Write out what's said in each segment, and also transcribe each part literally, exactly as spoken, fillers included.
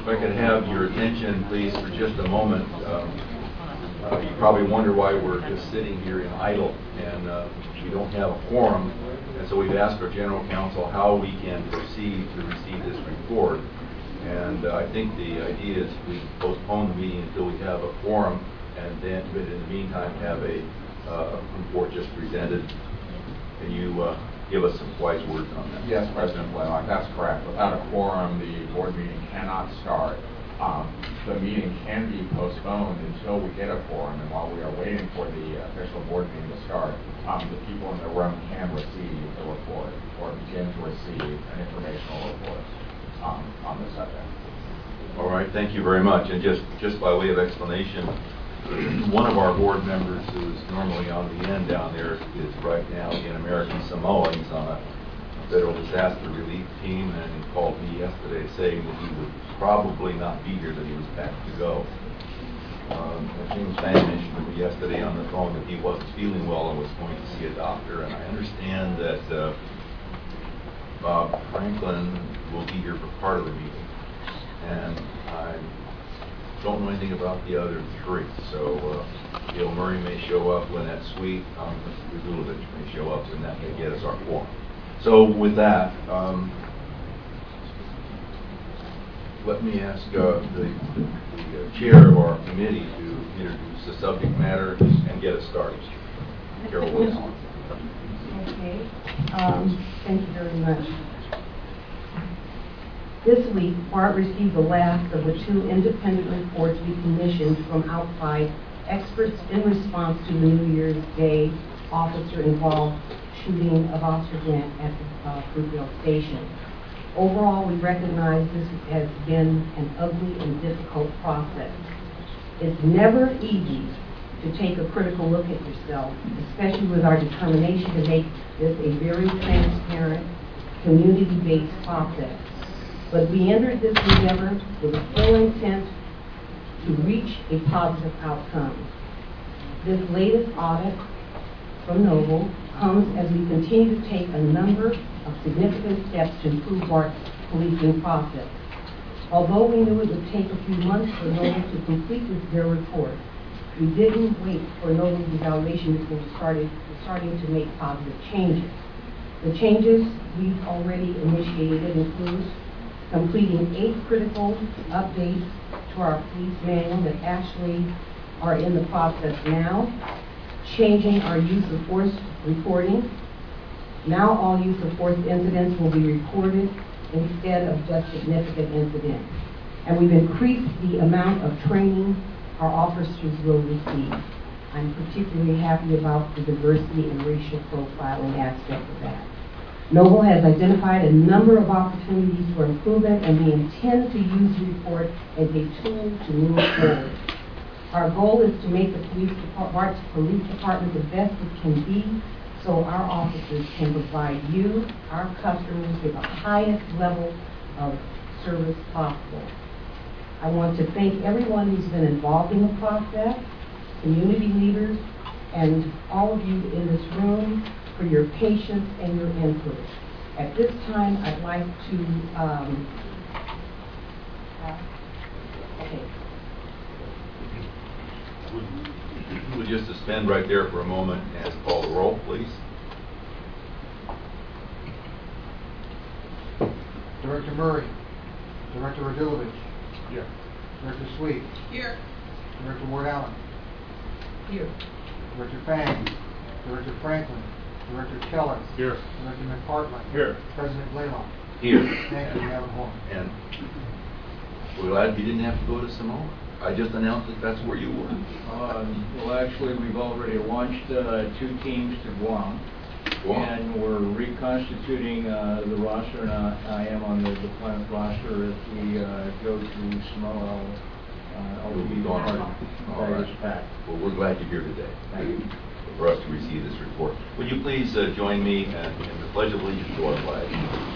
If I could have your attention, please, for just a moment. Um, uh, you probably wonder why we're just sitting here in idle, and uh, we don't have a quorum. And so we've asked our general counsel how we can proceed to receive this report. And uh, I think the idea is we postpone the meeting until we have a quorum, and then, but in the meantime, have a uh, report just presented. Can you uh, give us some wise words on that? Yes, President Blaylock, that's correct. Without a quorum, the board meeting cannot start. Um, the meeting can be postponed until we get a quorum, and while we are waiting for the official board meeting to start, um, the people in the room can receive the report or begin to receive an informational report um, on the subject. All right, thank you very much. And just, just by way of explanation, one of our board members who's normally on the end down there is right now in American Samoa. He's on a federal disaster relief team, and he called me yesterday saying that he would probably not be here, that he was back to go. Um, James Fan mentioned to me yesterday on the phone that he wasn't feeling well and was going to see a doctor, and I understand that uh, Bob Franklin will be here for part of the meeting, and I don't know anything about the other three. So uh, Gail Murray may show up, Lynette Sweet, um, Mister Radulovich may show up, and that may get us our quorum. So with that, um, let me ask uh, the, the, the uh, chair of our committee to introduce the subject matter and get us started. Carol Wilson. Okay. Um, thank you very much. This week, Bart received the last of the two independent reports we commissioned from outside experts in response to the New Year's Day officer-involved shooting of Oscar Grant at the uh, Fruitvale Station. Overall, we recognize this has been an ugly and difficult process. It's never easy to take a critical look at yourself, especially with our determination to make this a very transparent, community-based process. But we entered this endeavor with a full intent to reach a positive outcome. This latest audit from Noble comes as we continue to take a number of significant steps to improve our policing process. Although we knew it would take a few months for Noble to complete this, their report, we didn't wait for Noble's evaluation before we started starting to make positive changes. The changes we've already initiated include completing eight critical updates to our police manual that actually are in the process now, changing our use of force reporting. Now all use of force incidents will be reported instead of just significant incidents. And we've increased the amount of training our officers will receive. I'm particularly happy about the diversity and racial profiling aspect of that. Noble has identified a number of opportunities for improvement, and we intend to use the report as a tool to move forward. Our goal is to make the police department, police department the best it can be, so our officers can provide you, our customers, with the highest level of service possible. I want to thank everyone who's been involved in the process, community leaders, and all of you in this room for your patience and your input. At this time, I'd like to, um, uh, okay. We'll just suspend right there for a moment and call the roll, please. Director Murray. Director Radulovich. Here. Director Sweet. Here. Director Ward Allen. Here. Director Fang. Director Franklin. Director Keller. Here. Director McPartland. Here. President Blaylock. Here. Thank you. We have a quorum. And we're glad you didn't have to go to Samoa. I just announced that that's where you were. Um, well, actually, we've already launched uh, two teams to Guam, Guam. and we're reconstituting uh, the roster, and I, I am on the deployment roster. If we uh, go to Samoa, uh, I'll be All right. All right. back. Well, we're glad you're here today. Thank you. For us to receive this report. Would you please uh, join me in, in the Pledge of Allegiance to our flag?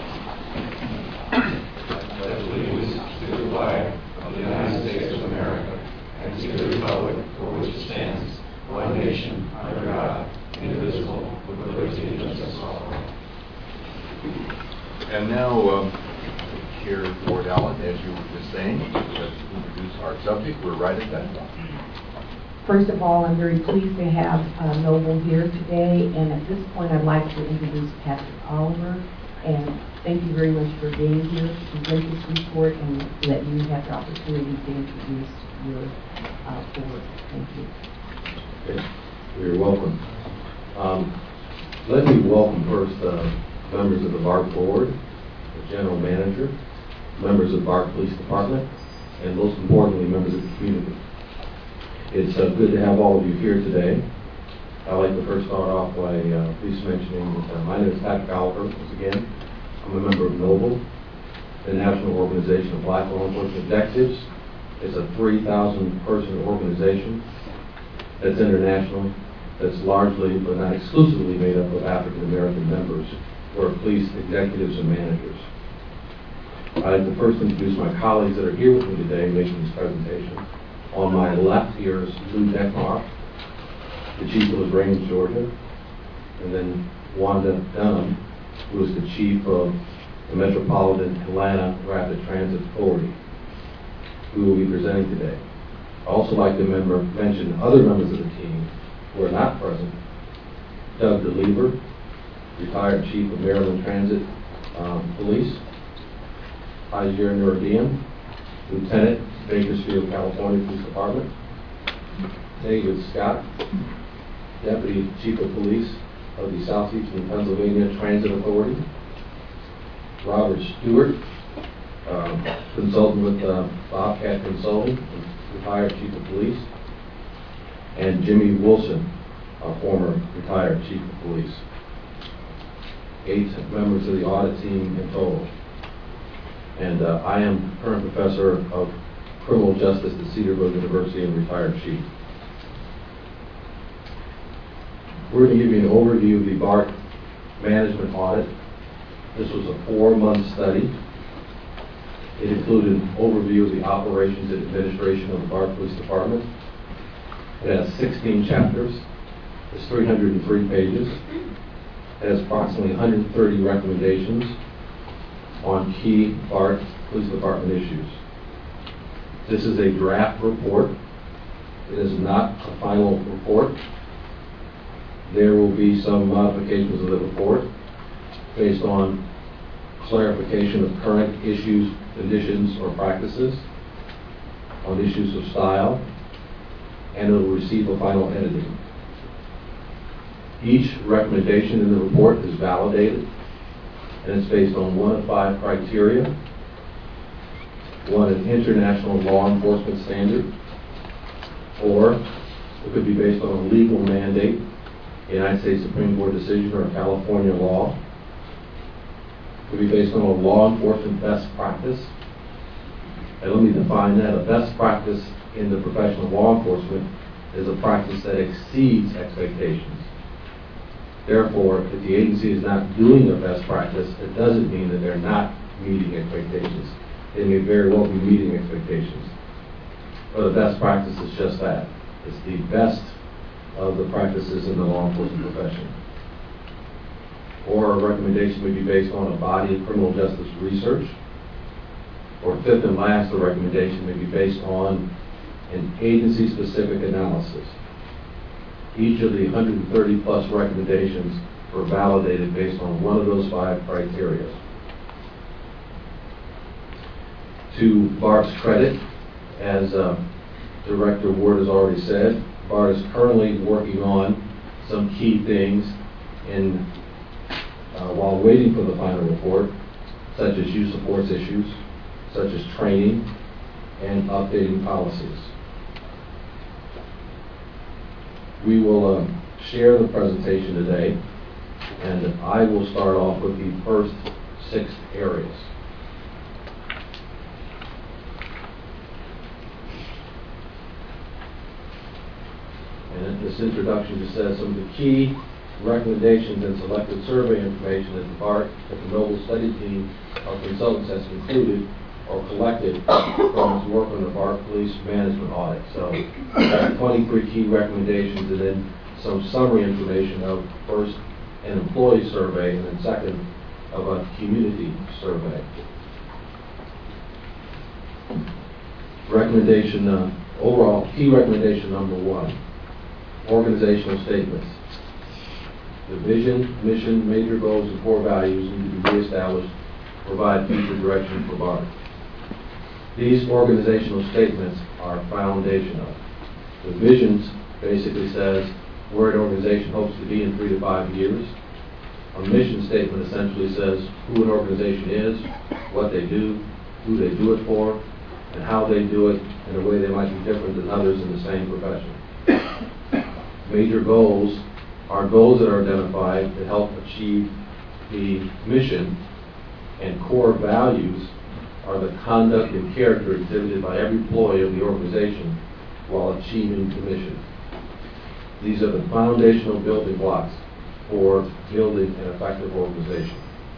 I pledge allegiance to the flag of the United States of America and to the republic for which it stands, one nation, under God, indivisible, with liberty and justice for all. And now, um, Chair Board, Alan, as you were just saying, let's introduce our subject. We're right at that point. First of all, I'm very pleased to have uh, Noble here today, and at this point I'd like to introduce Patrick Oliver, and thank you very much for being here to present this report and let you have the opportunity to introduce your uh, board. Thank you. Okay. You're welcome. Um, let me welcome first uh, members of the BART Board, the General Manager, members of the BART Police Department, and most importantly, members of the community. It's uh, good to have all of you here today. I'd like to first start off by uh, please mentioning that uh, my name is Patrick Oliver. Once again, I'm a member of NOBLE, the National Organization of Black Law Enforcement Executives. It's a three thousand person organization that's international, that's largely, but not exclusively, made up of African American members who are police executives and managers. I'd like to first introduce my colleagues that are here with me today making this presentation. On my left here is Lou Deckmar, the Chief of LaGrange, Georgia, and then Wanda Dunham, who is the Chief of the Metropolitan Atlanta Rapid Transit Authority, who will be presenting today. I'd also like to member, mention other members of the team who are not present. Doug DeLieber, retired Chief of Maryland Transit um, Police. Hajer Nuruddin, Lieutenant, Bakersfield, California Police Department. David Scott, Deputy Chief of Police of the Southeastern Pennsylvania Transit Authority. Robert Stewart, um, consultant with uh, Bobcat Consulting, retired Chief of Police. And Jimmy Wilson, a former retired Chief of Police. Eight members of the audit team in total. And uh, I am current professor of criminal justice at Cedarville University and retired chief. We're going to give you an overview of the BART management audit. This was a four-month study. It included an overview of the operations and administration of the BART Police Department. It has sixteen chapters. It's three hundred three pages. It has approximately one hundred thirty recommendations on key BART Police Department issues. This is a draft report. It is not a final report. There will be some modifications of the report based on clarification of current issues, conditions, or practices, on issues of style, and it will receive a final editing. Each recommendation in the report is validated, and it's based on one of five criteria. One, an international law enforcement standard, or it could be based on a legal mandate, a United States Supreme Court decision, or a California law. It could be based on a law enforcement best practice. And let me define that. A best practice in the profession of law enforcement is a practice that exceeds expectations. Therefore, if the agency is not doing a best practice, it doesn't mean that they're not meeting expectations. They may very well be meeting expectations. But a best practice is just that. It's the best of the practices in the law enforcement profession. Or a recommendation may be based on a body of criminal justice research. Or fifth and last, a recommendation may be based on an agency-specific analysis. Each of the one hundred thirty plus recommendations were validated based on one of those five criteria. To BART's credit, as uh, Director Ward has already said, BART is currently working on some key things in, uh, while waiting for the final report, such as youth supports issues, such as training, and updating policies. We will uh, share the presentation today, and I will start off with the first six areas. And this introduction just says some of the key recommendations and selected survey information that the BART, that the Noble Study Team of consultants has concluded or collected from its work on the BART Police Management Audit. So that's twenty-three key recommendations, and then some summary information of first an employee survey, and then second of a community survey. Recommendation, uh, overall, key recommendation number one, organizational statements. The vision, mission, major goals, and core values need to be reestablished to provide future direction for BART. These organizational statements are foundational. The visions basically says where an organization hopes to be in three to five years. A mission statement essentially says who an organization is, what they do, who they do it for, and how they do it in a way that might be different than others in the same profession. Major goals are goals that are identified to help achieve the mission, and core values are the conduct and character exhibited by every employee of the organization while achieving the mission. These are the foundational building blocks for building an effective organization.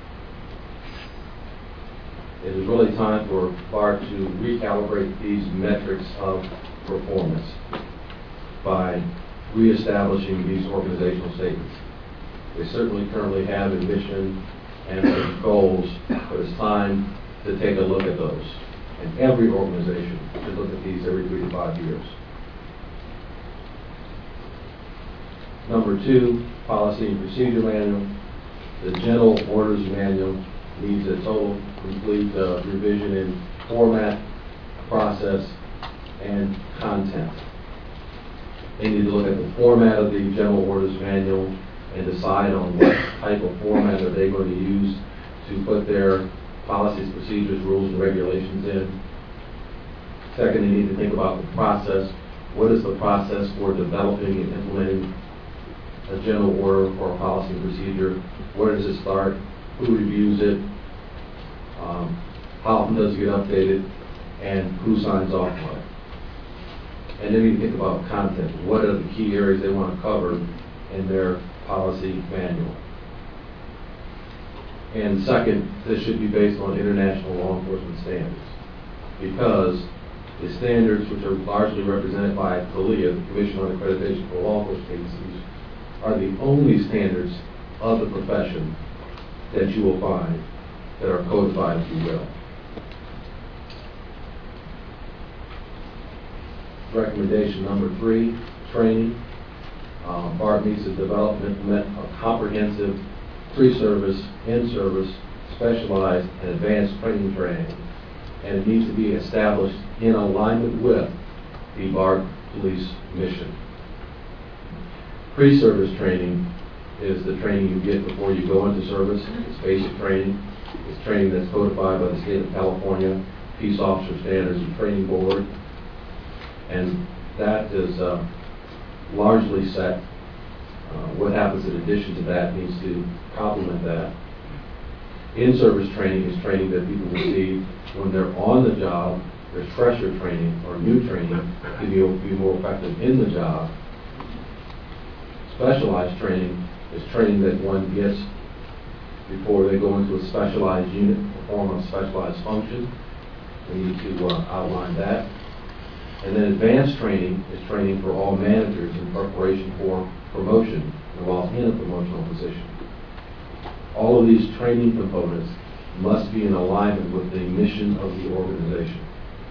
It is really time for BART to recalibrate these metrics of performance by reestablishing these organizational statements. They certainly currently have a mission and goals, but it's time to take a look at those. And every organization should look at these every three to five years. Number two, policy and procedure manual. The general orders manual needs a total complete uh, revision in format, process, and content. They need to look at the format of the general orders manual and decide on what type of format are they going to use to put their policies, procedures, rules, and regulations in. Second, they need to think about the process. What is the process for developing and implementing a general order or a policy and procedure? Where does it start? Who reviews it? Um, how often does it get updated? And who signs off on it? And then you think about content. What are the key areas they want to cover in their policy manual? And second, this should be based on international law enforcement standards, because the standards, which are largely represented by CALEA, the Commission on Accreditation for Law Enforcement Agencies, are the only standards of the profession that you will find that are codified, if you will. Recommendation number three, training. Um, BART needs to develop and implement a comprehensive pre-service, in-service, specialized, and advanced training training, and it needs to be established in alignment with the BART police mission. Pre-service training is the training you get before you go into service. It's basic training. It's training that's codified by the state of California Peace Officer Standards and Training Board, and that is uh, largely set. Uh, what happens in addition to that needs to complement that. In-service training is training that people receive when they're on the job. There's fresher training or new training to be, be more effective in the job. Specialized training is training that one gets before they go into a specialized unit, perform a specialized function. We need to uh, outline that. And then advanced training is training for all managers in preparation for promotion while in a promotional position. All of these training components must be in alignment with the mission of the organization.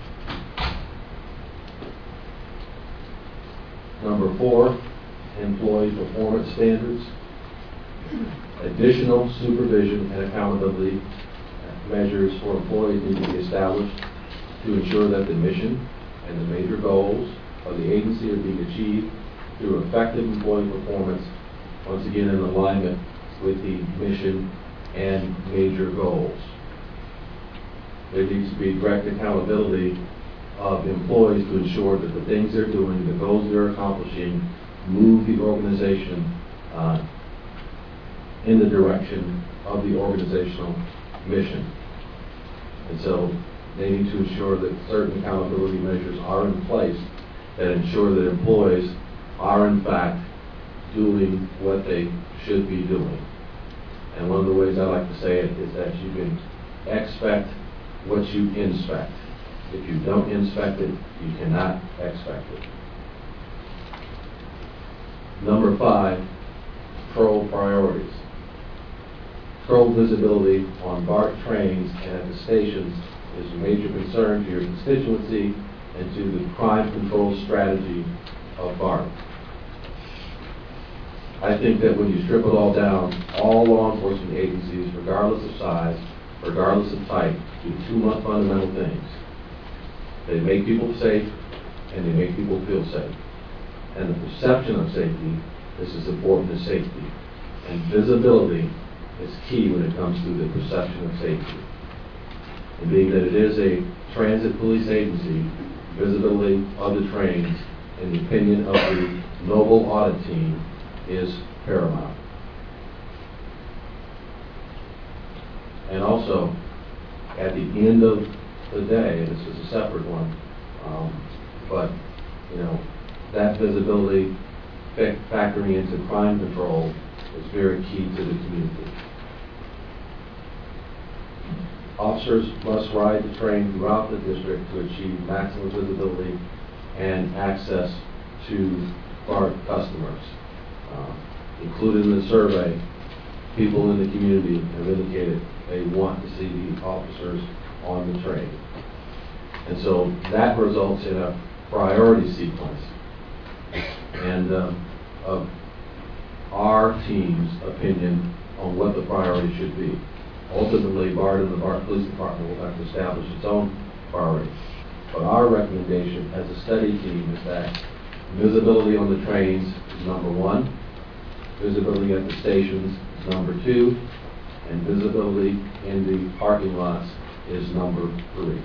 Number four, employee performance standards. Additional supervision and accountability measures for employees need to be established to ensure that the mission and the major goals of the agency are being achieved through effective employee performance, once again in alignment with the mission and major goals. There needs to be direct accountability of employees to ensure that the things they're doing, the goals they're accomplishing, move the organization uh, in the direction of the organizational mission. And so they need to ensure that certain accountability measures are in place that ensure that employees are in fact doing what they should be doing. And one of the ways I like to say it is that you can expect what you inspect. If you don't inspect it, you cannot expect it. Number five, patrol priorities. Patrol visibility on BART trains and at the stations is a major concern to your constituency and to the crime control strategy of BART. I think that when you strip it all down, all law enforcement agencies, regardless of size, regardless of type, do two fundamental things. They make people safe, and they make people feel safe. And the perception of safety is as important as safety. And visibility is key when it comes to the perception of safety. And being that it is a transit police agency, visibility of the trains, in the opinion of the Noble audit team, is paramount. And also, at the end of the day, this is a separate one, um, but, you know, that visibility fa factoring into crime control is very key to the community. Officers must ride the train throughout the district to achieve maximum visibility and access to BART customers. Uh, included in the survey, people in the community have indicated they want to see the officers on the train. And so that results in a priority sequence. And um, of our team's opinion on what the priority should be. Ultimately, BART and the BART Police Department will have to establish its own priority. But our recommendation as a study team is that visibility on the trains is number one, visibility at the stations is number two, and visibility in the parking lots is number three.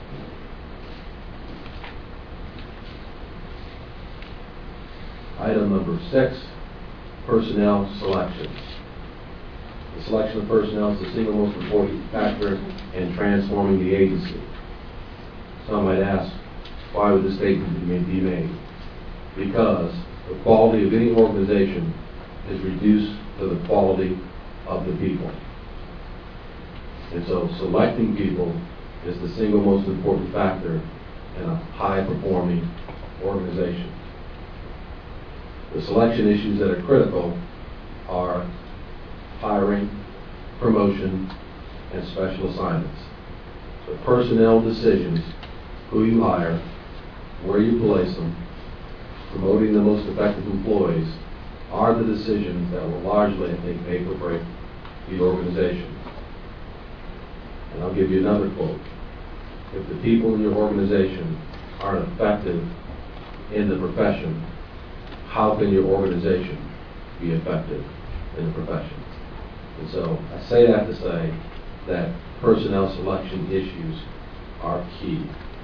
Item number six, personnel selection. The selection of personnel is the single most important factor in transforming the agency. Some might ask, why would this statement be made? Because the quality of any organization is reduced to the quality of the people. And so selecting people is the single most important factor in a high-performing organization. The selection issues that are critical are hiring, promotion, and special assignments. The personnel decisions, who you hire, where you place them, promoting the most effective employees, are the decisions that will largely, I think, make or break the organization. And I'll give you another quote. If the people in your organization aren't effective in the profession, how can your organization be effective in the profession? And so I say that to say that personnel selection issues are key.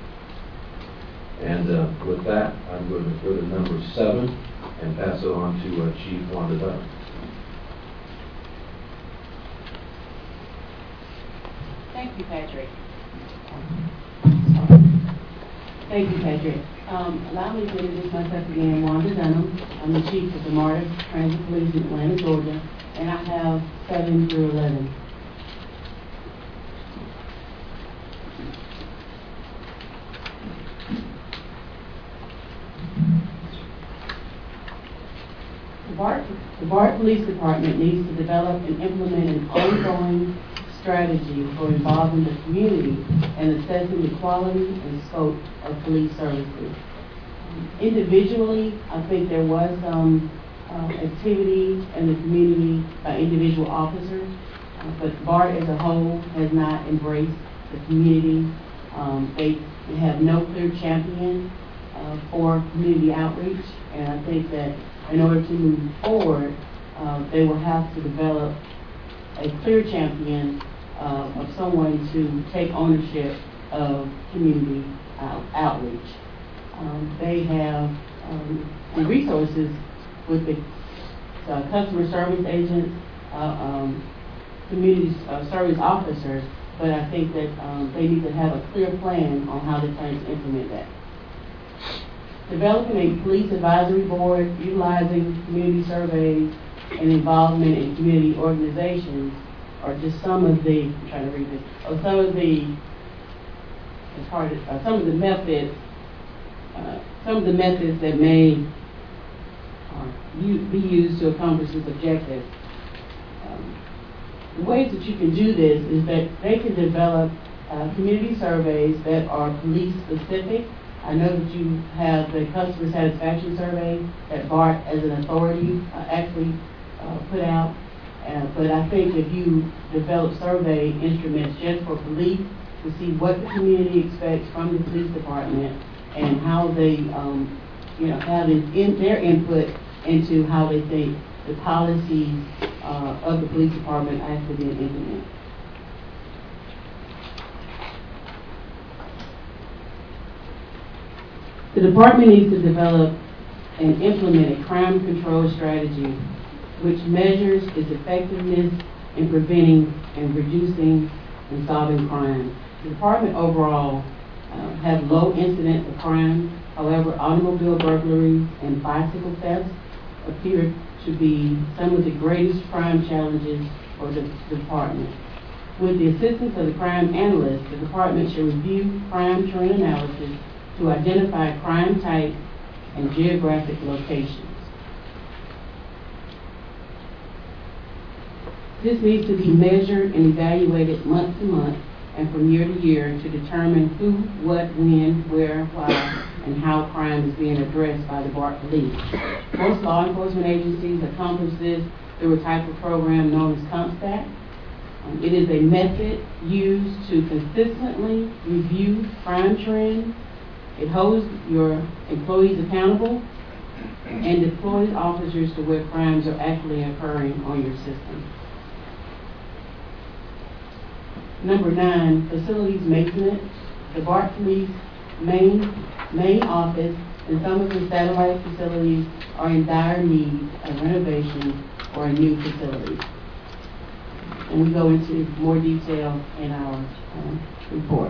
And uh, with that, I'm going to go to number seven and pass it on to uh, Chief Wanda Dunn. Thank you, Patrick. Thank you, Patrick. Um, allow me to introduce myself again, Wanda Dunham. I'm the chief of the MARTA Transit Police in Atlanta, Georgia, and I have seven through eleven. The BART, the BART Police Department needs to develop and implement an ongoing strategy for involving the community and assessing the quality and scope of police services. Um, individually, I think there was some uh, activity in the community by individual officers, uh, but BART as a whole has not embraced the community. Um, they, they have no clear champion uh, for community outreach, and I think that in order to move forward, uh, they will have to develop a clear champion uh, of someone to take ownership of community uh, outreach. Um, they have um, the resources with the uh, customer service agents, uh, um, community uh, service officers, but I think that um, they need to have a clear plan on how they plan to implement that. Developing a police advisory board, utilizing community surveys, and involvement in community organizations are just some of the, I'm trying to read this, or some of the, it's hard to, uh, some of the methods, uh, some of the methods that may uh, u be used to accomplish this objective. Um, the ways that you can do this is that they can develop uh, community surveys that are police-specific. I know that you have the customer satisfaction survey that BART as an authority uh, actually uh, put out. Uh, but I think if you develop survey instruments just for police to see what the community expects from the police department and how they, um, you know, have in, in their input into how they think the policies uh, of the police department actually being implemented. The department needs to develop and implement a crime control strategy which measures its effectiveness in preventing and reducing and solving crime. The department overall uh, has low incidence of crime. However, automobile burglaries and bicycle thefts appear to be some of the greatest crime challenges for the department. With the assistance of the crime analyst, the department should review crime trend analysis to identify crime type and geographic locations. This needs to be measured and evaluated month to month and from year to year to determine who, what, when, where, why, and how crime is being addressed by the BART police. Most law enforcement agencies accomplish this through a type of program known as CompStat. Um, it is a method used to consistently review crime trends. It holds your employees accountable and deploys officers to where crimes are actually occurring on your system. Number nine, facilities maintenance. The BART Police main, main office and some of the satellite facilities are in dire need of renovation or a new facility. And we go into more detail in our um, report.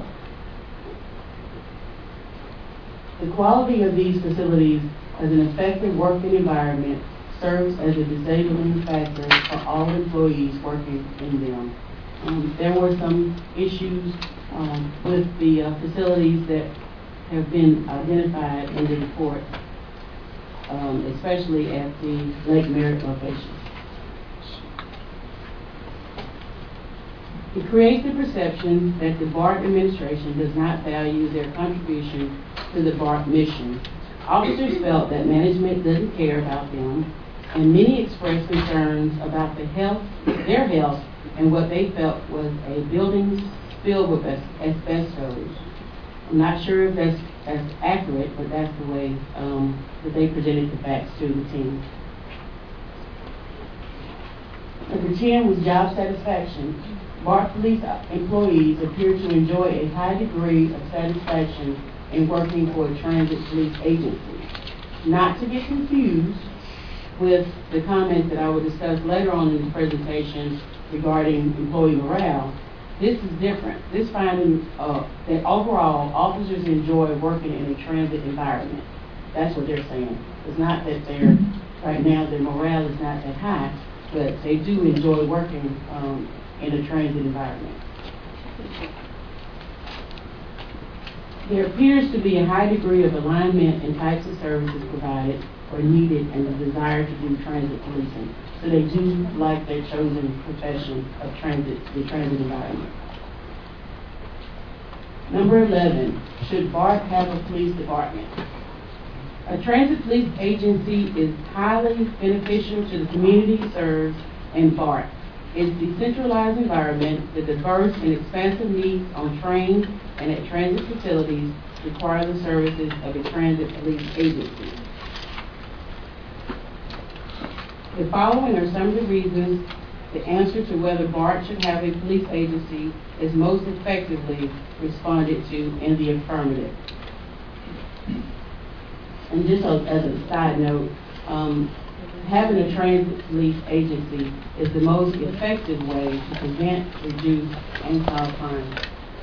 The quality of these facilities as an effective working environment serves as a disabling factor for all employees working in them. Um, there were some issues um, with the uh, facilities that have been identified in the report, um, especially at the Lake Merritt location. It creates the perception that the BART administration does not value their contribution to the BART mission. Officers felt that management doesn't care about them, and many expressed concerns about the health, their health, and what they felt was a building filled with asbestos. I'm not sure if that's, that's accurate, but that's the way um, that they presented the facts to the team. Number ten was job satisfaction. BART police employees appear to enjoy a high degree of satisfaction in working for a transit police agency. Not to get confused with the comments that I will discuss later on in the presentation regarding employee morale. This is different. This finding uh, that overall officers enjoy working in a transit environment. That's what they're saying. It's not that they're, right now their morale is not that high, but they do enjoy working um, in a transit environment. There appears to be a high degree of alignment in types of services provided or needed and the desire to do transit policing. So they do like their chosen profession of transit, the transit environment. Number eleven, should BART have a police department? A transit police agency is highly beneficial to the community it serves and BART. Its decentralized environment, the diverse and expansive needs on trains and at transit facilities require the services of a transit police agency. The following are some of the reasons the answer to whether BART should have a police agency is most effectively responded to in the affirmative. And just as a side note, um, having a transit police agency is the most effective way to prevent, reduce, and solve crime.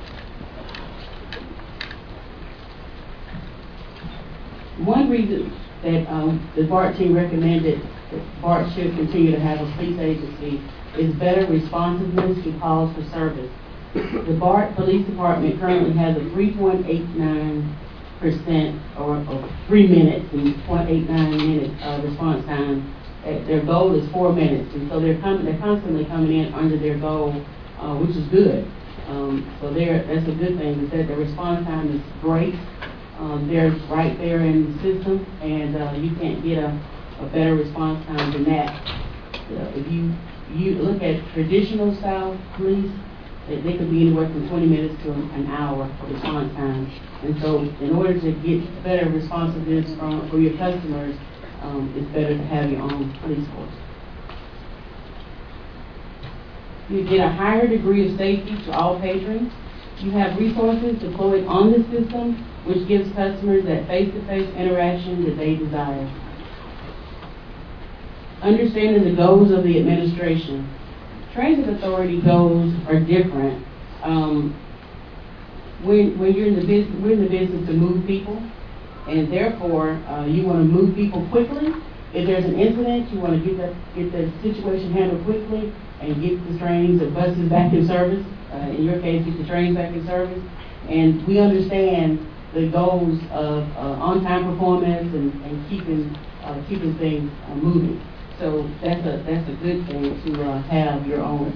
One reason that um, the BART team recommended that BART should continue to have a police agency is better responsiveness to calls for service. The BART Police Department currently has a three point eight nine percent or, or three minutes and zero point eight nine minutes uh, response time. Uh, their goal is four minutes, and so they're, com they're constantly coming in under their goal, uh, which is good. Um, so there, that's a good thing, is that the response time is great. Um, they're right there in the system, and uh, you can't get a, a better response time than that. Uh, if you, you look at traditional style police, they, they could be anywhere from twenty minutes to an hour for response time. And so in order to get better responsiveness from, for your customers, um, it's better to have your own police force. You get a higher degree of safety to all patrons. You have resources deployed on the system, which gives customers that face-to-face interaction that they desire. Understanding the goals of the administration. Transit authority goals are different. Um, when, when you're in the business, we're in the business to move people, and therefore uh, you want to move people quickly. If there's an incident, you want to get that get the situation handled quickly and get the trains or buses back in service. Uh, in your case, get the trains back in service. And we understand the goals of uh, on-time performance and, and keeping uh, keeping things uh, moving. So that's a that's a good thing to uh, have your own.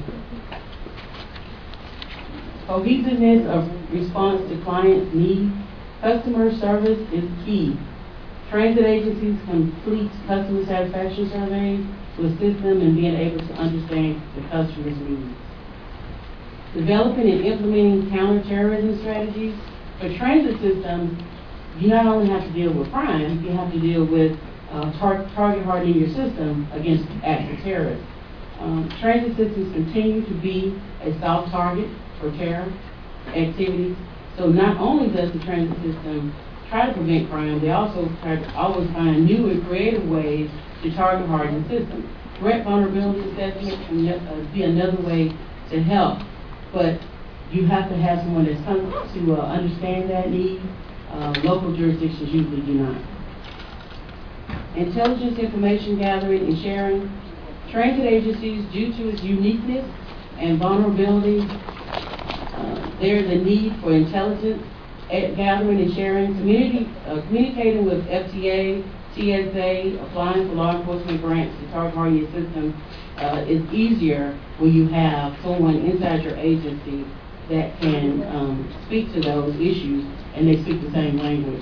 Cohesiveness of response to clients' needs. Customer service is key. Transit agencies complete customer satisfaction surveys to assist them in being able to understand the customer's needs. Developing and implementing counterterrorism strategies. For transit systems, you not only have to deal with crime, you have to deal with uh, tar target hardening your system against acts of terrorism. Um, transit systems continue to be a soft target for terror activities. So not only does the transit system try to prevent crime, they also try to always find new and creative ways to target harden the system. Threat vulnerability assessment can uh, be another way to help, but you have to have someone that's come to uh, understand that need. Uh, local jurisdictions usually do not. Intelligence, information gathering, and sharing. Transit agencies, due to its uniqueness and vulnerability, uh, there's a need for intelligence gathering and sharing, community, uh, communicating with F T A, T S A, applying for law enforcement grants to target harden your system uh, is easier when you have someone inside your agency that can um, speak to those issues and they speak the same language.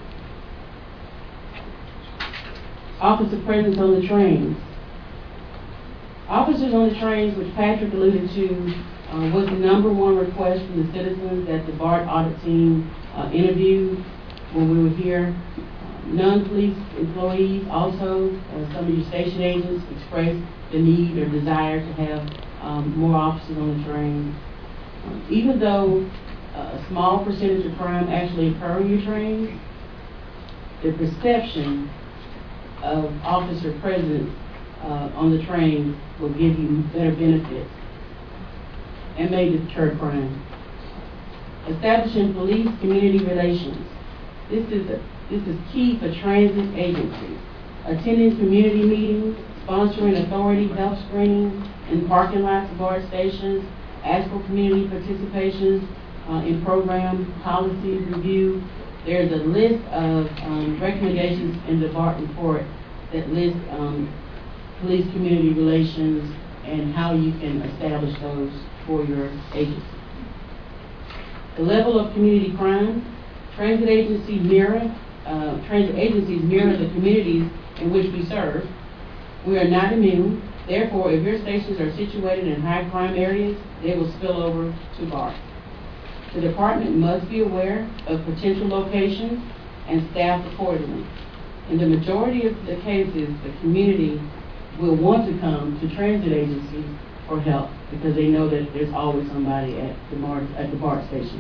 Officer presence on the trains. Officers on the trains, which Patrick alluded to, uh, was the number one request from the citizens that the B A R T audit team uh, interviewed when we were here. Uh, non-police employees also, uh, some of your station agents expressed the need or desire to have um, more officers on the train. Uh, even though uh, a small percentage of crime actually occur on your trains, the perception of officer presence uh, on the train will give you better benefits and may deter crime. Establishing police community relations. This is a, this is key for transit agencies. Attending community meetings, sponsoring authority health screenings in parking lots of B A R T stations, ask for community participation uh, in program policy review. There's a list of um, recommendations in the B A R T report that list um, police community relations and how you can establish those for your agency. The level of community crime. Transit agencies mirror, uh, transit agencies mirror the communities in which we serve. We are not immune. Therefore, if your stations are situated in high crime areas, they will spill over to B A R T. The department must be aware of potential locations and staff accordingly. In the majority of the cases, the community will want to come to transit agencies for help because they know that there's always somebody at the B A R T, at the B A R T station.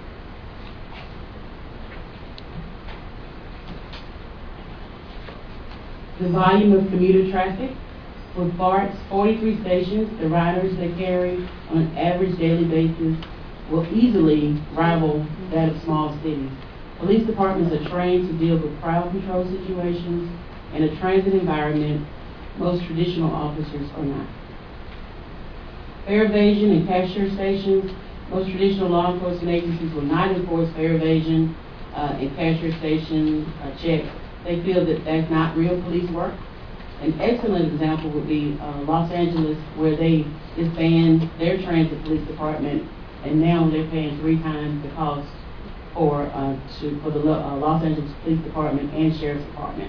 The volume of commuter traffic. With B A R T's forty-three stations, the riders they carry on an average daily basis will easily rival that of small cities. Police departments are trained to deal with crowd control situations in a transit environment most traditional officers are not. Fare evasion and cashier stations. Most traditional law enforcement agencies will not enforce fare evasion uh, and cashier station uh, checks. They feel that that's not real police work. An excellent example would be uh, Los Angeles, where they disbanded their transit police department and now they're paying three times the cost for, uh, to, for the Lo- uh, Los Angeles Police Department and Sheriff's Department.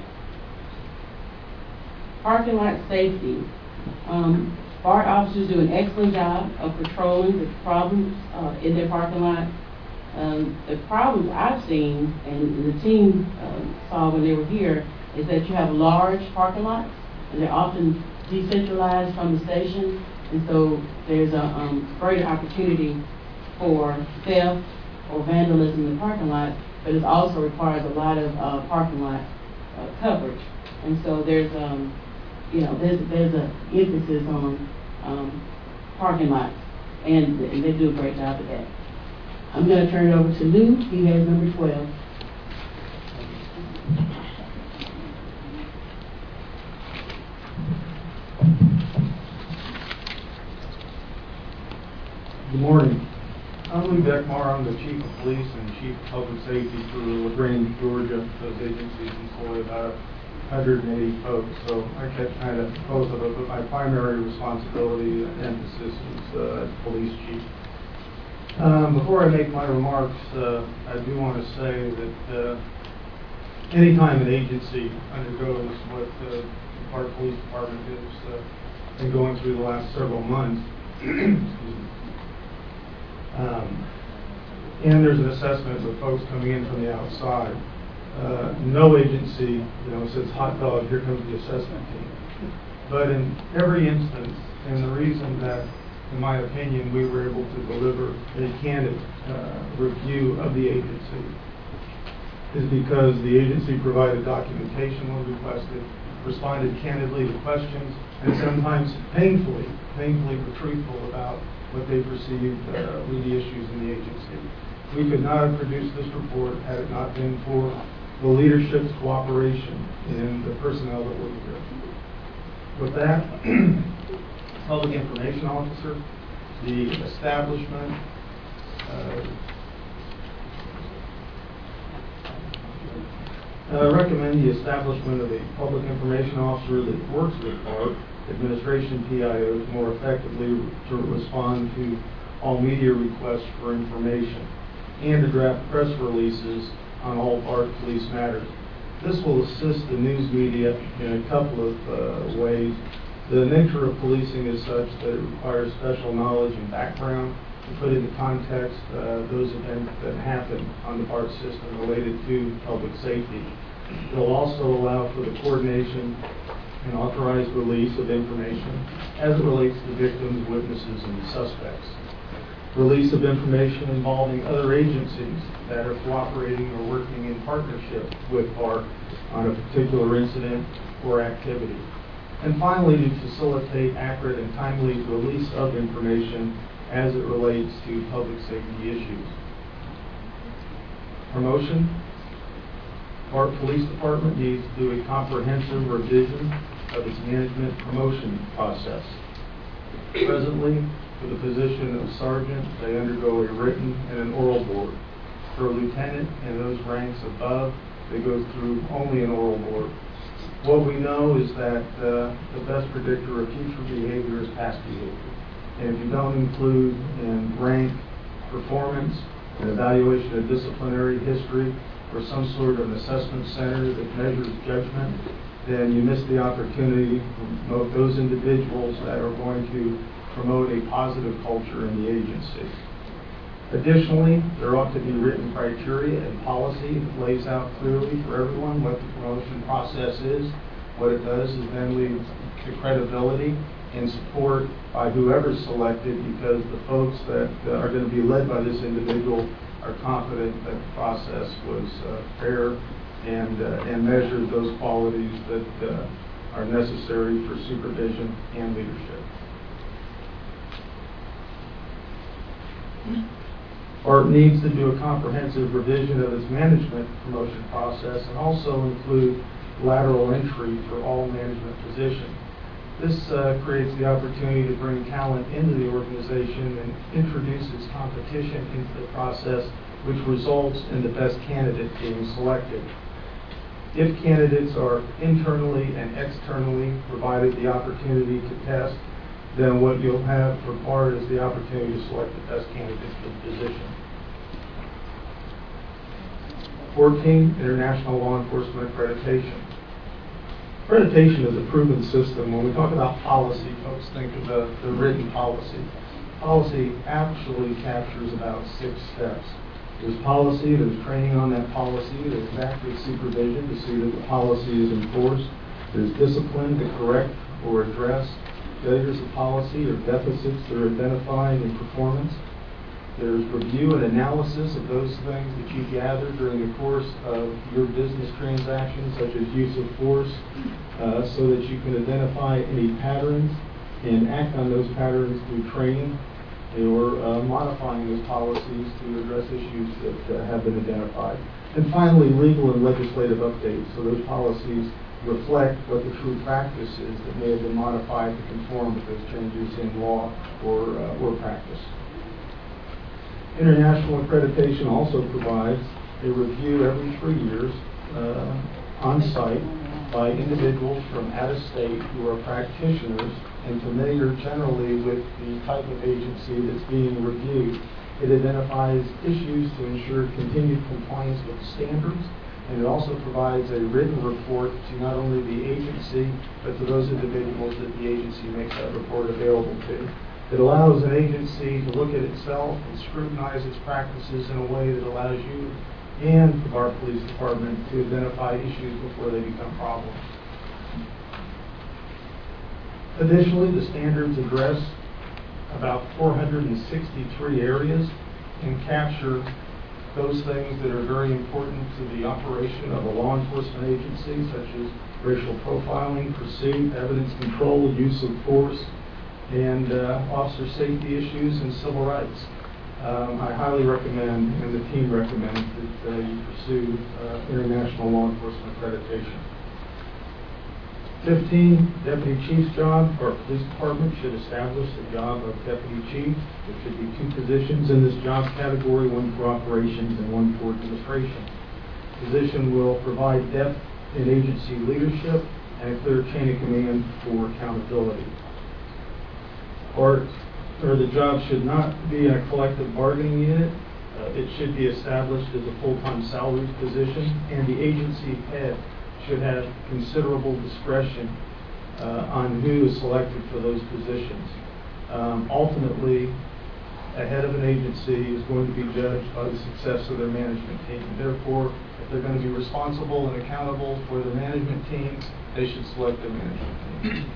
Parking lot safety. Um, BART officers do an excellent job of patrolling the problems uh, in their parking lot. Um, the problems I've seen, and the team uh, saw when they were here, is that you have large parking lots, and they're often decentralized from the station, and so there's a um, greater opportunity for theft or vandalism in the parking lot, but it also requires a lot of uh, parking lot uh, coverage. And so there's, um, you know, there's there's an emphasis on um, parking lots, and, and they do a great job of that. I'm going to turn it over to Lou. He has number twelve. Good morning. I'm Lou Beckmar. I'm the Chief of Police and Chief of Public Safety for LaGrange, Georgia. Those agencies employ about one hundred eighty folks, so I catch kind of both of them, but my primary responsibility and emphasis is uh, as police chief. Um, before I make my remarks, uh, I do want to say that uh, anytime an agency undergoes what uh, the Park Police Department has uh, been going through the last several months, excuse me, Um, and there's an assessment of folks coming in from the outside. Uh, no agency, you know, says hot dog, here comes the assessment team. But in every instance, and the reason that, in my opinion, we were able to deliver a candid uh, review of the agency is because the agency provided documentation when requested, responded candidly to questions, and sometimes painfully, painfully were truthful about what they perceived uh, were the issues in the agency. We could not have produced this report had it not been for the leadership's cooperation and the personnel that work here. With that, Public Information Officer, the establishment, uh, I recommend the establishment of a Public Information Officer that works with our administration P I O to more effectively to respond to all media requests for information and to draft press releases on all Park police matters. This will assist the news media in a couple of uh, ways. The nature of policing is such that it requires special knowledge and background to put into context uh, those events that happen on the Park system related to public safety. It will also allow for the coordination and authorized release of information as it relates to victims, witnesses, and suspects. Release of information involving other agencies that are cooperating or working in partnership with Park on a particular incident or activity. And finally, to facilitate accurate and timely release of information as it relates to public safety issues. Promotion. Park Police Department needs to do a comprehensive revision of its management promotion process. Presently, for the position of sergeant, they undergo a written and an oral board. For a lieutenant and those ranks above, they go through only an oral board. What we know is that uh, the best predictor of future behavior is past behavior. And if you don't include in rank performance, an evaluation of disciplinary history, or some sort of assessment center that measures judgment, then you miss the opportunity to promote those individuals that are going to promote a positive culture in the agency. Additionally, there ought to be written criteria and policy that lays out clearly for everyone what the promotion process is. What it does is then lead to credibility and support by whoever's selected, because the folks that uh, are going to be led by this individual are confident that the process was uh, fair and uh, and measured those qualities that uh, are necessary for supervision and leadership. Or it needs to do a comprehensive revision of its management promotion process and also include lateral entry for all management positions. This uh, creates the opportunity to bring talent into the organization and introduces competition into the process, which results in the best candidate being selected. If candidates are internally and externally provided the opportunity to test then what you'll have for BART is the opportunity to select the best candidate for the position. fourteen, International Law Enforcement Accreditation. Accreditation is a proven system. When we talk about policy, folks think of the, the written policy. Policy actually captures about six steps. There's policy, there's training on that policy, there's active supervision to see that the policy is enforced, there's discipline to correct or address failures of policy or deficits that are identified in performance. There's review and analysis of those things that you gather during the course of your business transactions, such as use of force, uh, so that you can identify any patterns and act on those patterns through training or uh, modifying those policies to address issues that uh, have been identified. And finally, legal and legislative updates. So those policies reflect what the true practice is that may have been modified to conform with those changes in law or, uh, or practice. International accreditation also provides a review every three years uh, on site by individuals from out of state who are practitioners and familiar generally with the type of agency that's being reviewed. It identifies issues to ensure continued compliance with standards, and it also provides a written report to not only the agency, but to those individuals that the agency makes that report available to. It allows an agency to look at itself and scrutinize its practices in a way that allows you and the BART Police Department to identify issues before they become problems. Additionally, the standards address about four hundred sixty-three areas and capture those things that are very important to the operation of a law enforcement agency, such as racial profiling, pursuit, evidence control, use of force, and uh, officer safety issues and civil rights. Um, I highly recommend, and the team recommends, that uh, you pursue uh, international law enforcement accreditation. fifteen, Deputy Chief's job. Our police department should establish the job of Deputy Chief. There should be two positions in this job category, one for operations and one for administration. The position will provide depth in agency leadership and a clear chain of command for accountability. Or, or the job should not be in a collective bargaining unit. Uh, it should be established as a full-time salaried position, and the agency head should have considerable discretion uh, on who is selected for those positions. Um, ultimately, a head of an agency is going to be judged by the success of their management team. Therefore, if they're going to be responsible and accountable for the management team, they should select their management team.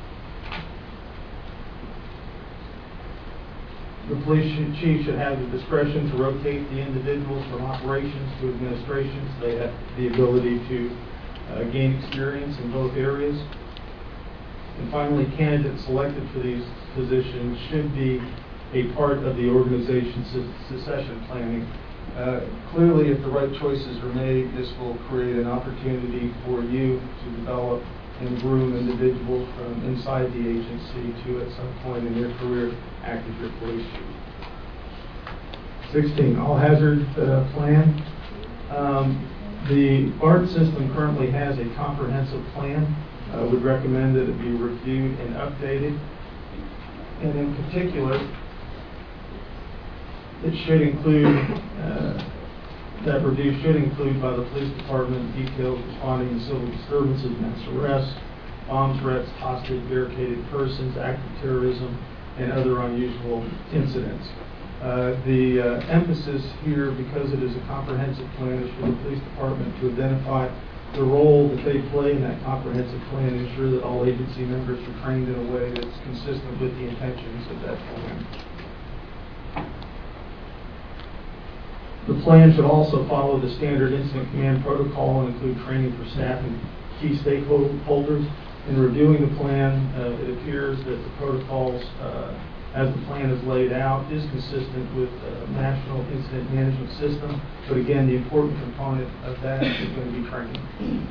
The police chief should have the discretion to rotate the individuals from operations to administrations. They have the ability to uh, gain experience in both areas. And finally, candidates selected for these positions should be a part of the organization's succession planning. Uh, clearly, if the right choices are made, this will create an opportunity for you to develop and groom individuals from inside the agency to, at some point in their career, act as your police chief. sixteen, all hazard uh, plan. Um, the BART system currently has a comprehensive plan. I would recommend that it be reviewed and updated. And in particular, it should include, uh, that review should include by the police department details responding to civil disturbances, mass arrests, bomb threats, hostage, barricaded persons, active terrorism, and other unusual incidents. Uh, the uh, emphasis here, because it is a comprehensive plan, is for the police department to identify the role that they play in that comprehensive plan and ensure that all agency members are trained in a way that's consistent with the intentions of that plan. The plan should also follow the standard incident command protocol and include training for staff and key stakeholders. In reviewing the plan, uh, it appears that the protocols, uh, as the plan is laid out, is consistent with the National Incident Management System. But again, the important component of that is going to be training.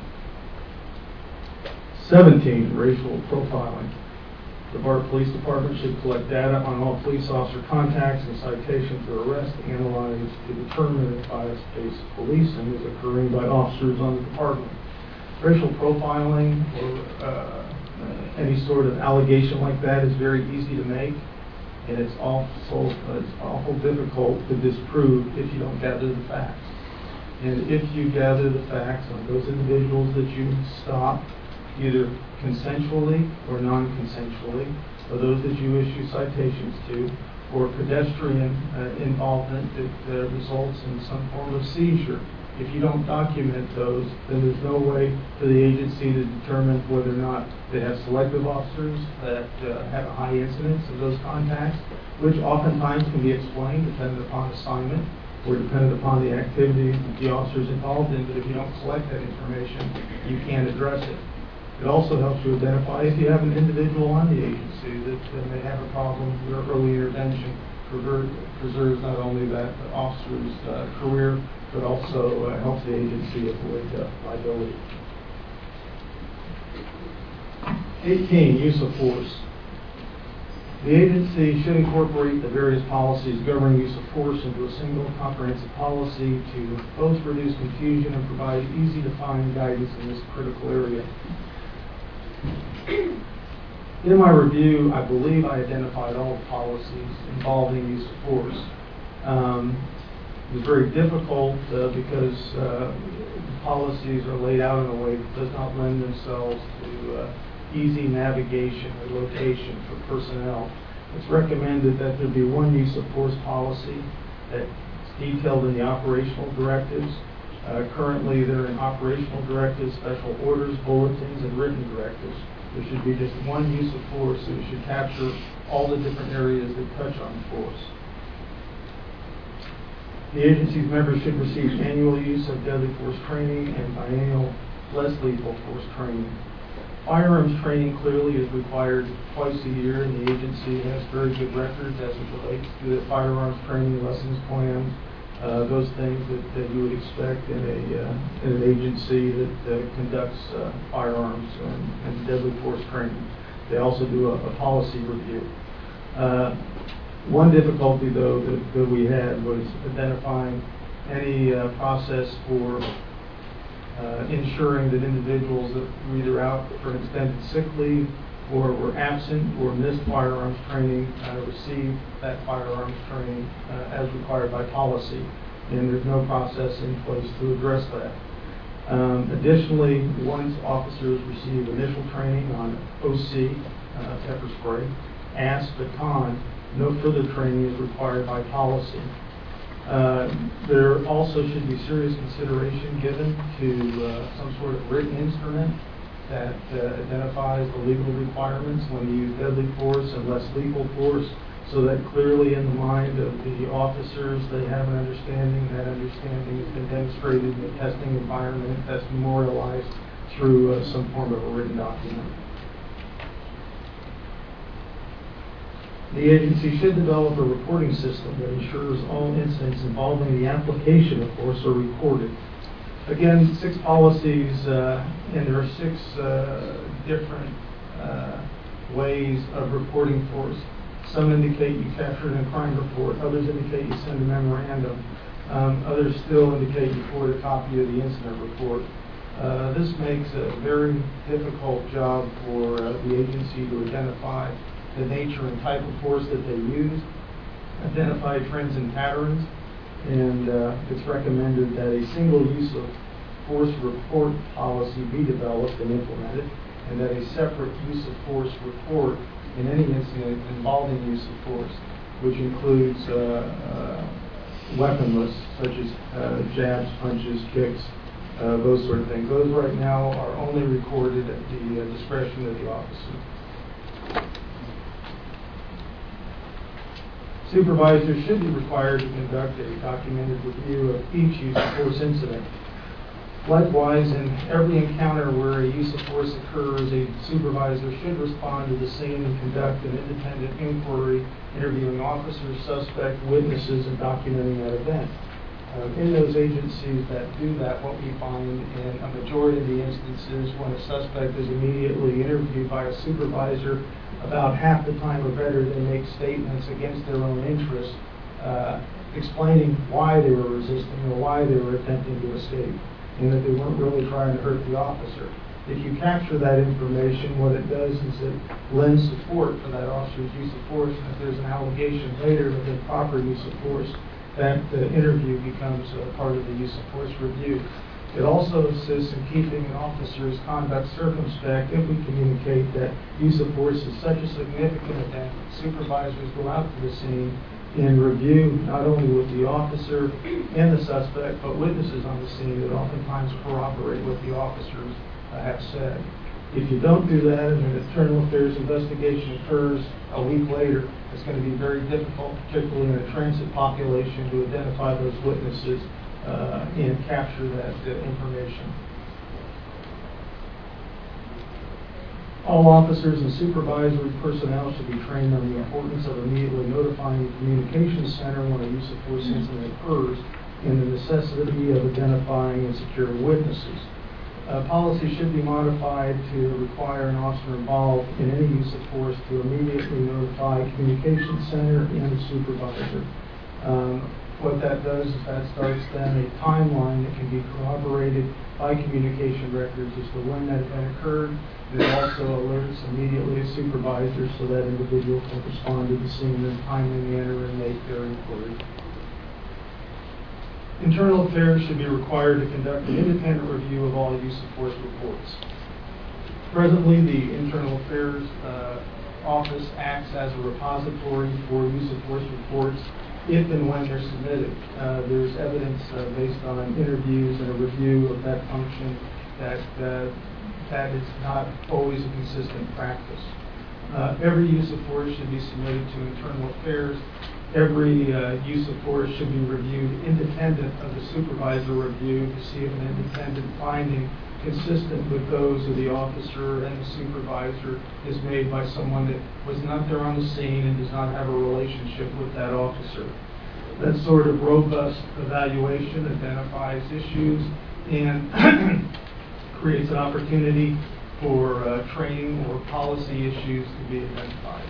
seventeen, racial profiling. The BART Police Department should collect data on all police officer contacts and citations or arrests analyzed to determine if bias-based policing is occurring by officers on the department. Racial profiling or uh, uh, any sort of allegation like that is very easy to make, and it's also uh, it's awful difficult to disprove if you don't gather the facts. And if you gather the facts on those individuals that you stop, either consensually or non-consensually, or those that you issue citations to, or pedestrian uh, involvement that uh, results in some form of seizure, if you don't document those, then there's no way for the agency to determine whether or not they have selective officers that uh, have a high incidence of those contacts, which oftentimes can be explained depending upon assignment or dependent upon the activity that the officer's involved in. But if you don't collect that information, you can't address it. It also helps you identify if you have an individual on the agency that uh, may have a problem where early intervention preserves, preserves not only that officer's uh, career, but also uh, helps the agency avoid uh, liability. eighteen, use of force. The agency should incorporate the various policies governing use of force into a single comprehensive policy to both reduce confusion and provide easy to find guidance in this critical area. In my review, I believe I identified all policies involving use of force. Um, it was very difficult uh, because uh, the policies are laid out in a way that does not lend themselves to uh, easy navigation or location for personnel. It's recommended that there be one use of force policy that's detailed in the operational directives. Uh, currently, they're in operational directives, special orders, bulletins, and written directives. There should be just one use of force, and it should capture all the different areas that touch on force. The agency's members should receive annual use of deadly force training and biennial less lethal force training. Firearms training clearly is required twice a year, and the agency has very good records as it relates to the firearms training lessons plans, uh, those things that, that you would expect in a uh, in an agency that uh, conducts uh, firearms and, and deadly force training. They also do a, a policy review. Uh, one difficulty, though, that, that we had was identifying any uh, process for Uh, ensuring that individuals that were either out for an extended sick leave or were absent or missed firearms training uh, received that firearms training uh, as required by policy. And there's no process in place to address that. Um, additionally, once officers receive initial training on O C, uh, pepper spray, A S, baton, no further training is required by policy. Uh, there also should be serious consideration given to uh, some sort of written instrument that uh, identifies the legal requirements when you use deadly force and less lethal force, so that clearly in the mind of the officers they have an understanding. That understanding has been demonstrated in the testing environment that's memorialized through uh, some form of a written document. The agency should develop a reporting system that ensures all incidents involving the application of force are recorded. Again, six policies, uh, and there are six uh, different uh, ways of reporting force. Some indicate you captured in a crime report, others indicate you send a memorandum, um, others still indicate you forward a copy of the incident report. Uh, this makes a very difficult job for uh, the agency to identify the nature and type of force that they use, identify trends and patterns, and uh, it's recommended that a single use of force report policy be developed and implemented, and that a separate use of force report in any incident involving use of force, which includes uh, uh, weaponless, such as uh, jabs, punches, kicks, uh, those sort of things. Those right now are only recorded at the uh, discretion of the officer. Supervisors should be required to conduct a documented review of each use of force incident. Likewise, in every encounter where a use of force occurs, a supervisor should respond to the scene and conduct an independent inquiry, interviewing officers, suspect, witnesses, and documenting that event. Uh, in those agencies that do that, what we find in a majority of the instances when a suspect is immediately interviewed by a supervisor, about half the time or better they make statements against their own interests, uh, explaining why they were resisting or why they were attempting to escape, and that they weren't really trying to hurt the officer. If you capture that information, what it does is it lends support for that officer's use of force, and if there's an allegation later of improper use of force, that uh, interview becomes uh, part of the use of force review. It also assists in keeping an officer's conduct circumspect if we communicate that use of force is such a significant event. Supervisors go out to the scene and review not only with the officer and the suspect, but witnesses on the scene that oftentimes corroborate what the officers uh, have said. If you don't do that and an internal affairs investigation occurs a week later, it's going to be very difficult, particularly in a transit population, to identify those witnesses uh, and capture that uh, information. All officers and supervisory personnel should be trained on the importance of immediately notifying the communications center when a use of force incident occurs and the necessity of identifying and securing witnesses. Uh, policy should be modified to require an officer involved in any use of force to immediately notify communications center and the supervisor. Um, what that does is that starts then a timeline that can be corroborated by communication records as to when that event occurred. It also alerts immediately a supervisor so that individual can respond to the scene in a timely manner and make their inquiry. Internal Affairs should be required to conduct an independent review of all use of force reports. Presently, the Internal Affairs uh, Office acts as a repository for use of force reports if and when they're submitted. Uh, there's evidence uh, based on interviews and a review of that function that uh, that is not always a consistent practice. Uh, every use of force should be submitted to Internal Affairs. Every uh, use of force should be reviewed independent of the supervisor review to see if an independent finding consistent with those of the officer and the supervisor is made by someone that was not there on the scene and does not have a relationship with that officer. That sort of robust evaluation identifies issues and creates an opportunity for uh, training or policy issues to be identified.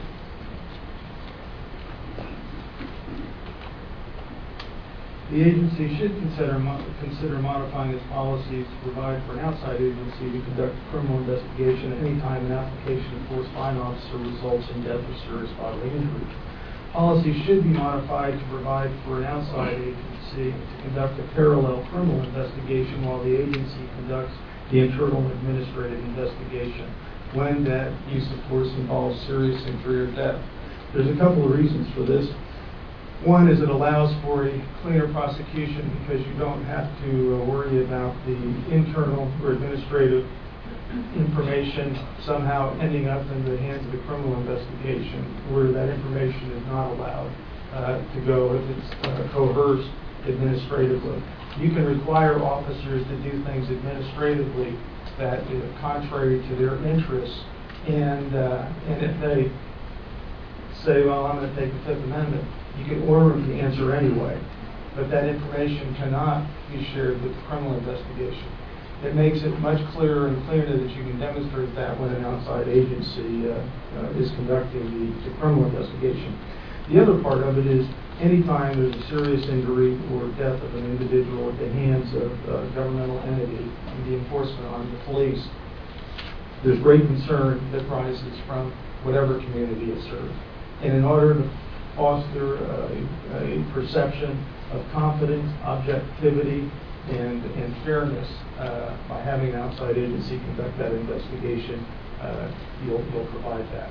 The agency should consider mo consider modifying its policies to provide for an outside agency to conduct a criminal investigation at any time an application of force by an officer results in death or serious bodily injury. Policies should be modified to provide for an outside agency to conduct a parallel criminal investigation while the agency conducts the internal administrative investigation when that use of force involves serious injury or death. There's a couple of reasons for this. One is it allows for a cleaner prosecution because you don't have to uh, worry about the internal or administrative information somehow ending up in the hands of the criminal investigation where that information is not allowed uh, to go if it's uh, coerced administratively. You can require officers to do things administratively that are contrary to their interests, and, uh, and if they say, well, I'm going to take the Fifth Amendment, you can order them to answer anyway, but that information cannot be shared with the criminal investigation. It makes it much clearer and clearer that you can demonstrate that when an outside agency uh, uh, is conducting the, the criminal investigation. The other part of it is anytime there's a serious injury or death of an individual at the hands of a governmental entity and the enforcement arm, the police, there's great concern that rises from whatever community is served. And in order to foster a, a perception of confidence, objectivity, and, and fairness uh, by having an outside agency conduct that investigation, uh, you'll, you'll provide that.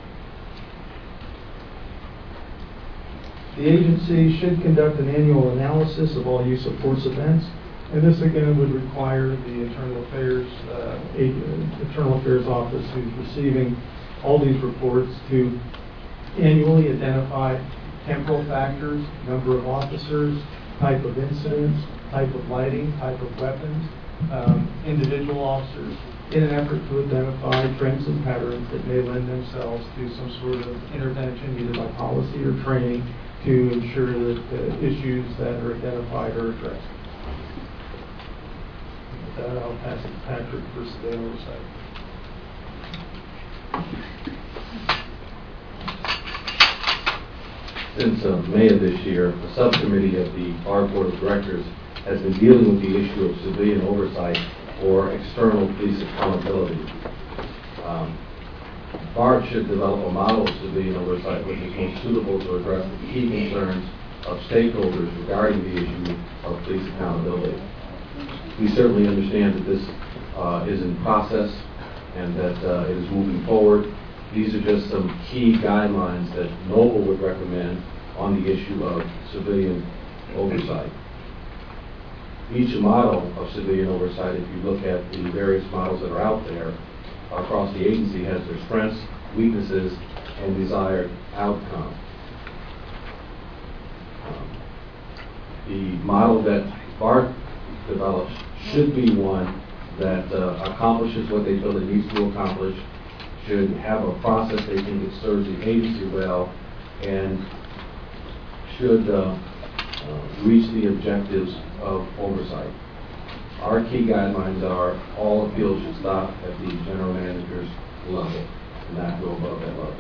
The agency should conduct an annual analysis of all use of force events, and this again would require the Internal Affairs uh, Internal Affairs Office, who's receiving all these reports, to annually identify temporal factors, number of officers, type of incidents, type of lighting, type of weapons, um, individual officers, in an effort to identify trends and patterns that may lend themselves to some sort of intervention, either by policy or training, to ensure that uh, issues that are identified are addressed. With that, I'll pass it to Patrick for the oversight. Since uh, May of this year, a subcommittee of the Bar Board of Directors has been dealing with the issue of civilian oversight for external police accountability. Um, BART should develop a model of civilian oversight which is most suitable to address the key concerns of stakeholders regarding the issue of police accountability. We certainly understand that this uh, is in process and that uh, it is moving forward. These are just some key guidelines that Noble would recommend on the issue of civilian oversight. Each model of civilian oversight, if you look at the various models that are out there across the agency, has their strengths, weaknesses, and desired outcome. Um, the model that BART develops should be one that uh, accomplishes what they feel it needs to accomplish, should have a process they think it serves the agency well, and should uh, uh, reach the objectives of oversight. Our key guidelines are all appeals should stop at the general manager's level and not go above that level.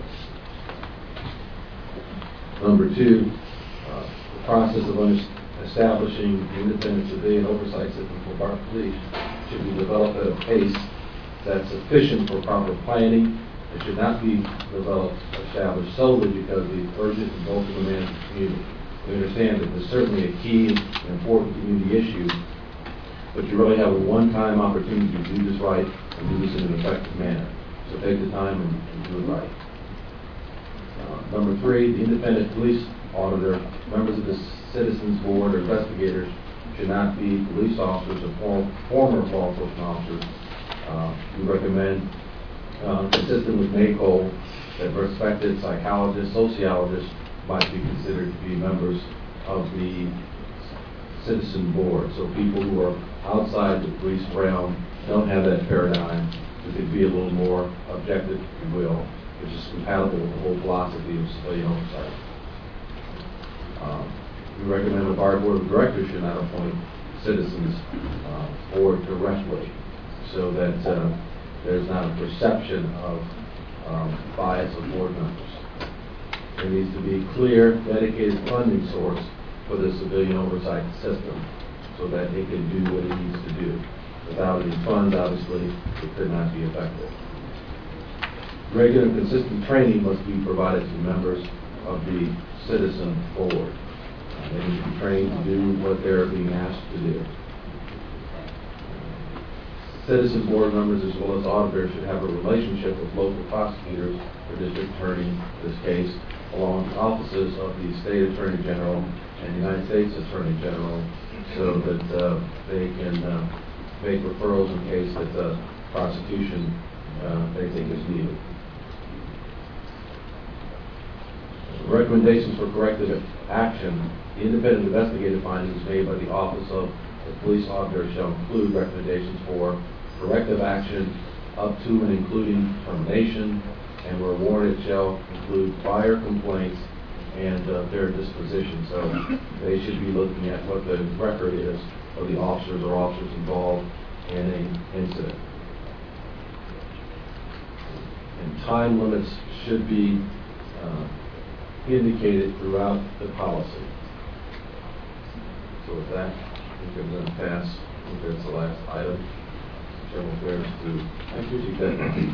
Number two, uh, the process of under- establishing an independent civilian oversight system for BART Police should be developed at a pace that's sufficient for proper planning. It should not be developed, established solely because of the urgent and vocal demands of the community. We understand that there's certainly a key and important community issue, but you really have a one-time opportunity to do this right and do this in an effective manner. So take the time and, and do it right. Uh, number three, the independent police auditor, members of the Citizens Board or investigators should not be police officers or form, former law enforcement officers. Uh, we recommend, uh, consistent with NACO, that respected psychologists, sociologists might be considered to be members of the Citizen Board. So people who are outside the police realm don't have that paradigm, that could be a little more objective, if you will, which is compatible with the whole philosophy of civilian oversight. Um, we recommend the BART Board of Directors should not appoint citizens uh, board directly, so that uh, there's not a perception of um, bias of board members. There needs to be clear, dedicated funding source for the civilian oversight system so that it can do what it needs to do. Without any funds, obviously, it could not be effective. Regular and consistent training must be provided to members of the citizen board. Uh, they need to be trained to do what they're being asked to do. Citizen board members as well as auditors should have a relationship with local prosecutors or district attorney, in this case, along with offices of the state attorney general and the United States attorney general, so that uh, they can uh, make referrals in case that uh, prosecution uh, they think is needed. Recommendations for corrective action. The independent investigative findings made by the Office of the Police Auditor shall include recommendations for corrective action up to and including termination, and where warranted shall include prior complaints and uh, their disposition. So they should be looking at what the record is of the officers or officers involved in an incident. And time limits should be uh, indicated throughout the policy. So with that, I think I'm going to pass. I think that's the last item. General affairs to thank you, Chief Deputy.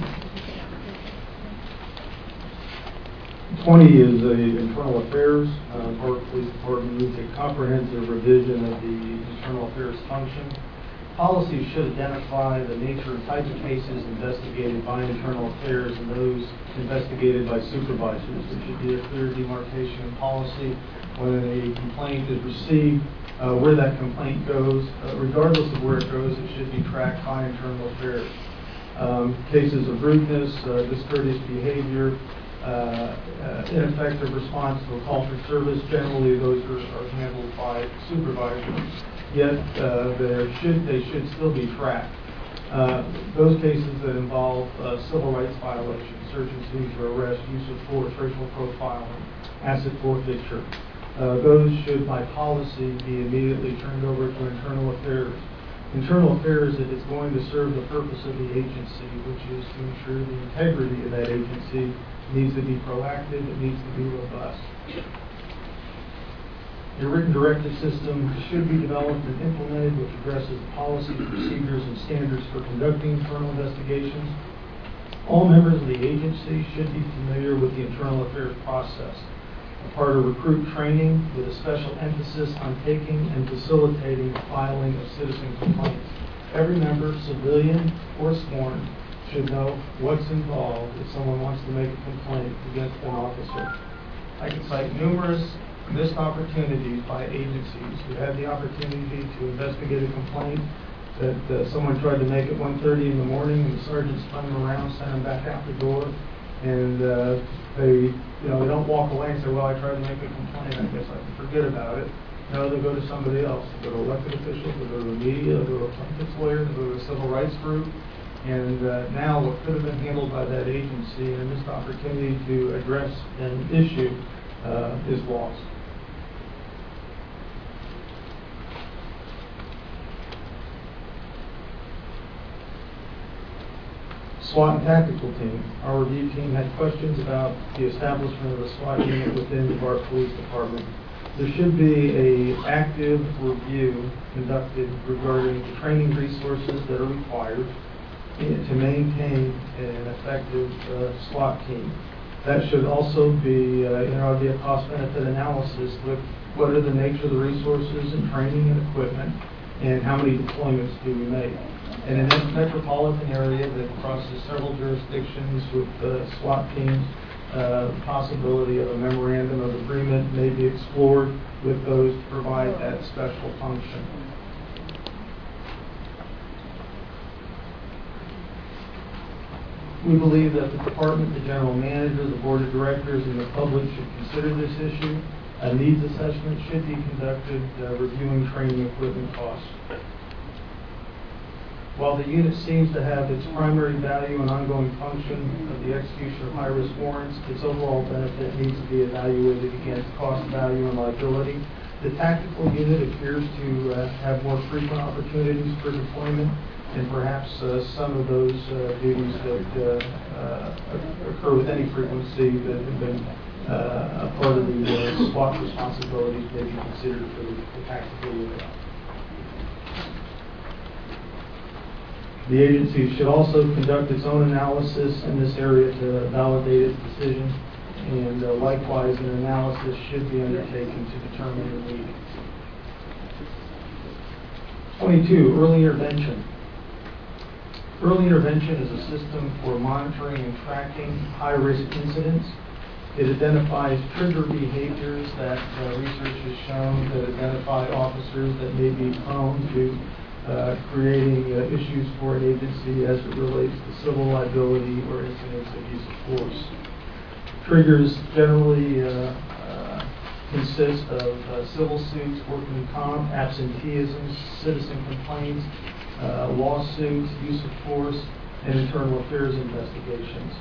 twenty is the internal affairs. Uh, Park Police Department needs a comprehensive revision of the internal affairs function. Policy should identify the nature and type of cases investigated by internal affairs and those investigated by supervisors. There should be a clear demarcation of policy when a complaint is received, uh, where that complaint goes. Uh, regardless of where it goes, it should be tracked by internal affairs. Um, cases of rudeness, uh, discourteous behavior, uh, uh, ineffective response to a call for service, generally those are, are handled by supervisors. Yet uh, there should they should still be tracked. Uh, those cases that involve uh, civil rights violations, search and seizure, arrest, use of force, racial profiling, asset forfeiture, uh, those should by policy be immediately turned over to internal affairs. Internal affairs it is going to serve the purpose of the agency, which is to ensure the integrity of that agency. It needs to be proactive, it needs to be robust. A written directive system should be developed and implemented which addresses policies, procedures, and standards for conducting internal investigations. All members of the agency should be familiar with the internal affairs process. A part of recruit training with a special emphasis on taking and facilitating the filing of citizen complaints. Every member, civilian or sworn, should know what's involved if someone wants to make a complaint against an officer. I can cite numerous missed opportunities by agencies who had the opportunity to investigate a complaint that uh, someone tried to make at one thirty in the morning, and the sergeant spun them around, sent them back out the door, and uh, they, you know, they don't walk away and say, well, I tried to make a complaint, I guess I can forget about it. No, they go to somebody else. They go to elected officials, they go to the media, they go to a plaintiff's lawyer, they go to a civil rights group, and uh, now what could have been handled by that agency and a missed opportunity to address an issue uh, is lost. SWAT and tactical team. Our review team had questions about the establishment of a SWAT unit within the BART Police Department. There should be a active review conducted regarding the training resources that are required to maintain an effective uh, SWAT team. That should also be, uh, you know, be a cost-benefit analysis with what are the nature of the resources and training and equipment, and how many deployments do we make. In a metropolitan area that crosses several jurisdictions with uh, SWAT teams, uh, the possibility of a memorandum of agreement may be explored with those to provide that special function. We believe that the department, the general manager, the board of directors, and the public should consider this issue. A needs assessment should be conducted, uh, reviewing training equipment costs. While the unit seems to have its primary value and ongoing function of the execution of high-risk warrants, its overall benefit needs to be evaluated against cost, value, and liability. The tactical unit appears to uh, have more frequent opportunities for deployment, and perhaps uh, some of those uh, duties that uh, uh, occur with any frequency that have been uh, a part of the uh, SWAT responsibilities may be considered for the, the tactical unit. The agency should also conduct its own analysis in this area to validate its decision, and uh, likewise an analysis should be undertaken to determine the need. twenty-two, early intervention. Early intervention is a system for monitoring and tracking high-risk incidents. It identifies trigger behaviors that uh, research has shown that identify officers that may be prone to Uh, creating uh, issues for an agency as it relates to civil liability or incidents of use of force. Triggers generally uh, uh, consist of uh, civil suits, workman comp, absenteeism, citizen complaints, uh, lawsuits, use of force, and internal affairs investigations.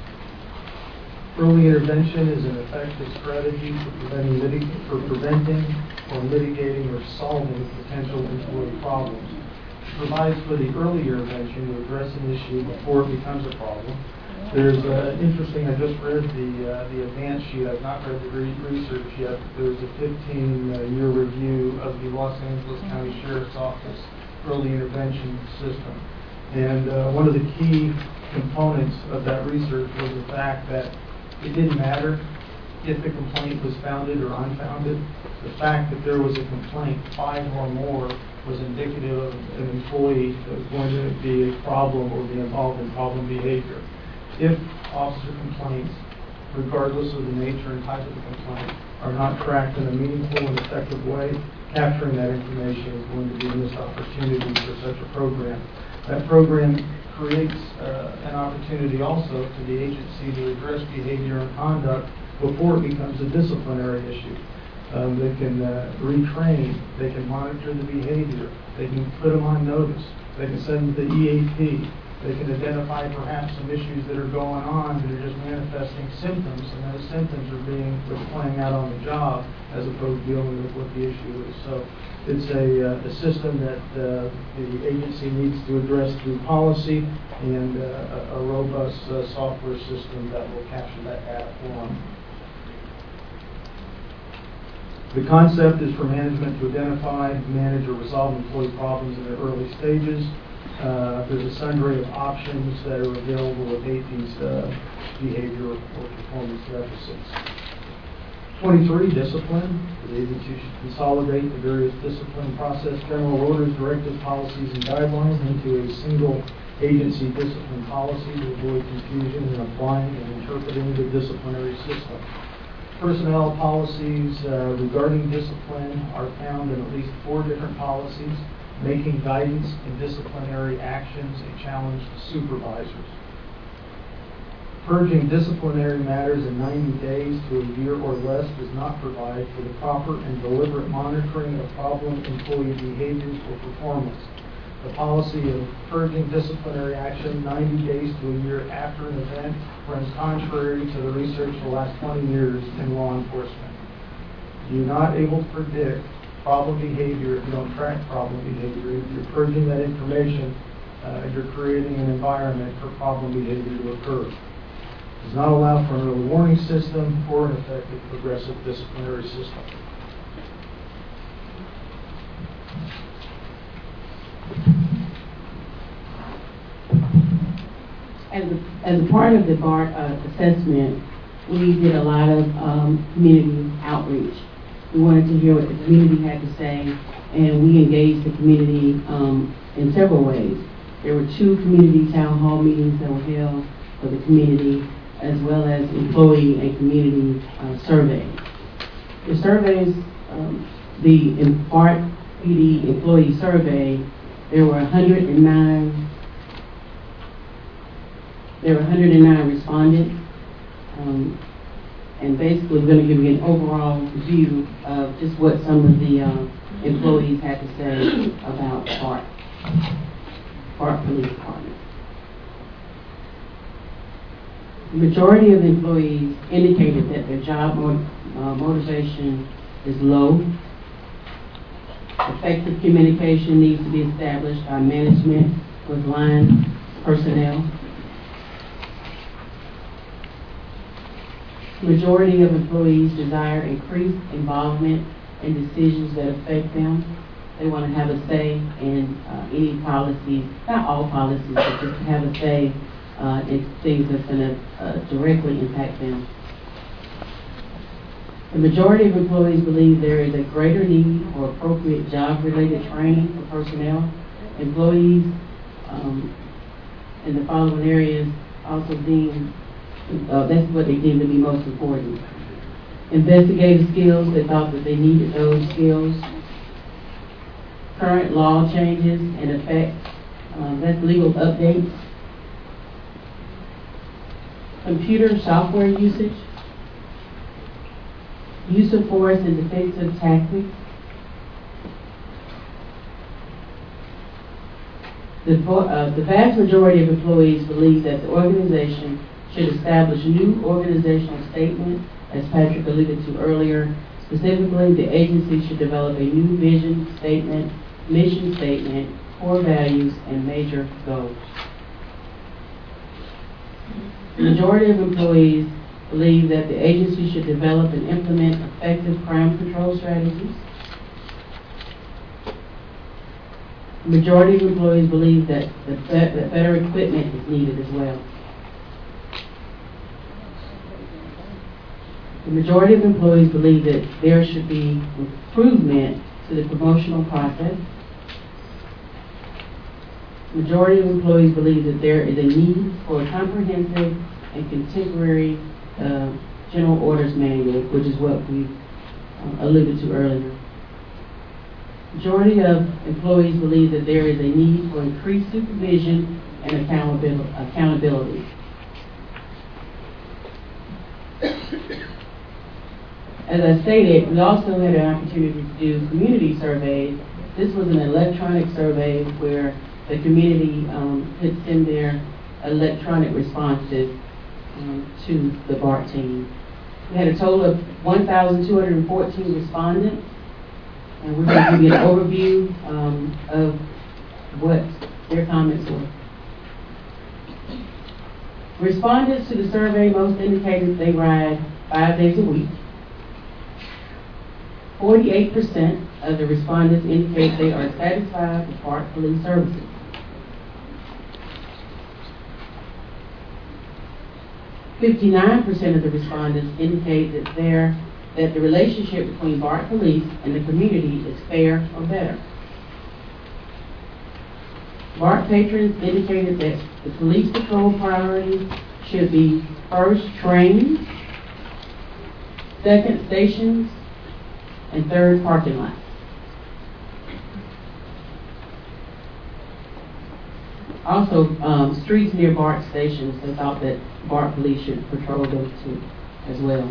Early intervention is an effective strategy for preventing, litig- for preventing or mitigating or solving potential employee problems. Provides for the early intervention to address an issue before it becomes a problem. There's uh, interesting, I just read the uh, the advance sheet, I've not read the re- research yet. There's a fifteen year review of the Los Angeles County Sheriff's Office early intervention system. And uh, one of the key components of that research was the fact that it didn't matter if the complaint was founded or unfounded. The fact that there was a complaint, five or more, was indicative of an employee that was going to be a problem or be involved in problem behavior. If officer complaints, regardless of the nature and type of the complaint, are not tracked in a meaningful and effective way, capturing that information is going to be a missed opportunity for such a program. That program creates uh, an opportunity also for the agency to address behavior and conduct before it becomes a disciplinary issue. Um, they can uh, retrain, they can monitor the behavior, they can put them on notice, they can send them to E A P, they can identify perhaps some issues that are going on that are just manifesting symptoms, and those symptoms are being playing out on the job as opposed to dealing with what the issue is. So it's a, uh, a system that uh, the agency needs to address through policy and uh, a, a robust uh, software system that will capture that data for them. The concept is for management to identify, manage, or resolve employee problems in their early stages. Uh, there's a sundry of options that are available to abate these uh, behavior or performance deficits. twenty-three, discipline. The agency should consolidate the various discipline process, general orders, directives, policies, and guidelines into a single agency discipline policy to avoid confusion in applying and interpreting the disciplinary system. Personnel policies uh, regarding discipline are found in at least four different policies, making guidance in disciplinary actions a challenge to supervisors. Purging disciplinary matters in ninety days to a year or less does not provide for the proper and deliberate monitoring of problem employee behaviors or performance. The policy of purging disciplinary action ninety days to a year after an event runs contrary to the research of the last twenty years in law enforcement. You're not able to predict problem behavior if you don't track problem behavior. If you're purging that information, uh, you're creating an environment for problem behavior to occur. It does not allow for an early warning system or an effective progressive disciplinary system. As a, as a part of the BART uh, assessment, we did a lot of um, community outreach. We wanted to hear what the community had to say, and we engaged the community um, in several ways. There were two community town hall meetings that were held for the community, as well as employee and community uh, surveys. The surveys, um, the BART P D employee survey, there were one hundred nine. There were one hundred nine respondents, um, and basically we're going to give you an overall view of just what some of the uh, employees had to say about BART, BART Police Department. The majority of employees indicated that their job mo uh, motivation is low. Effective communication needs to be established by management with line personnel. Majority of employees desire increased involvement in decisions that affect them. They want to have a say in uh, any policies, not all policies, but just to have a say uh, in things that's going to uh, directly impact them. The majority of employees believe there is a greater need for appropriate job-related training for personnel. Employees um, in the following areas also deem Uh, that's what they deem to be most important. Investigative skills, they thought that they needed those skills. Current law changes and effect, um, that's legal updates. Computer software usage. Use of force and defensive tactics. The, uh, the vast majority of employees believe that the organization should establish new organizational statement, as Patrick alluded to earlier. Specifically, the agency should develop a new vision statement, mission statement, core values, and major goals. The majority of employees believe that the agency should develop and implement effective crime control strategies. The majority of employees believe that, the be that better equipment is needed as well. The majority of employees believe that there should be improvement to the promotional process. The majority of employees believe that there is a need for a comprehensive and contemporary uh, general orders manual, which is what we uh, alluded to earlier. Majority of employees believe that there is a need for increased supervision and accountability. accountability. As I stated, we also had an opportunity to do community surveys. This was an electronic survey where the community um, could send their electronic responses um, to the BART team. We had a total of one thousand two hundred fourteen respondents, and we're going to give you an overview um, of what their comments were. Respondents to the survey most indicated they ride five days a week. Forty-eight percent of the respondents indicate they are satisfied with BART police services. Fifty-nine percent of the respondents indicate that their that the relationship between BART police and the community is fair or better. BART patrons indicated that the police patrol priorities should be first trains, second stations, and third parking lots. Also, um, streets near BART stations, they thought that BART police should patrol those too, as well.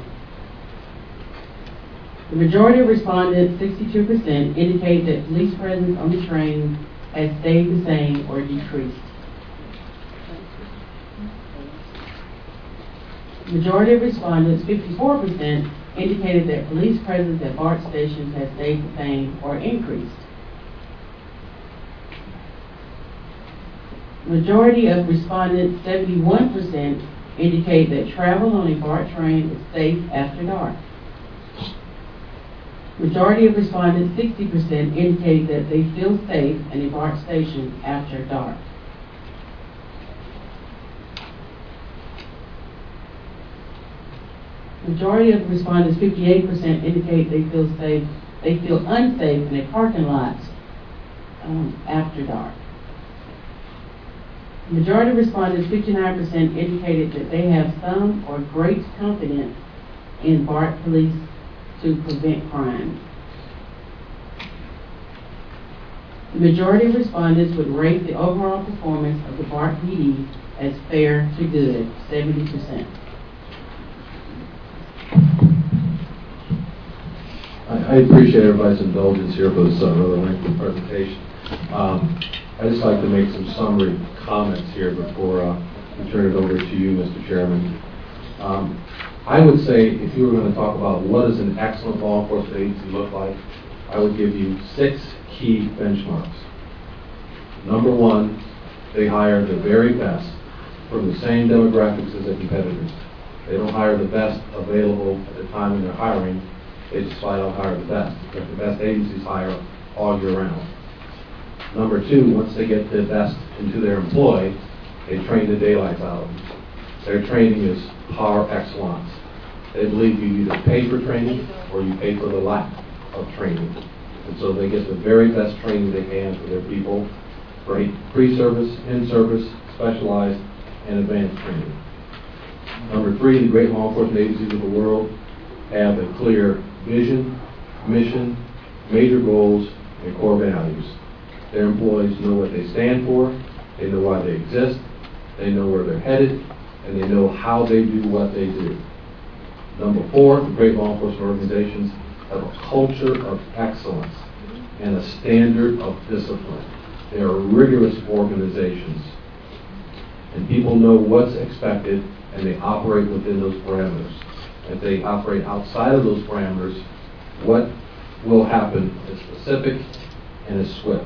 The majority of respondents, sixty-two percent, indicate that police presence on the train has stayed the same or decreased. The majority of respondents, fifty-four percent, indicated that police presence at BART stations has stayed the same or increased. Majority of respondents, seventy-one percent, indicate that travel on a BART train is safe after dark. Majority of respondents, sixty percent, indicate that they feel safe in a BART station after dark. Majority of respondents, fifty-eight percent, indicate they feel safe, they feel unsafe in a parking lot um, after dark. Majority of respondents, fifty-nine percent, indicated that they have some or great confidence in BART police to prevent crime. The majority of respondents would rate the overall performance of the BART P D as fair to good, seventy percent. I, I appreciate everybody's indulgence here for this uh, rather lengthy presentation. Um, I'd just like to make some summary comments here before uh, we turn it over to you, Mister Chairman. Um, I would say if you were going to talk about what does an excellent law enforcement agency look like, I would give you six key benchmarks. Number one, they hire the very best from the same demographics as their competitors. They don't hire the best available at the time when they're hiring. They just flat out hire the best. The best agencies hire all year round. Number two, once they get the best into their employ, they train the daylights out of them. Their training is par excellence. They believe you either pay for training or you pay for the lack of training. And so they get the very best training they can for their people, for pre-service, in-service, specialized, and advanced training. Number three, the great law enforcement agencies of the world have a clear vision, mission, major goals, and core values. Their employees know what they stand for, they know why they exist, they know where they're headed, and they know how they do what they do. Number four, the great law enforcement organizations have a culture of excellence and a standard of discipline. They are rigorous organizations, and people know what's expected, and they operate within those parameters. If they operate outside of those parameters, what will happen is specific and is swift.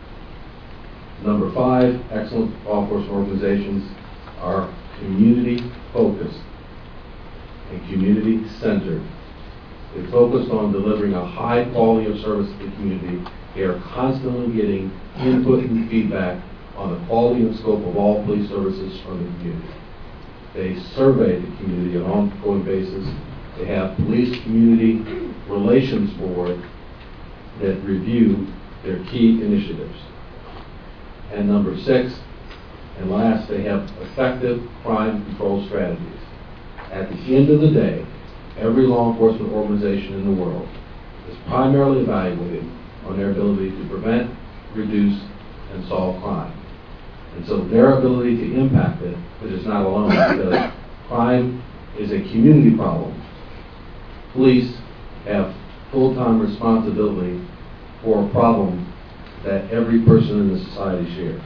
Number five, excellent law enforcement organizations are community-focused and community-centered. They focus on delivering a high quality of service to the community. They are constantly getting input and feedback on the quality and scope of all police services from the community. They survey the community on an ongoing basis. They have police community relations board that review their key initiatives. And number six, and last, they have effective crime control strategies. At the end of the day, every law enforcement organization in the world is primarily evaluated on their ability to prevent, reduce, and solve crime. And so their ability to impact it, which is not alone, because crime is a community problem. Police have full-time responsibility for a problem that every person in the society shares.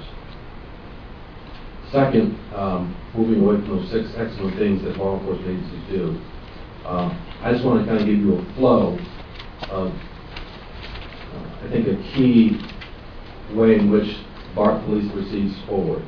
Second, um, moving away from those six excellent things that law enforcement agencies do, um, I just want to kind of give you a flow of, uh, I think, a key way in which BART Police proceeds forward.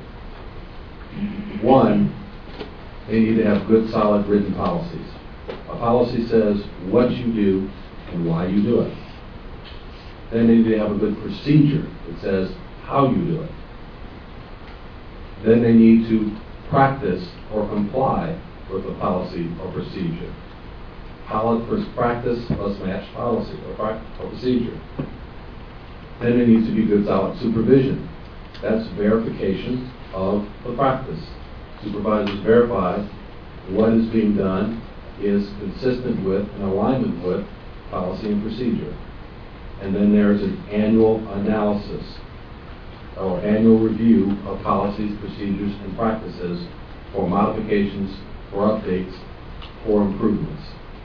One, they need to have good, solid written policies. A policy says what you do and why you do it. Then they need to have a good procedure that says how you do it. Then they need to practice or comply with the policy or procedure. Poli- Practice must match policy or, pra- or procedure. Then there needs to be good solid supervision. That's verification of the practice. Supervisors verify what is being done is consistent with and alignment with policy and procedure. And then there's an annual analysis or annual review of policies, procedures, and practices for modifications, for updates, for improvements.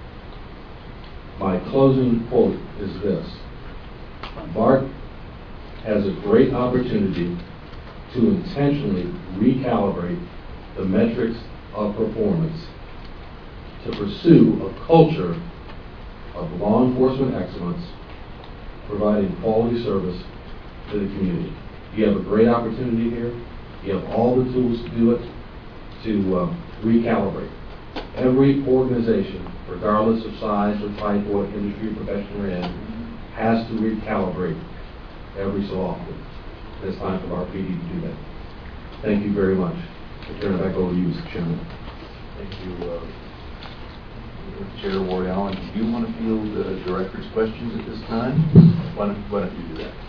My closing quote is this: BART has a great opportunity to intentionally recalibrate the metrics of performance to pursue a culture of law enforcement excellence, providing quality service to the community. You have a great opportunity here. You have all the tools to do it, to uh, recalibrate. Every organization, regardless of size or type or what industry or profession you're in, has to recalibrate every so often. It's time for our P D to do that. Thank you very much. I turn it back over to you, Mister Chairman. Thank you, uh, Chair Ward Allen. Do you want to field the director's questions at this time? Why don't, why don't you do that?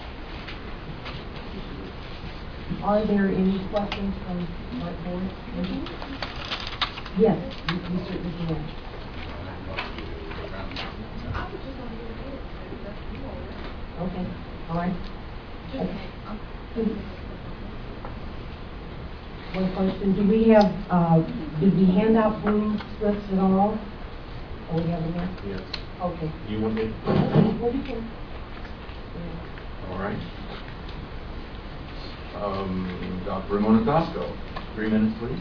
Are there any questions from my board? Mm-hmm. Yes, you, you certainly can. Okay, all right. One question, do we have, uh, did we hand out blue slips at all? Oh, we have them here? Yes. Okay. You want me? Well, you can. All right. Um, Doctor Ramona Tosco, three minutes, please.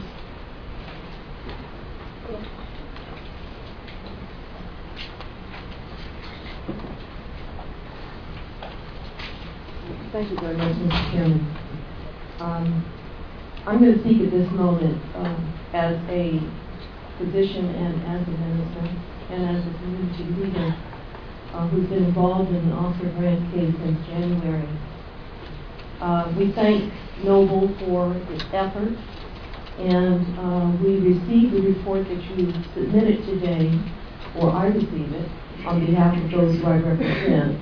Thank you very much, Mister Chairman. Um, I'm going to speak at this moment um, as a physician and as a minister and as a community leader uh, who's been involved in the Oscar Grant case since January. Uh, we thank Noble for its effort, and uh, we received the report that you submitted today, or I received it, on behalf of those who I represent,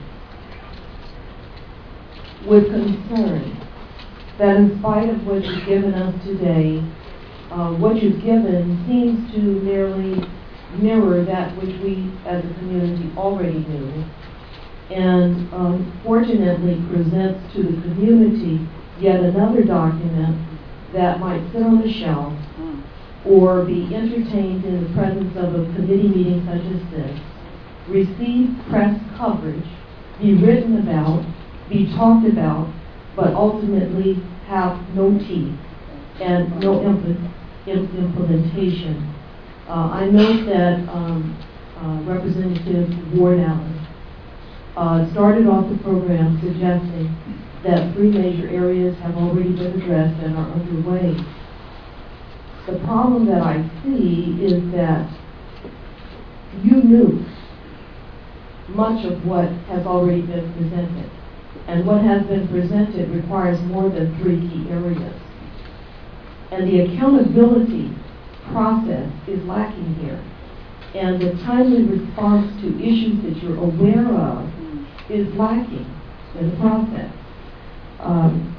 with concern that in spite of what you've given us today, uh, what you've given seems to merely mirror that which we as a community already knew, and um, fortunately presents to the community yet another document that might sit on the shelf or be entertained in the presence of a committee meeting such as this, receive press coverage, be written about, be talked about, but ultimately have no teeth and no impl- implementation. Uh, I note that um, uh, Representative Ward Allen uh, started off the program suggesting that three major areas have already been addressed and are underway. The problem that I see is that you knew much of what has already been presented. And what has been presented requires more than three key areas. And the accountability process is lacking here. And the timely response to issues that you're aware of is lacking in the process. Um,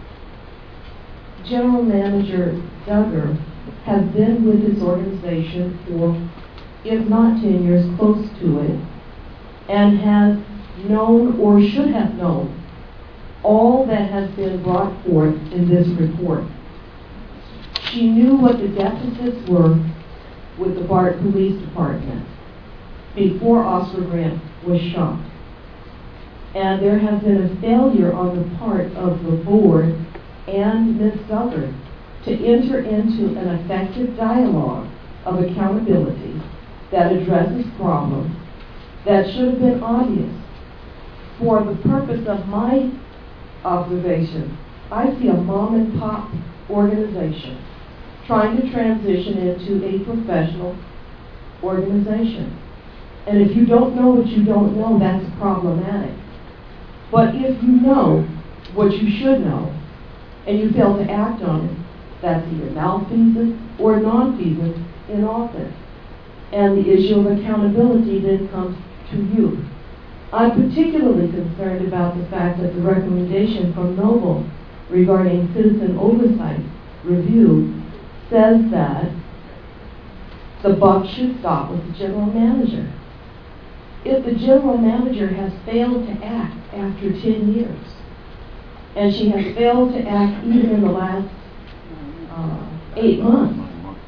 General Manager Duggar has been with his organization for, if not ten years, close to it, and has known or should have known all that has been brought forth in this report. She knew what the deficits were with the BART Police Department before Oscar Grant was shot. And there has been a failure on the part of the board and Miz Duggar to enter into an effective dialogue of accountability that addresses problems that should have been obvious. For the purpose of my observation, I see a mom and pop organization trying to transition into a professional organization. And if you don't know what you don't know, that's problematic. But if you know what you should know, and you fail to act on it, that's either malfeasance or nonfeasance in office. And the issue of accountability then comes to you. I'm particularly concerned about the fact that the recommendation from Noble regarding citizen oversight review says that the buck should stop with the general manager. If the general manager has failed to act after ten years, and she has failed to act even in the last uh, eight months,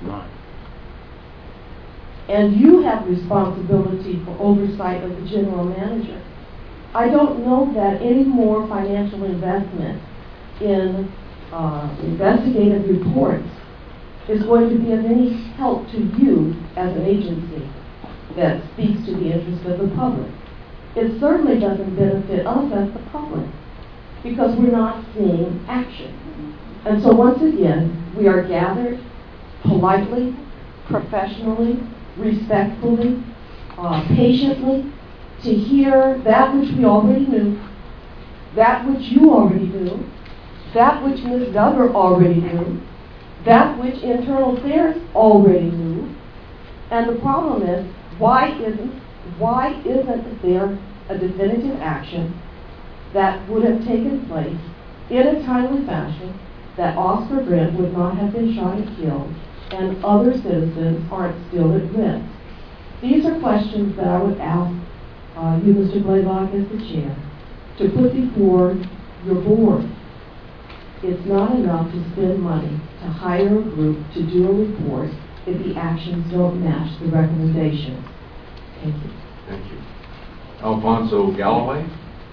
and you have responsibility for oversight of the general manager, I don't know that any more financial investment in uh, investigative reports is going to be of any help to you as an agency that speaks to the interest of the public. It certainly doesn't benefit us as the public because we're not seeing action. And so once again, we are gathered politely, professionally, respectfully, uh, patiently to hear that which we already knew, that which you already knew, that which Miz Duggar already knew, that which Internal Affairs already knew. And the problem is, why isn't why isn't there a definitive action that would have taken place in a timely fashion that Oscar Brent would not have been shot and killed and other citizens aren't still at risk? These are questions that I would ask uh, you, Mister Blaylock, as the chair, to put before your board. It's not enough to spend money to hire a group to do a report if the actions don't match the recommendations. Thank you. Thank you. Alfonso Galloway.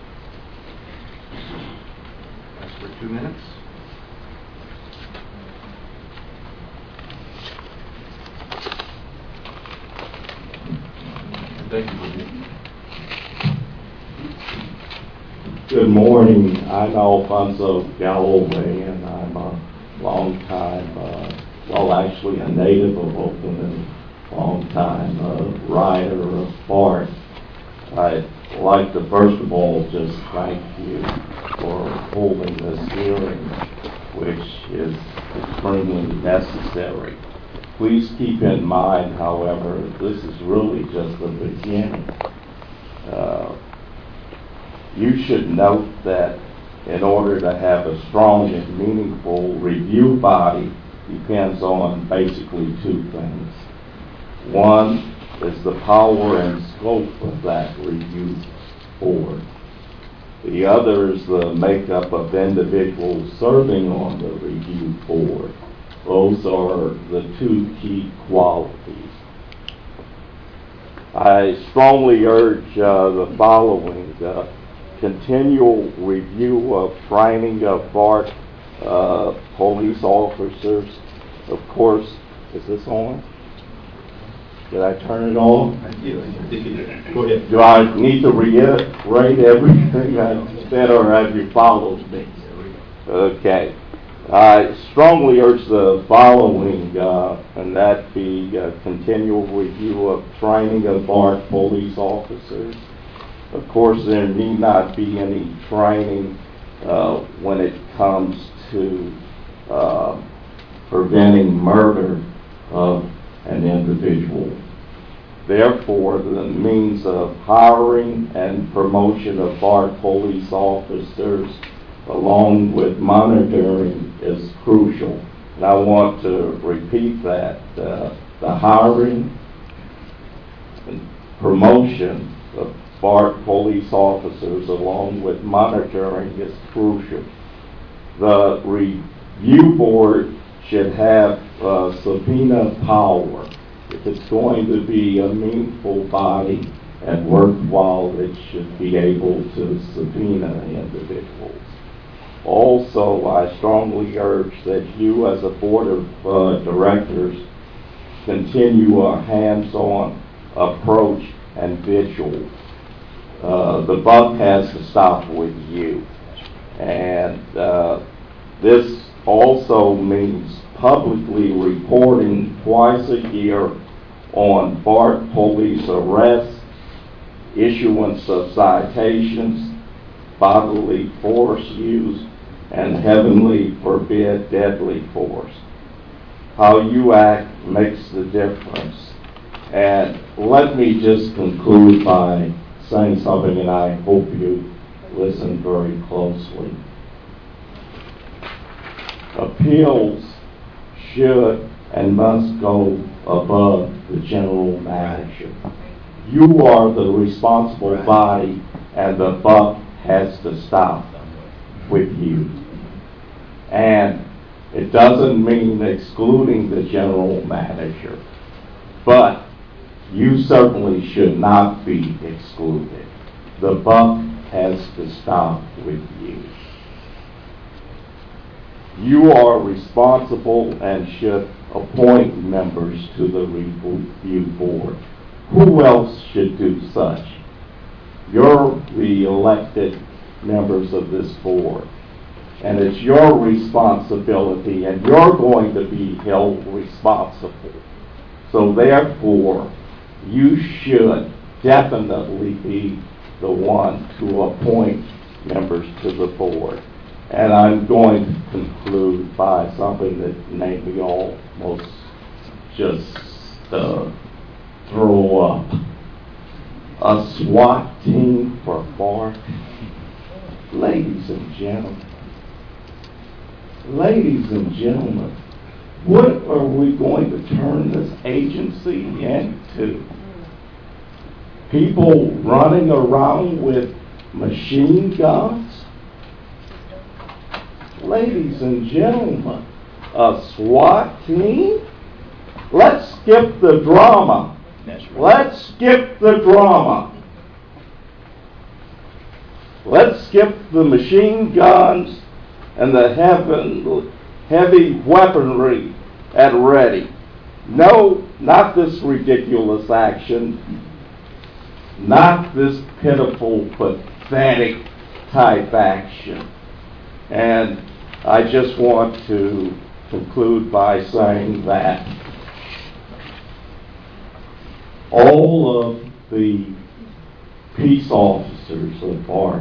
That's for two minutes. Thank you. Good morning. I'm Alfonso Galloway, and I'm a long-time, uh, well, actually a native of Oakland and long-time uh, rider of BART. I'd like to first of all just thank you for holding this hearing, which is extremely necessary. Please keep in mind, however, this is really just the beginning. Uh, you should note that in order to have a strong and meaningful review body depends on basically two things. One is the power and scope of that review board. The other is the makeup of individuals serving on the review board. Those are the two key qualities. I strongly urge uh, the following. Uh, continual review of training of BART uh, police officers. Of course, is this on? Did I turn it on? Go ahead. Do I need to reiterate everything I said, or have you followed me? Okay. I strongly urge the following, uh, and that be a continual review of training of BART police officers. Of course, there need not be any training uh, when it comes to uh, preventing murder of an individual. Therefore, the means of hiring and promotion of BART police officers along with monitoring is crucial. And I want to repeat that. Uh, the hiring and promotion of BART police officers along with monitoring is crucial. The review board should have uh, subpoena power. If it's going to be a meaningful body and worthwhile, it should be able to subpoena individuals. Also, I strongly urge that you as a board of uh, directors continue a hands-on approach and vigil. Uh, the buck has to stop with you. And uh, this also means publicly reporting twice a year on BART police arrests, issuance of citations, bodily force use, and heavenly forbid deadly force. How you act makes the difference. And let me just conclude by saying something, and I hope you listen very closely. Appeals should and must go above the general manager. You are the responsible body, and the buck has to stop with you. And it doesn't mean excluding the general manager, but you certainly should not be excluded. The buck has to stop with you. You are responsible and should appoint members to the review board. Who else should do such? You're the elected members of this board, and it's your responsibility, and you're going to be held responsible. So therefore, you should definitely be the one to appoint members to the board. And I'm going to conclude by something that made me almost just uh, throw up. A SWAT team for Bart. Ladies and gentlemen, ladies and gentlemen, what are we going to turn this agency into? People running around with machine guns? Ladies and gentlemen, a SWAT team? Let's skip the drama. Let's skip the drama. Let's skip the machine guns and the heaven, heavy weaponry at ready. No, not this ridiculous action. Not this pitiful, pathetic type action. And I just want to conclude by saying that all of the peace officers of BART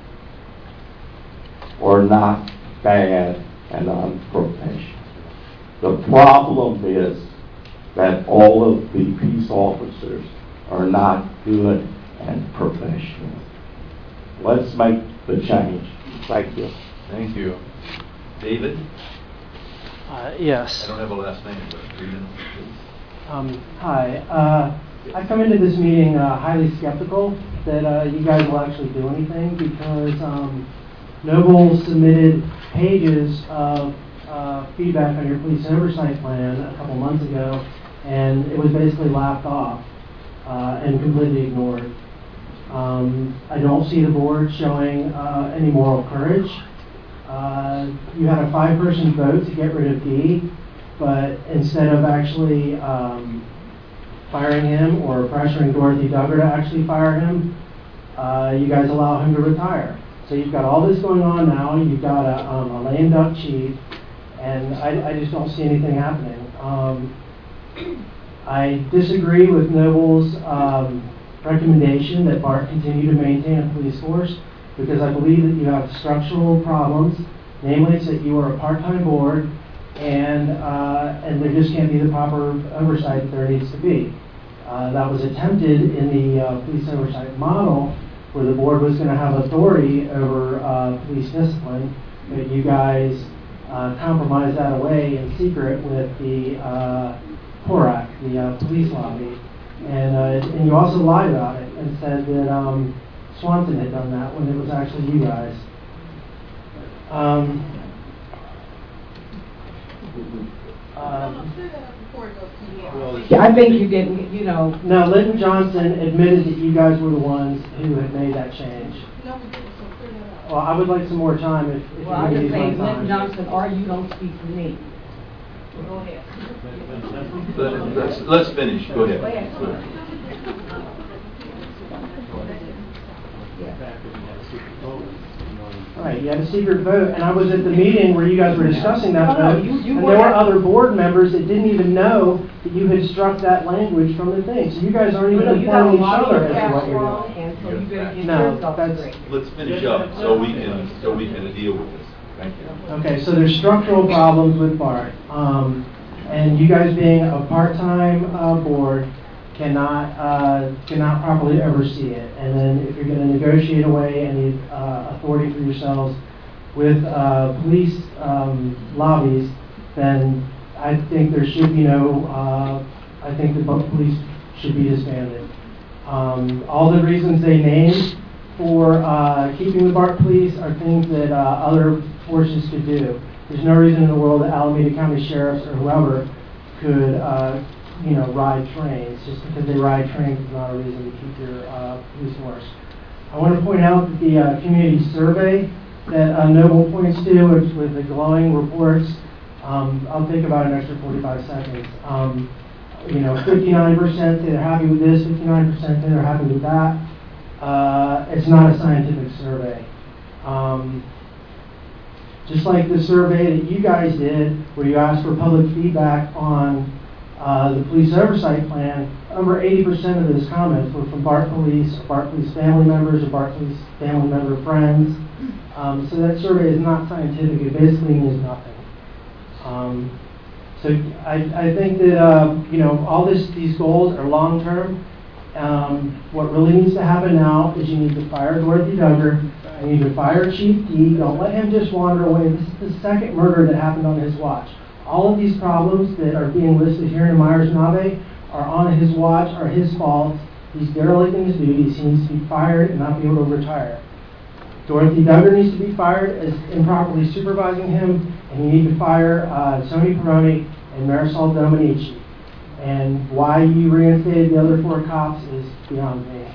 are not bad and unprofessional. The problem is that all of the peace officers are not good and professional. Let's make the change. Thank you. Thank you. David? Uh, yes. I don't have a last name, but three minutes, please. Um, hi. Uh, I come into this meeting uh, highly skeptical that uh, you guys will actually do anything because um, Noble submitted pages of uh, feedback on your police oversight plan a couple months ago, and it was basically laughed off uh, and completely ignored. Um, I don't see the board showing uh, any moral courage. Uh, you had a five-person vote to get rid of Dee, but instead of actually um, firing him or pressuring Dorothy Duggar to actually fire him, uh, you guys allow him to retire. So you've got all this going on now. You've got a, um, a lame duck chief, and I, I just don't see anything happening. Um, I disagree with Noble's um, recommendation that BART continue to maintain a police force, because I believe that you have structural problems. Namely, it's that you are a part-time board, and uh, and there just can't be the proper oversight that there needs to be. Uh, that was attempted in the uh, police oversight model, where the board was going to have authority over uh, police discipline, but you guys uh, compromised that away in secret with the uh, PORAC, the uh, police lobby. And, uh, and you also lied about it and said that um, Swanson had done that when it was actually you guys. Um, um, I think you didn't, you know. now, Lyndon Johnson admitted that you guys were the ones who had made that change. Well, I would like some more time if, if Well, I'm you just need saying, my Lyndon time. Johnson, or you don't speak for me. Go ahead. Let- Let's, let's finish. Go ahead. Go ahead. Go ahead. Back when we had a secret vote, you know, Right, you had a secret vote, and I was at the meeting where you guys were discussing that No, no, vote, you- you and were there were at- other board members that didn't even know that you had struck that language from the thing. So you guys aren't even No, you got a informing each lot other of as to facts what you're wrong, doing. and so you better get No, yourself that's- straight. Let's finish up so we can, so we can deal with this. Thank you. Okay, so there's structural problems with BART. Um, and you guys being a part-time, uh, board cannot, uh, cannot properly oversee it. And then if you're gonna negotiate away any, uh, authority for yourselves with, uh, police, um, lobbies, then I think there should be no, uh, I think the bu- police should be disbanded. Um, all the reasons they named for, uh, keeping the BART police are things that, uh, other forces could do. There's no reason in the world that Alameda County sheriffs or whoever could, uh, you know, ride trains. Just because they ride trains is not a reason to keep your uh, police force. I want to point out that the uh, community survey that uh, Noble points to, which with the glowing reports, um, I'll take about an extra forty-five seconds. Um, you know, fifty-nine percent say they're happy with this, fifty-nine percent say they're happy with that. Uh, it's not a scientific survey. Um, Just like the survey that you guys did, where you asked for public feedback on uh, the police oversight plan, over eighty percent of those comments were from BART police, or BART police family members, or BART police family member friends. Um, so that survey is not scientific. It basically means nothing. Um, so I, I think that uh, you know all this these goals are long term. Um, what really needs to happen now is you need to fire Dorothy Duggar. You need to fire Chief D. Don't let him just wander away. This is the second murder that happened on his watch. All of these problems that are being listed here in Myers-Nave are on his watch, are his fault. He's derelict in his duties. He needs to be fired and not be able to retire. Dorothy Duggar needs to be fired as improperly supervising him, and you need to fire uh, Tony Peroni and Marisol Dominici. And why you reinstated the other four cops is beyond me.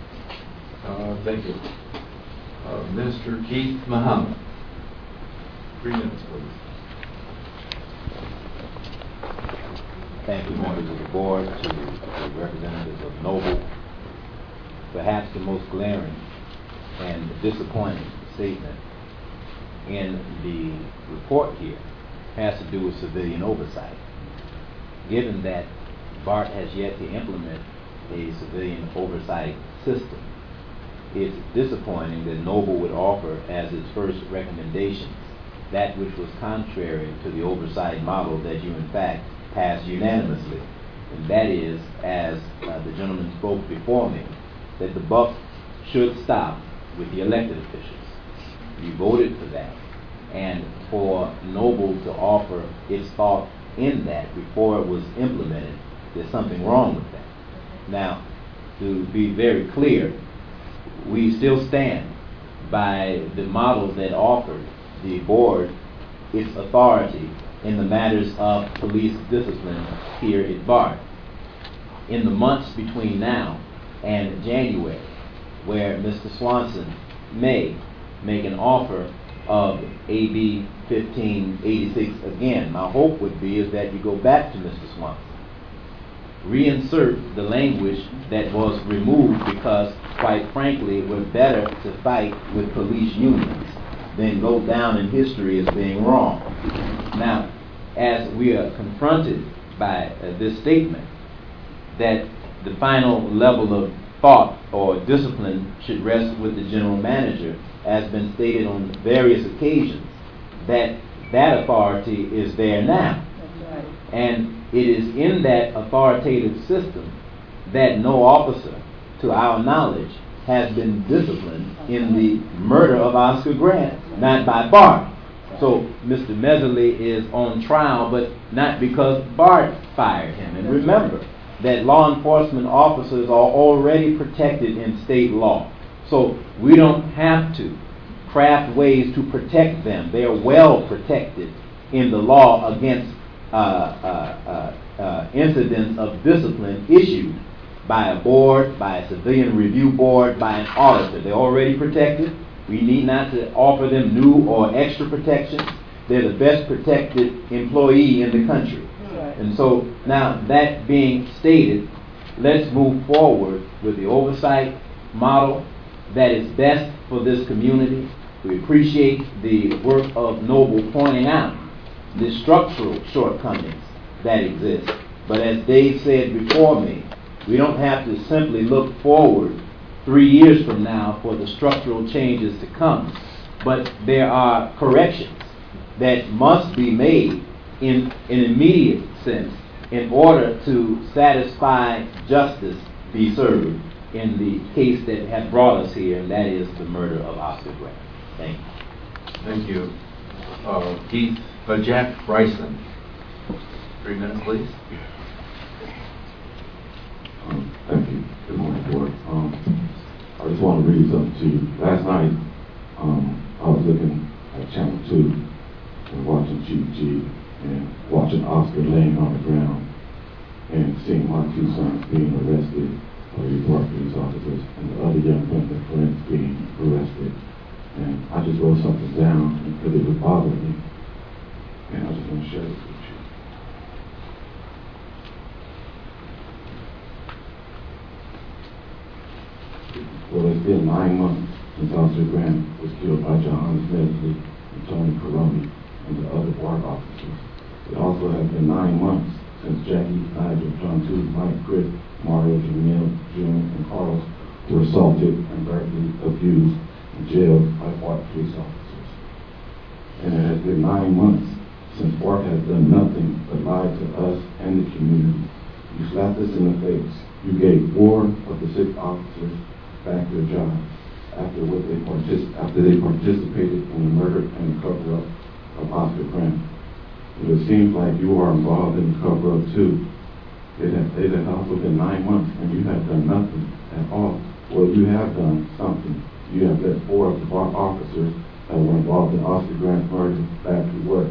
Uh, thank you. Uh, Minister Keith Muhammad. Three minutes, please. Thank you, members of the board, to the representatives of Noble. Perhaps the most glaring and disappointing statement in the report here has to do with civilian oversight. Given that BART has yet to implement a civilian oversight system, it's disappointing that Noble would offer as its first recommendations that which was contrary to the oversight model that you in fact passed unanimously. And that is, as uh, the gentleman spoke before me, that the buck should stop with the elected officials. You voted for that. And for Noble to offer its thought in that before it was implemented, there's something wrong with that. Now, to be very clear, we still stand by the model that offered the board its authority in the matters of police discipline here at BART. In the months between now and January, where Mister Swanson may make an offer of A B fifteen eighty-six again, my hope would be is that you go back to Mister Swanson, reinsert the language that was removed because, quite frankly, it was better to fight with police unions than go down in history as being wrong. Now, as we are confronted by uh, this statement that the final level of thought or discipline should rest with the general manager, as been stated on various occasions, that that authority is there now. And it is in that authoritative system that no officer, to our knowledge, has been disciplined in the murder of Oscar Grant, not by BART. So Mister Meserly is on trial, but not because BART fired him. And remember that law enforcement officers are already protected in state law. So we don't have to craft ways to protect them. They are well protected in the law against uh, uh, uh, uh, incidents of discipline issued by a board, by a civilian review board, by an auditor. They're already protected. We need not to offer them new or extra protections. They're the best protected employee in the country. And so now that being stated, let's move forward with the oversight model that is best for this community, We appreciate the work of Noble pointing out the structural shortcomings that exist. But as Dave said before me, we don't have to simply look forward three years from now for the structural changes to come. But there are corrections that must be made in an immediate sense in order to satisfy justice be served in the case that had brought us here, and that is the murder of Oscar Grant. Thank you. Thank you. Uh, Keith, uh, Jack Bryson. Three minutes, please. Um, thank you. Good morning, Board. Um, I just want to read something to you. Last night, um, I was looking at Channel two and watching Chief G and watching Oscar laying on the ground and seeing my two sons being arrested by these Park police officers and the other young men, their friends, being arrested. And I just wrote something down because it was bothering me. And I just want to share this with you. Well, it's been nine months since Officer Grant was killed by John Medley and Tony Caroni and the other BART officers. It also has been nine months since Jackie, Nigel, John Two, Mike, Chris, Mario, Jamil, June, and Carlos were assaulted and verbally abused and jailed by BART police officers. And it has been nine months since BART has done nothing but lie to us and the community. You slapped us in the face. You gave four of the six officers back their jobs after what they partic- after they participated in the murder and the cover-up of Oscar Grant. But it seems like you are involved in the cover-up too. It has, it has also been nine months and you have done nothing at all. Well, you have done something. You have let four of the BART officers that were involved in Oscar Grant's murder back to work.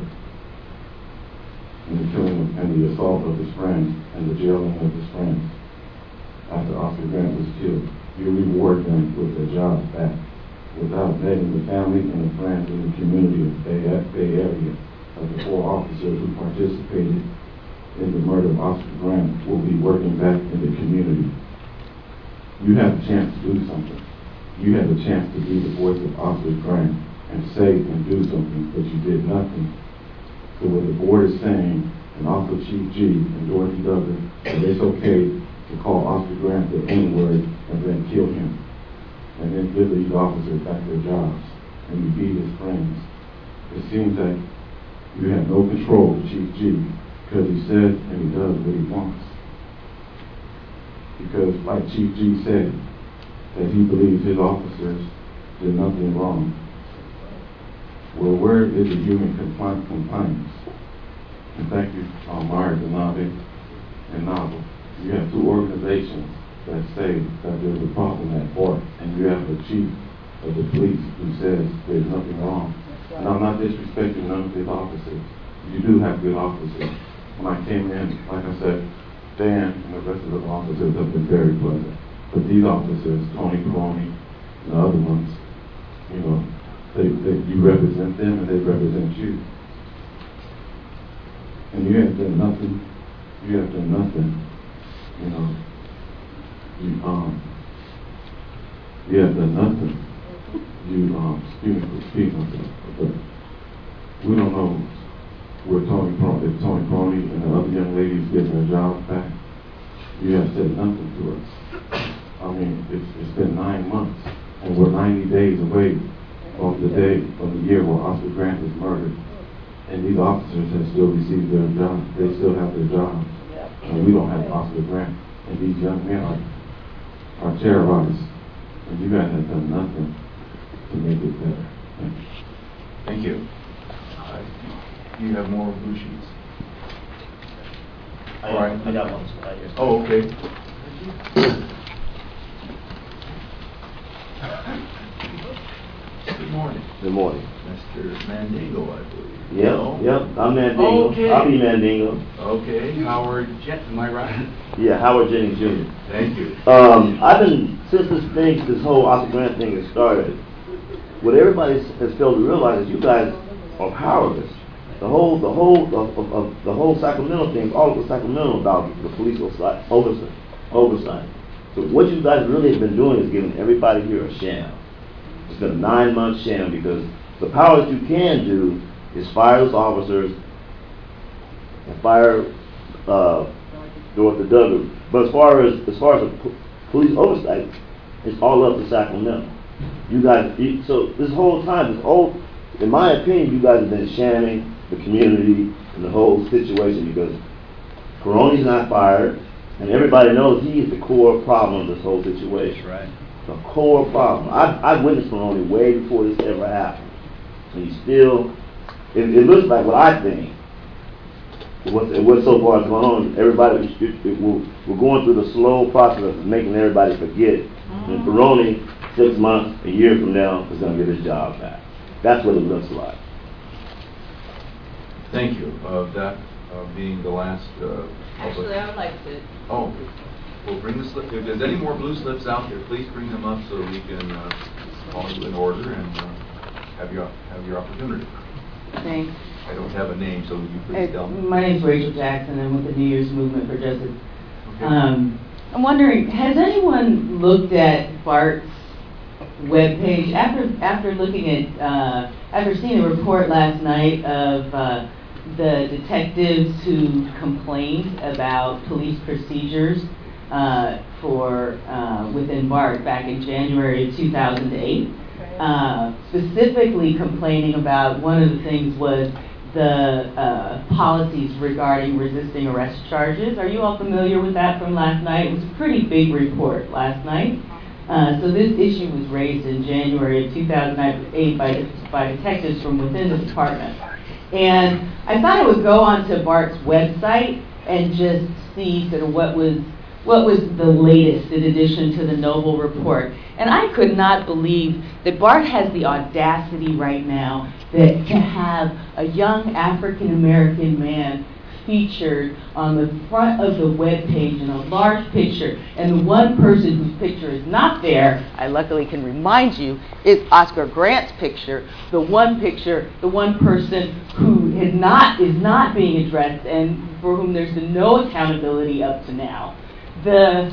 And the killing of, and the assault of his friends and the jailing of his friends after Oscar Grant was killed. You reward them with their jobs back without letting the family and the friends in the community of Bay, Bay Area of the four officers who participated in the murder of Oscar Grant will be working back in the community. You had a chance to do something. You had a chance to be the voice of Oscar Grant and say and do something, but you did nothing. So what the board is saying, and also Chief G and Dorothy Douglas, that it's okay to call Oscar Grant the N-word and then kill him, and then give these officers back their jobs, and you be his friends. It seems that you have no control of Chief G, because he says and he does what he wants. Because like Chief G said, that he believes his officers did nothing wrong. Well, where is the human compli- compliance? And thank you, um, Myers and Nabe and Novel. You have two organizations that say that there's a problem at BART, and you have a chief of the police who says there's nothing wrong. And I'm not disrespecting none of his officers. You do have good officers. When I came in, like I said, Dan and the rest of the officers have been very pleasant. But these officers, Tony Caroni and the other ones, you know, they, they, you represent them and they represent you. And you have done nothing. You have done nothing. You know, you um, you have done nothing. You um, excuse me for speaking, but we don't know where Tony Crony, if Tony Crony and the other young ladies getting their jobs back. You have said nothing to us. I mean, it's it's been nine months, and we're ninety days away from the day, from the year where Oscar Grant was murdered, and these officers have still received their jobs. They still have their jobs. And we don't have Oscar Grant, and these young men are, are terrorized, and you guys have done nothing to make it better. Thank you. Thank you. Uh, you have more blue sheets? I, All right. I got one. Uh, yes. Oh, okay. Good morning. Good morning. Mister Mandingo, I believe. Yep, No? yep, I'm Mandingo. Okay. I'll be Mandingo. Okay, Howard Jet, am I right? Yeah, Howard Jennings Junior Thank you. Um, I've been, since this thing, this whole Oscar Grant thing has started, what everybody has failed to realize is you guys are powerless. The whole, the whole, of, of, of the whole Sacramento thing, all of the Sacramento about the police oversight, oversight, oversight. So what you guys really have been doing is giving everybody here a sham. It's been a nine-month sham because the powers you can do is fire those officers and fire uh, Dorothy Duggar. But as far as as far as the p- police oversight, it's all up to Sacramento. You guys, you, so this whole time, this whole, in my opinion, you guys have been shamming the community and the whole situation because Peroni's not fired, and everybody knows he is the core problem of this whole situation. Right. The core problem. I've, I've witnessed Peroni way before this ever happened. And he's still, it, it looks like what I think, what's, what's so far is going on, everybody, it, it, we're, we're going through the slow process of making everybody forget. Mm-hmm. And Peroni, six months, a year from now, is going to get his job back. That's what it looks like. Thank you. Uh, that uh, being the last. Uh, Actually, I would like to. Oh, well, bring the slip. If there's any more blue slips out there, please bring them up so we can uh, call you in order and uh, have your have your opportunity. Thanks. I don't have a name, so you please Hey, tell me. my name is Rachel Jackson. I'm with the New Year's Movement for Justice. Okay. Um, I'm wondering, has anyone looked at Bart's webpage after after looking at uh, after seeing the report last night of uh, the detectives who complained about police procedures uh, for uh, within Bart back in January of two thousand eight, uh, specifically complaining about one of the things was the uh, policies regarding resisting arrest charges. Are you all familiar with that from last night? It was a pretty big report last night. Uh, so this issue was raised in January of two thousand eight by, by detectives from within the department. And I thought I would go onto Bart's website and just see sort of what was what was the latest in addition to the Noble report. And I could not believe that Bart has the audacity right now that to have a young African American man featured on the front of the web page in a large picture, and the one person whose picture is not there, I luckily can remind you, is Oscar Grant's picture, the one picture, the one person who is not is not being addressed and for whom there's been no accountability up to now. The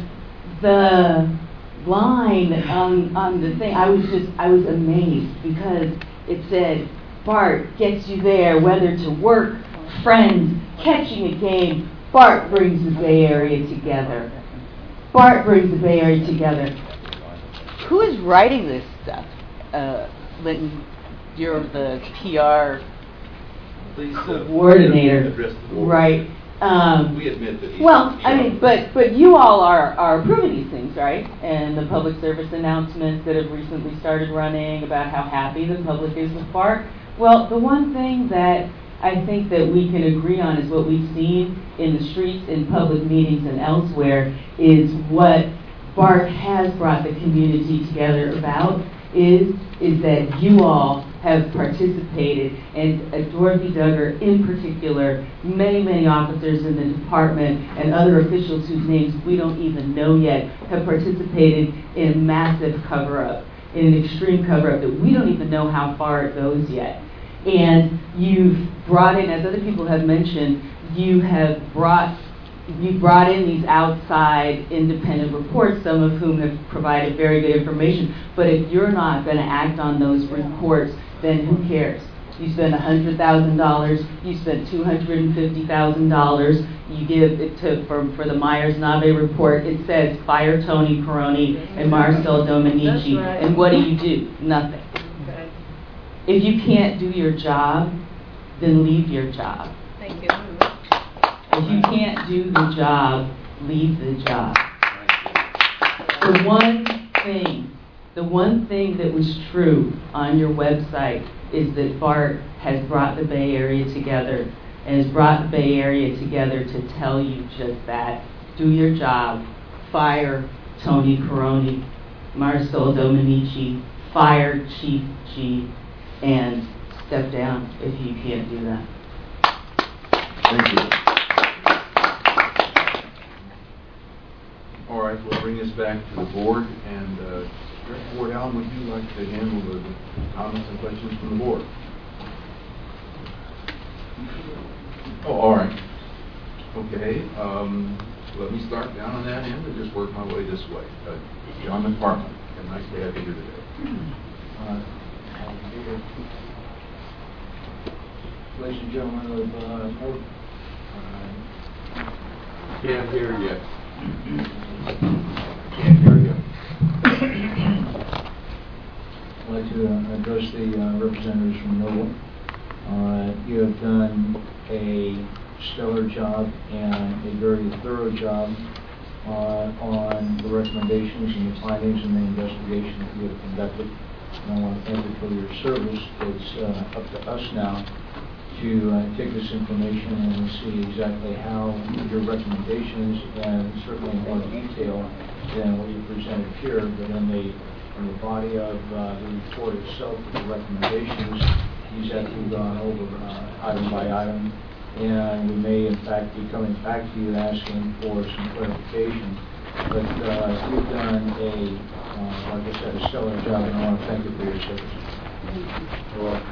the line on on the thing, I was just I was amazed because it said Bart gets you there, whether to work, friends, catching a game. Bart brings the Bay Area together. Bart brings the Bay Area together. Who is writing this stuff? Uh, Linton, you're the P R Please, uh, coordinator, address the board. right? Um, We admit that he's well, the I mean, but but you all are are approving these things, right? And the public service announcements that have recently started running about how happy the public is with Bart. Well, the one thing that I think that we can agree on is what we've seen in the streets, in public meetings, and elsewhere, is what Bart has brought the community together about is is that you all have participated, and uh, Dorothy Duggar in particular, many, many officers in the department and other officials whose names we don't even know yet have participated in a massive cover-up, in an extreme cover-up that we don't even know how far it goes yet. And you've brought in, as other people have mentioned, you have brought you brought in these outside independent reports, some of whom have provided very good information. But if you're not going to act on those reports, then who cares? You spend one hundred thousand dollars, you spend two hundred fifty thousand dollars, you give it to, for, for the Myers-Nave report, it says fire Tony Peroni and Marcel Dominici, right. And what do you do? Nothing. Okay. If you can't do your job, then leave your job. Thank you. If you can't do the job, leave the job. The one thing, the one thing that was true on your website is that Bart has brought the Bay Area together and has brought the Bay Area together to tell you just that. Do your job. Fire Tony Peroni, Marcel Dominici, fire Chief G, and step down if you can't do that. Thank you. All right, we'll bring this back to the board. And uh, Director Ward Allen, would you like to handle the comments and questions from the board? Oh, all right. Okay. Um, let me start down on that end and just work my way this way. Uh, John McPartland, and nice to have you here today. Uh, Ladies and gentlemen of uh, Noble, uh, Can't hear you. Can't hear you. I'd like to uh, address the uh, representatives from Noble. Uh, you have done a stellar job and a very thorough job uh, on the recommendations and the findings and the investigation that you have conducted. And I want to thank you for your service. It's uh, up to us now to uh, take this information and see exactly how your recommendations, and certainly in more detail than what you presented here, but in the in the body of uh, the report itself, with the recommendations, these have been gone over uh, item by item, and we may in fact be coming back to you asking for some clarification. But uh, you've done a, uh, like I said, a stellar job, and I want to thank you for your service. You're welcome.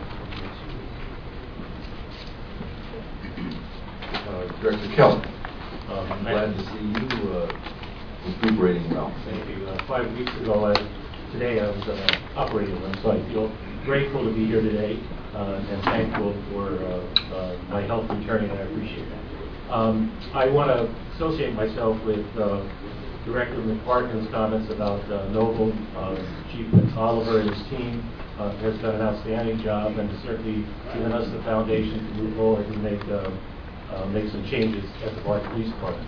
Uh, Director Kelly, Um, I'm glad to see you uh, recuperating well. Thank you. Uh, five weeks ago, I, today I was uh, operating room, so I feel grateful to be here today uh, and thankful for uh, uh, my health returning, and I appreciate that. Um, I want to associate myself with uh, Director McPartland's comments about uh, Noble. Uh, Chief Oliver and his team uh, has done an outstanding job and has certainly given us the foundation to move forward and make uh, uh, make some changes at the Bard Police Department.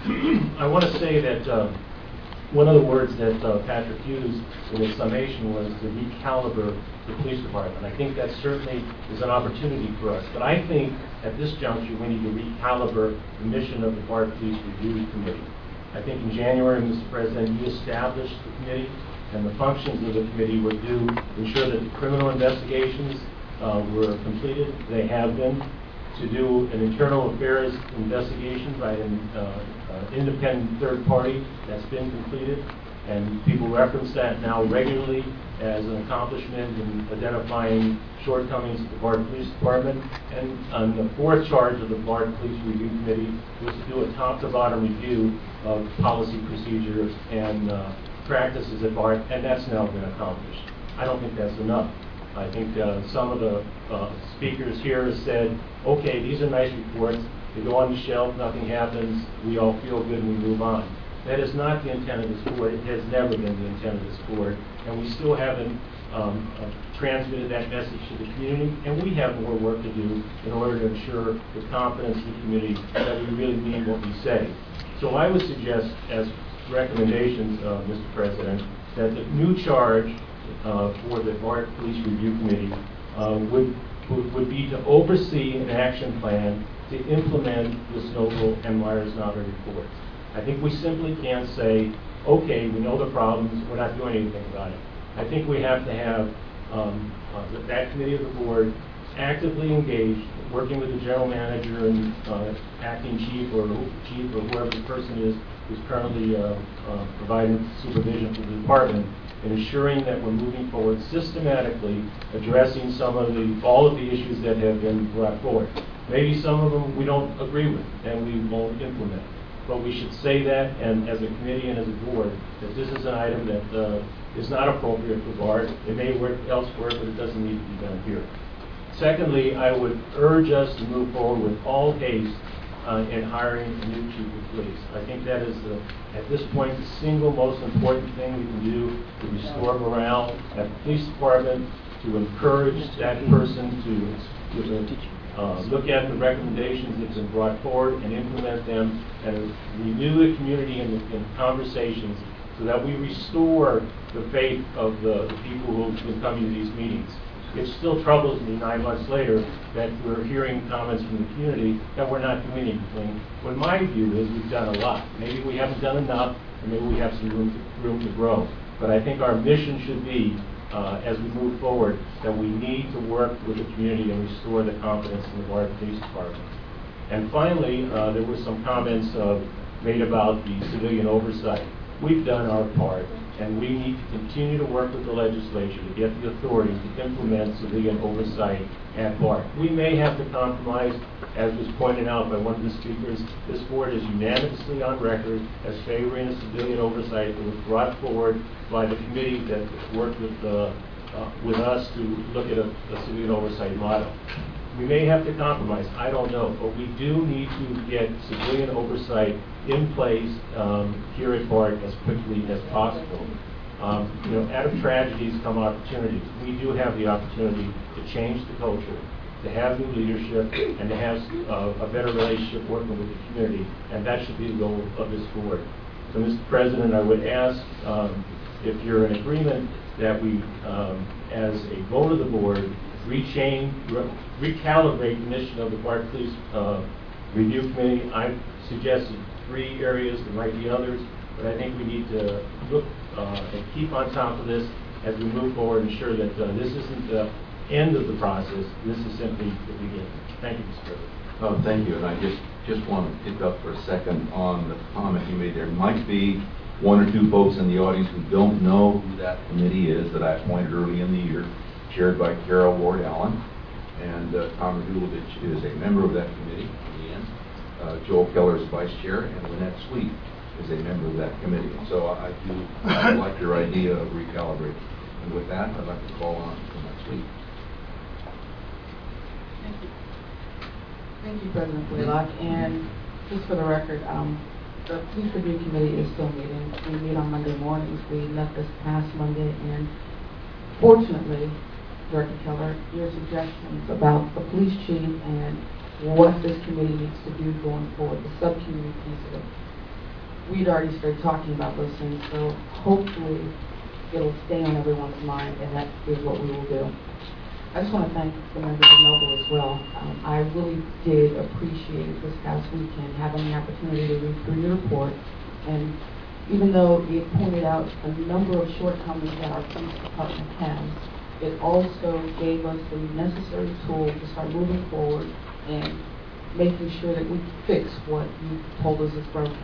I want to say that uh, one of the words that uh, Patrick used in his summation was to recalibrate the police department. I think that certainly is an opportunity for us. But I think at this juncture we need to recalibrate the mission of the Bard Police Review Committee. I think in January, Mister President, you established the committee, and the functions of the committee were to ensure that the criminal investigations uh, were completed. They have been. To do an internal affairs investigation by an uh, uh, independent third party that's been completed, and people reference that now regularly as an accomplishment in identifying shortcomings of the Bard Police Department. And on the fourth charge of the Bard Police Review Committee was to do a top-to-bottom review of policy procedures and uh, practices at Bard, and that's now been accomplished. I don't think that's enough. I think uh, some of the uh, speakers here have said, okay, these are nice reports, they go on the shelf, nothing happens, we all feel good and we move on. That is not the intent of this board. It has never been the intent of this board, and we still haven't um, uh, transmitted that message to the community, and we have more work to do in order to ensure the confidence in the community that we really mean what we say. So I would suggest, as recommendations, uh, Mister President, that the new charge Uh, for the Bard Police Review Committee uh, would, would would be to oversee an action plan to implement the Noble and Myers-Navi reports. I think we simply can't say, okay, we know the problems, we're not doing anything about it. I think we have to have um, uh, that committee of the board actively engaged, working with the general manager and uh, acting chief or chief or whoever the person is who's currently uh, uh, providing supervision for the department, and ensuring that we're moving forward systematically, addressing some of the, all of the issues that have been brought forward. Maybe some of them we don't agree with and we won't implement. But we should say that, and as a committee and as a board, that this is an item that uh, is not appropriate for Bard. It may work elsewhere, but it doesn't need to be done here. Secondly, I would urge us to move forward with all haste Uh, in hiring a new chief of police. I think that is, the, at this point, the single most important thing we can do to restore morale at the police department, to encourage that person to, to uh, look at the recommendations that have been brought forward and implement them, and renew the community in, the, in conversations so that we restore the faith of the, the people who have been coming to these meetings. It still troubles me nine months later that we're hearing comments from the community that we're not doing anything, when my view is we've done a lot. Maybe we haven't done enough, and maybe we have some room to, room to grow. But I think our mission should be, uh, as we move forward, that we need to work with the community and restore the confidence in the Bard Police Department. And finally, uh, there were some comments uh, made about the civilian oversight. We've done our part, and we need to continue to work with the legislature to get the authority to implement civilian oversight at Bard. We may have to compromise, as was pointed out by one of the speakers. This board is unanimously on record as favoring a civilian oversight that was brought forward by the committee that worked with uh, uh, with us to look at a, a civilian oversight model. We may have to compromise, I don't know, but we do need to get civilian oversight in place um, here at BART as quickly as possible. Um, you know, out of tragedies come opportunities. We do have the opportunity to change the culture, to have new leadership, and to have uh, a better relationship working with the community, and that should be the goal of this board. So, Mister President, I would ask um, if you're in agreement that we, um, as a vote of the board, rechange, re recalibrate the mission of the BART Police uh, Review Committee. I've suggested three areas, there might be others, but I think we need to look uh, and keep on top of this as we move forward and ensure that uh, this isn't the end of the process, this is simply the beginning. Thank you, Mister President. Oh, thank you, and I just, just want to pick up for a second on the comment you made. There might be one or two folks in the audience who don't know who that committee is that I appointed early in the year, chaired by Carol Ward Allen, and uh, Tom Radulovich is a member of that committee in the end. Uh, Joel Keller is vice chair, and Lynette Sweet is a member of that committee. And so I, I do I like your idea of recalibrating. And with that, I'd like to call on Lynette Sweet. Thank you. Thank you, President Blaylock. And just for the record, um, the Police Review Committee is still meeting. We meet on Monday mornings. We met this past Monday, and fortunately, Director Keller, your suggestions about the police chief and what this committee needs to do going forward, the subcommittee piece of it, we'd already started talking about those things, so hopefully it'll stay on everyone's mind, and that is what we will do. I just want to thank the members of Noble as well. Um, I really did appreciate this past weekend having the opportunity to read through your report, and even though it pointed out a number of shortcomings that our police department has, it also gave us the necessary tools to start moving forward and making sure that we fix what you told us is broken.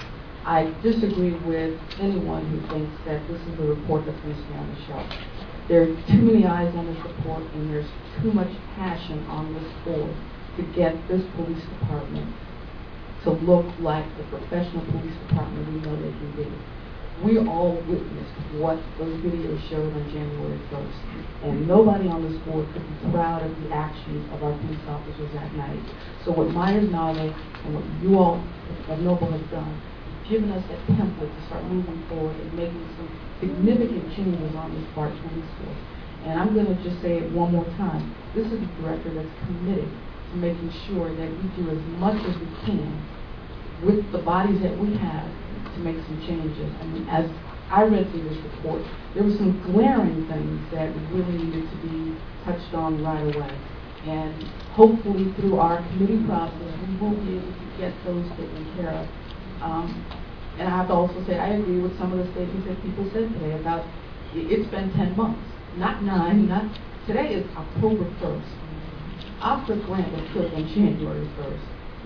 I disagree with anyone who thinks that this is a report that's going to stay on the shelf. There are too many eyes on this report, and there's too much passion on this board to get this police department to look like the professional police department we know they can be. We all witnessed what those videos showed on January first, and nobody on this board could be proud of the actions of our police officers that night. So what Myers-Nave and what you all at Noble have done, given us that template to start moving forward and making some significant changes on this BART police force. And I'm going to just say it one more time. This is a director that's committed to making sure that we do as much as we can with the bodies that we have to make some changes. I mean, as I read through this report, there were some glaring things that really needed to be touched on right away. And hopefully through our committee process, we will be able to get those taken care of. Um, and I have to also say I agree with some of the statements that people said today about it's been ten months, not nine, not today is October first. Oscar Grant was killed on January first.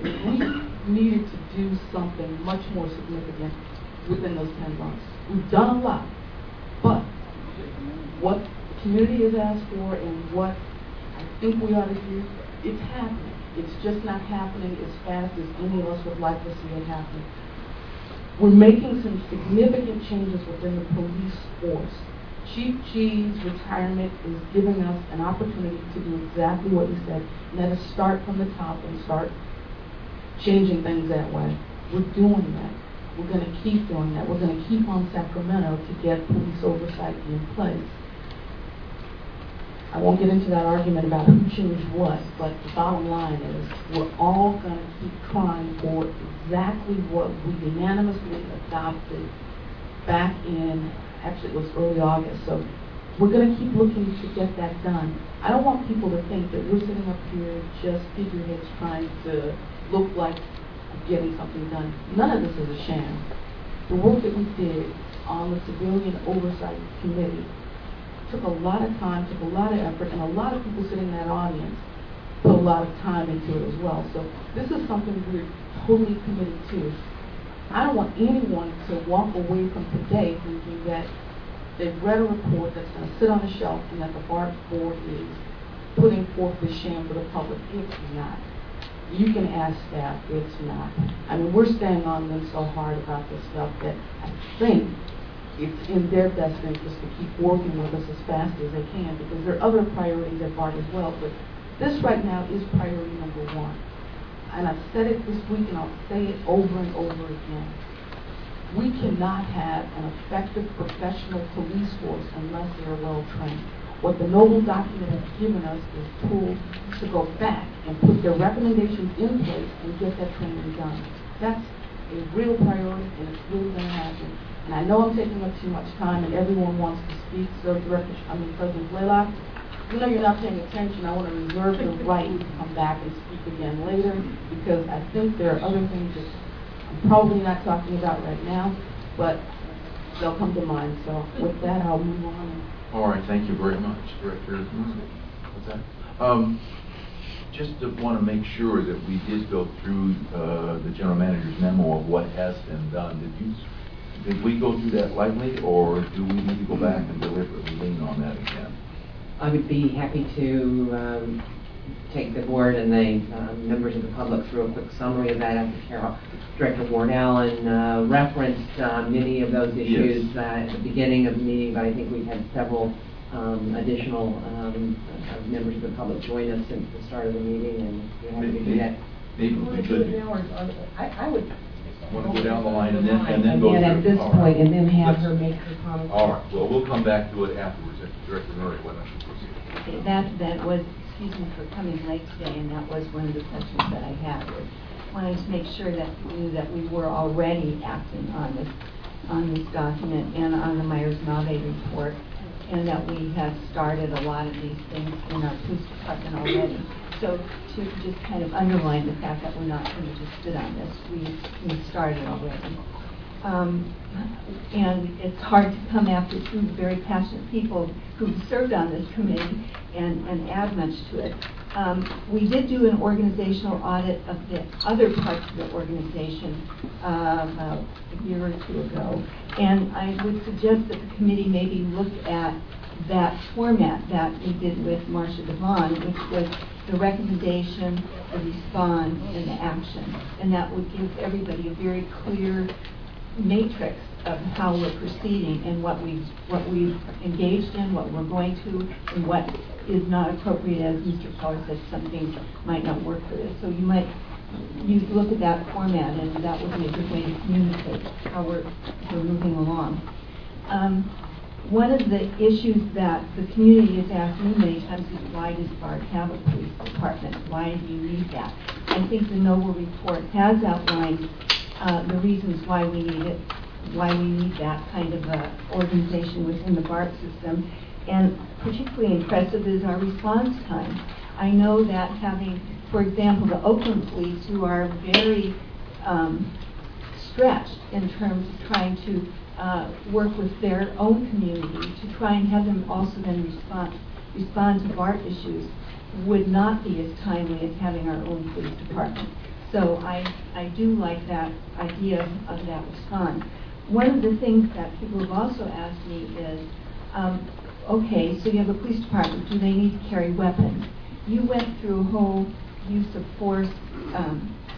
We needed to do something much more significant within those ten months. We've done a lot, but what the community has asked for and what I think we ought to do, it's happening. It's just not happening as fast as any of us would like to see it happen. We're making some significant changes within the police force. Chief G's retirement is giving us an opportunity to do exactly what he said, and that is start from the top and start changing things that way. We're doing that. We're going to keep doing that. We're going to keep on Sacramento to get police oversight in place. I won't get into that argument about who changed what, but the bottom line is we're all going to keep trying for exactly what we unanimously adopted back in, actually it was early August, so we're going to keep looking to get that done. I don't want people to think that we're sitting up here just figureheads trying to look like getting something done. None of this is a sham. The work that we did on the Civilian Oversight Committee took a lot of time, took a lot of effort, and a lot of people sitting in that audience put a lot of time into it as well. So this is something we're totally committed to. I don't want anyone to walk away from today thinking that they've read a report that's going to sit on a shelf and that the BART board is putting forth this sham for the public. It's not. You can ask staff, it's not. I mean, we're staying on them so hard about this stuff that I think it's in their best interest to keep working with us as fast as they can, because there are other priorities at BART as well, but this right now is priority number one. And I've said it this week, and I'll say it over and over again. We cannot have an effective professional police force unless they are well trained. What the Noble document has given us is tools to go back and put their recommendations in place and get that training done. That's a real priority, and it's really going to happen. And I know I'm taking up too much time, and everyone wants to speak. So, Director, I mean, President Blaylock, you know you're not paying attention. I want to reserve the right to come back and speak again later, because I think there are other things that I'm probably not talking about right now, but they'll come to mind. So with that, I'll move on. All right, thank you very much, Director. What's that? Um, just to want to make sure that we did go through uh, the general manager's memo of what has been done. Did you? Did we go through that lightly, or do we need to go back and deliberately lean on that again? I would be happy to um, take the board and the uh, members of the public through a quick summary of that. I think Carol, Director Ward Allen uh, referenced uh, many of those issues Yes. uh, at the beginning of the meeting, but I think we've had several um, additional um, uh, members of the public join us since the start of the meeting, and we're happy to do that. Maybe Want we to do it could. now, or, or, I, I would. Want to go down the line and then, and then go And through? at this All point, right. and then have Let's- her make her comments. All right, well, we'll come back to it afterwards. Director Murray, why don't you proceed? Okay, That, that was, excuse me for coming late today, and that was one of the questions that I had. Was wanted to make sure that you knew that we were already acting on this, on this document and on the Myers-Malvey report, and that we have started a lot of these things in our police department already. So to just kind of underline the fact that we're not going to just sit on this, we, we started already. Um, and it's hard to come after two very passionate people who served on this committee and, and add much to it. Um, we did do an organizational audit of the other parts of the organization uh, about a year or two ago, and I would suggest that the committee maybe look at that format that we did with Marcia Devon, which was the recommendation, the response, and the action. And that would give everybody a very clear matrix of how we're proceeding and what we've, what we've engaged in, what we're going to, and what is not appropriate, as Mister Power said, some things might not work for this. So you might you look at that format, and that would be a good way to communicate how we're, we're moving along. Um, One of the issues that the community has asked me many times is, why does BART have a police department? Why do you need that? I think the Noble report has outlined uh, the reasons why we need it, why we need that kind of uh, organization within the BART system. And particularly impressive is our response time. I know that having, for example, the Oakland police, who are very um, stretched in terms of trying to Uh, work with their own community to try and have them also then respond respond to BART issues, would not be as timely as having our own police department. So I, I do like that idea of that response. One of the things that people have also asked me is, um, okay, so you have a police department, do they need to carry weapons? You went through a whole use of force um,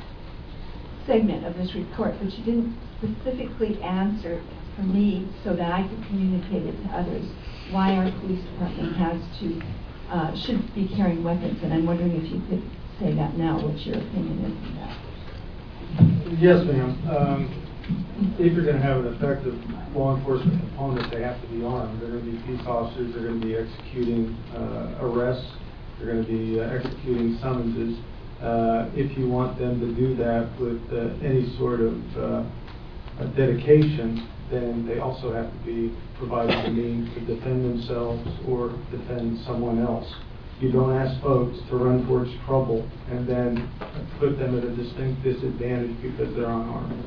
segment of this report, but you didn't specifically answer for me so that I could communicate it to others why our police department has to, uh, should be carrying weapons. And I'm wondering if you could say that now, what your opinion is on that. Yes, ma'am. Um, if you're going to have an effective law enforcement component, they have to be armed. They're going to be peace officers. They're going to be executing uh, arrests. They're going to be uh, executing summonses. Uh, if you want them to do that with uh, any sort of uh, dedication, then they also have to be provided the means to defend themselves or defend someone else. You don't ask folks to run towards trouble and then put them at a distinct disadvantage because they're unarmed.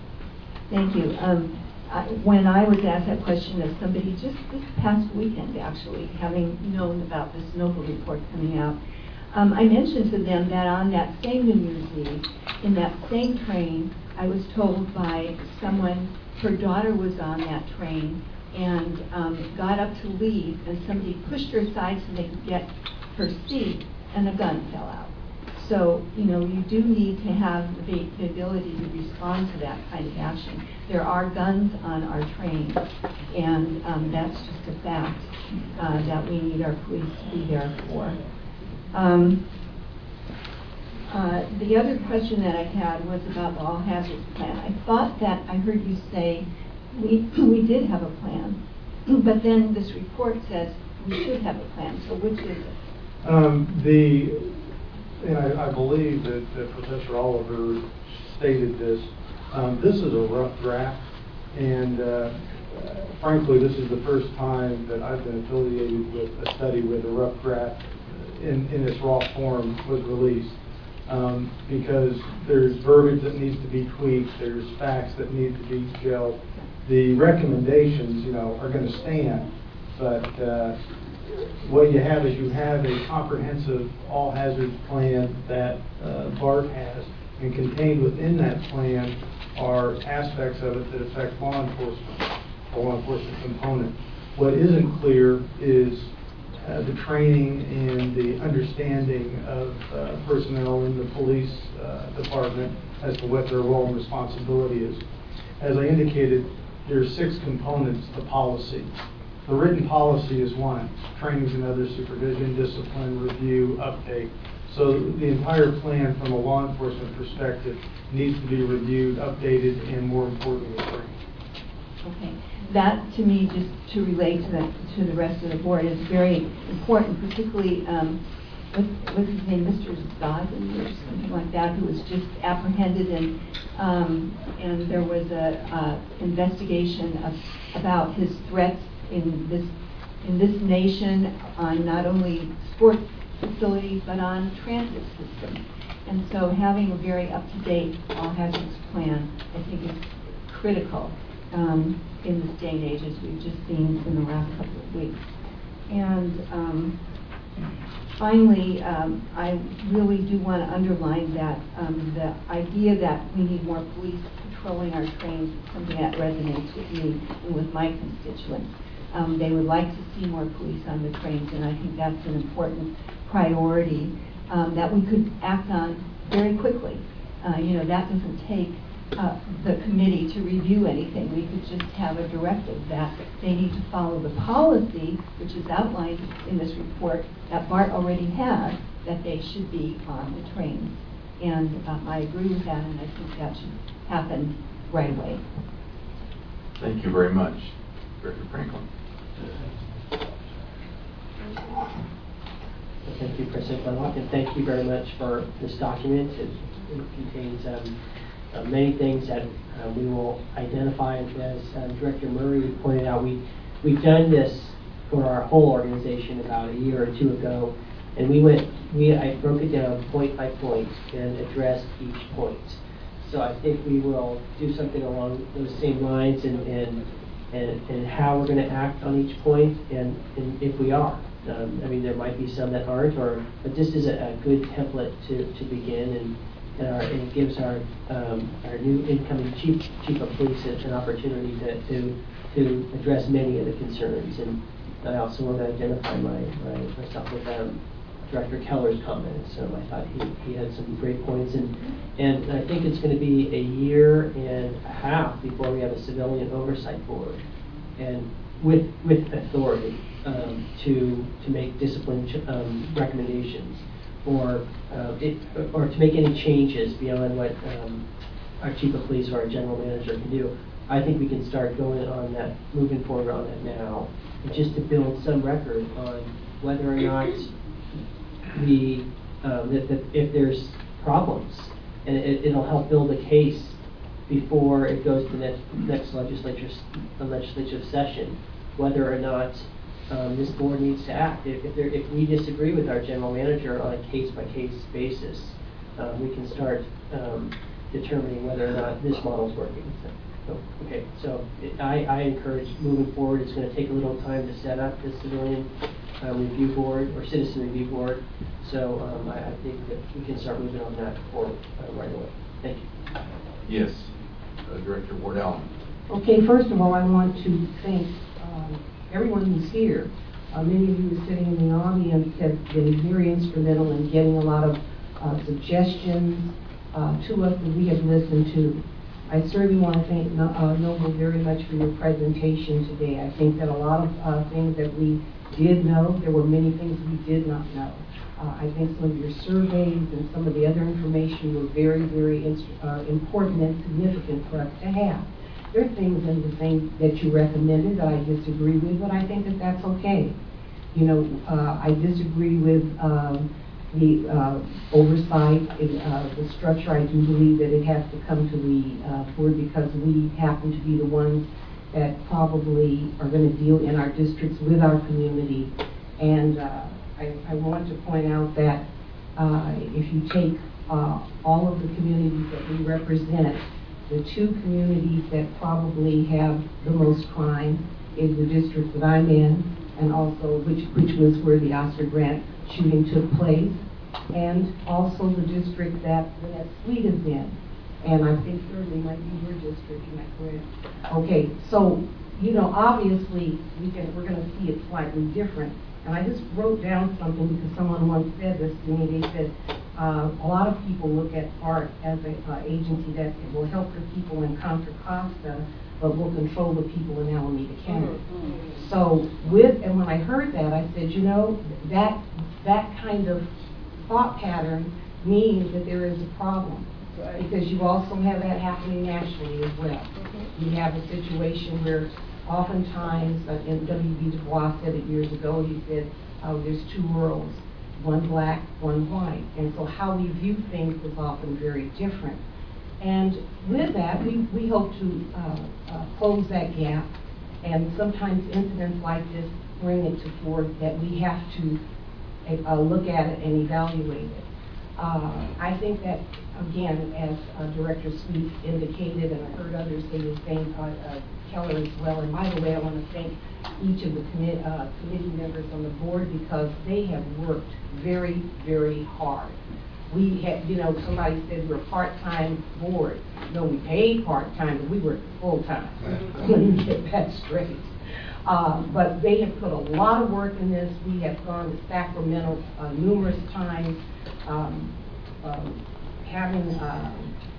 Thank you. Um, I, when I was asked that question of somebody just this past weekend, actually, having known about this Noble report coming out, um, I mentioned to them that on that same New Year's Eve, in that same train, I was told by someone, her daughter was on that train and um, got up to leave, and somebody pushed her aside so they could get her seat, and a gun fell out. So, you know, you do need to have the, the ability to respond to that kind of action. There are guns on our trains, and um, that's just a fact uh, that we need our police to be there for. Um, uh, the other question that I had was about the all hazards plan. I thought that I heard you say we, we did have a plan, but then this report says we should have a plan. So which is it? Um, the, and I, I believe that, that Professor Oliver stated this. Um, this is a rough draft, and uh, uh, frankly, this is the first time that I've been affiliated with a study where the rough draft in, in its raw form was released. Um, because there's verbiage that needs to be tweaked, there's facts that need to be gelled. The recommendations, you know, are going to stand, but uh, what you have is you have a comprehensive all hazards plan that uh, BART has, and contained within that plan are aspects of it that affect law enforcement, the law enforcement component. What isn't clear is uh, the training and the understanding of uh, personnel in the police uh, department as to what their role and responsibility is. As I indicated, there are six components to policy. The written policy is one: trainings and other supervision, discipline, review, update. So the entire plan from a law enforcement perspective needs to be reviewed, updated, and more importantly, trained. Okay. That, to me, just to relate to the, to the rest of the board, is very important, particularly, um, what, what's his name, Mister Zodden or something like that, who was just apprehended, and um, and there was a uh, investigation of, about his threats in this in this nation on not only sports facilities but on transit systems. And so having a very up-to-date all hazards plan, I think, is critical um, in this day and age, as we've just seen in the last couple of weeks. And um, finally, um, I really do want to underline that um, the idea that we need more police patrolling our trains is something that resonates with me and with my constituents. Um, they would like to see more police on the trains, and I think that's an important priority um, that we could act on very quickly. Uh, you know, that doesn't take uh, the committee to review anything. We could just have a directive that they need to follow the policy, which is outlined in this report that BART already has, that they should be on the trains. And uh, I agree with that, and I think that should happen right away. Thank you very much. Director Franklin. Thank you, President Dunlop, and thank you very much for this document. It, it contains um, uh, many things that uh, we will identify. And as uh, Director Murray pointed out, we, we've done this for our whole organization about a year or two ago, and we went, we I broke it down point by point and addressed each point. So I think we will do something along those same lines, and, and And, and how we're going to act on each point, and, and if we are. Um, I mean, there might be some that aren't, or but this is a, a good template to, to begin, and, and, our, and it gives our um, our new incoming chief chief of police an opportunity to, to to address many of the concerns. And I also want to identify my, my myself with um, Director Keller's comments. So I thought he, he had some great points, and and I think it's going to be a year and a half before we have a civilian oversight board, and with with authority um, to to make discipline ch um, recommendations, or uh, it, or to make any changes beyond what um, our chief of police or our general manager can do. I think we can start going on that, moving forward on that now, and just to build some record on whether or not we, um, that, that if there's problems, and it, it'll help build a case before it goes to the next, next legislature, the legislative session, whether or not um, this board needs to act. If, if, there, if we disagree with our general manager on a case-by-case basis, um, we can start um, determining whether or not this model is working. So, so, okay, so it, I, I encourage moving forward. It's going to take a little time to set up this civilian Uh, review board or citizen review board, so um, I, I think that we can start moving on that forward uh, right away. Thank you. Yes, uh, Director Ward Allen. Okay, first of all, I want to thank um, everyone who's here. Uh, many of you sitting in the audience have been very instrumental in getting a lot of uh, suggestions uh, to us that we have listened to. I certainly want to thank No- uh, Noble very much for your presentation today. I think that a lot of uh, things that we did know, there were many things we did not know. Uh, I think some of your surveys and some of the other information were very, very ins- uh, important and significant for us to have. There are things in the thing that you recommended that I disagree with, but I think that that's okay. You know, uh, I disagree with um, the uh, oversight, uh, the structure. I do believe that it has to come to the uh, board because we happen to be the ones that probably are going to deal in our districts with our community. And uh, I, I want to point out that uh, if you take uh, all of the communities that we represent, the two communities that probably have the most crime is the district that I'm in, and also which, which was where the Oscar Grant shooting took place, and also the district that that Sweet is in. And I think thirdly might be your district, am I correct? Okay, so, you know, obviously, we can, we're going to see it slightly different. And I just wrote down something because someone once said this to me. They said, uh, a lot of people look at art as an uh, agency that will help the people in Contra Costa, but will control the people in Alameda County. Mm-hmm. So with, and when I heard that, I said, you know, that, that kind of thought pattern means that there is a problem. Right. Because you also have that happening nationally as well. Mm-hmm. You have a situation where oftentimes, uh, and W B Du Bois said it years ago, he said, uh, there's two worlds, one black, one white. And so how we view things is often very different. And with that, we, we hope to uh, uh, close that gap. And sometimes incidents like this bring it to forth that we have to uh, look at it and evaluate it. Uh, I think that, again, as uh, Director Sweet indicated, and I heard others say the same, uh, uh, Keller as well. And by the way, I want to thank each of the commi- uh, committee members on the board because they have worked very, very hard. We had, you know, somebody said we're a part-time board. No, we paid part-time, but we work full-time. Let me get that straight. Uh, but they have put a lot of work in this. We have gone to Sacramento uh, numerous times. Um, um, having uh,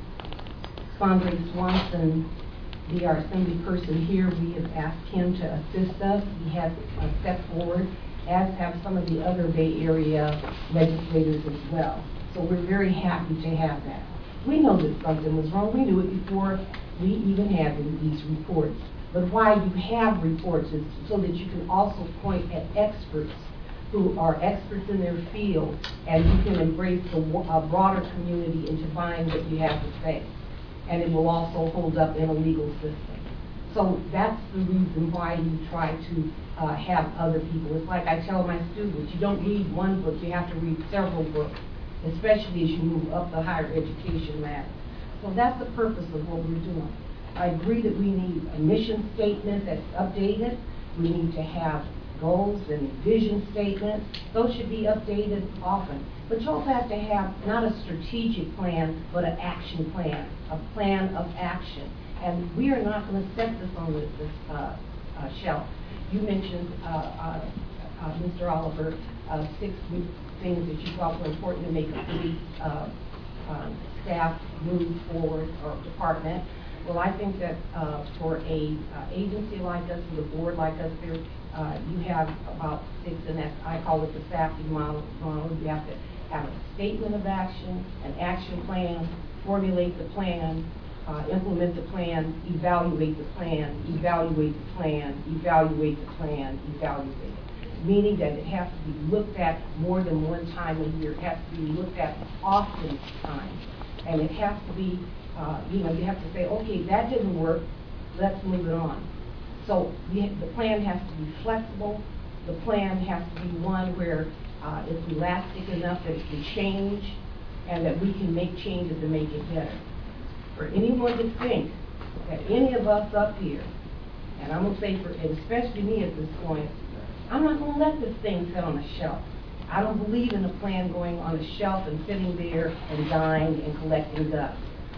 Sondre Swanson be our assembly person here, we have asked him to assist us. He has uh, stepped forward, as have some of the other Bay Area legislators as well. So we're very happy to have that. We know that something was wrong. We knew it before we even had these reports. But why you have reports is so that you can also point at experts who are experts in their field, and you can embrace the uh, broader community into buying what you have to say. And it will also hold up in a legal system. So that's the reason why you try to uh, have other people. It's like I tell my students, you don't read one book, you have to read several books, especially as you move up the higher education ladder. So that's the purpose of what we're doing. I agree that we need a mission statement that's updated. We need to have goals and vision statements. Those should be updated often. But you also have to have not a strategic plan, but an action plan, a plan of action. And we are not going to set this on this, this uh, uh, shelf. You mentioned, uh, uh, uh, Mister Oliver, uh, six things that you thought were important to make a police uh, uh, staff move forward, or department. Well, I think that uh, for a uh, agency like us, with a board like us, there, uh, you have about six, and that's, I call it the SAFE model. model. You have to have a statement of action, an action plan, formulate the plan, uh, implement the plan, evaluate the plan, evaluate the plan, evaluate the plan, evaluate it. Meaning that it has to be looked at more than one time a year. It has to be looked at often times. And it has to be Uh, you know, you have to say, okay, that didn't work, let's move it on. So the, the plan has to be flexible. The plan has to be one where uh, it's elastic enough that it can change and that we can make changes to make it better. For anyone to think that any of us up here, and I'm going to say for, and especially me at this point, I'm not going to let this thing sit on a shelf. I don't believe in a plan going on a shelf and sitting there and dying and collecting dust.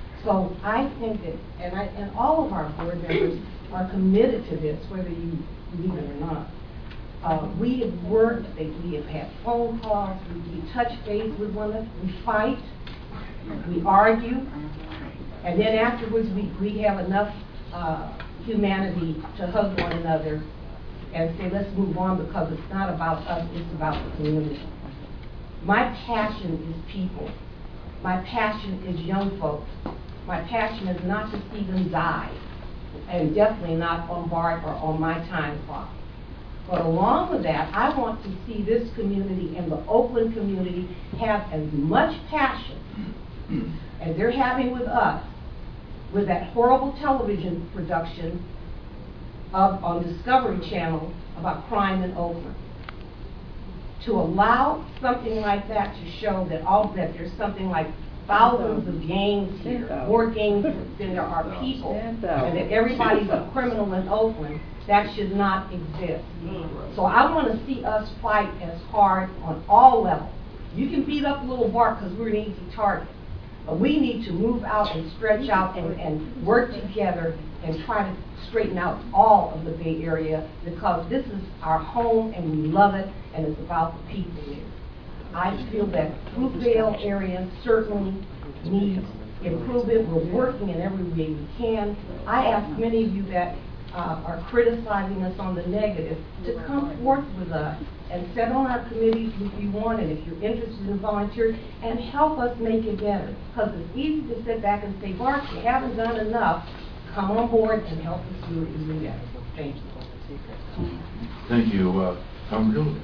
So I think that, and, I, and all of our board members are committed to this, whether you believe it or not. Uh, we have worked, they- we have had phone calls, we, we touch base with one another, we fight, we argue, and then afterwards we, we have enough uh, humanity to hug one another and say, let's move on, because it's not about us, it's about the community. My passion is people. My passion is young folks. My passion is not to see them die, and definitely not on BART or on my time clock. But along with that, I want to see this community and the Oakland community have as much passion as they're having with us, with that horrible television production of, on Discovery Channel about crime in Oakland. To allow something like that to show that all that there's something like thousands of gangs here, more gangs than there are people, and that everybody's a criminal in Oakland, that should not exist. So I want to see us fight as hard on all levels. You can beat up Little Bart because we're an easy target, but we need to move out and stretch out and, and work together and try to straighten out all of the Bay Area, because this is our home and we love it, and it's about the people here. I feel that Fruitvale area certainly needs improvement. We're working in every way we can. I ask many of you that uh, are criticizing us on the negative to come forth with us and sit on our committees if you want, and if you're interested in volunteering, and help us make it better. Because it's easy to sit back and say, Bart, you haven't done enough. Come on board and help us do it even better. Thank you. Thank you, uh, Tom Gilbert.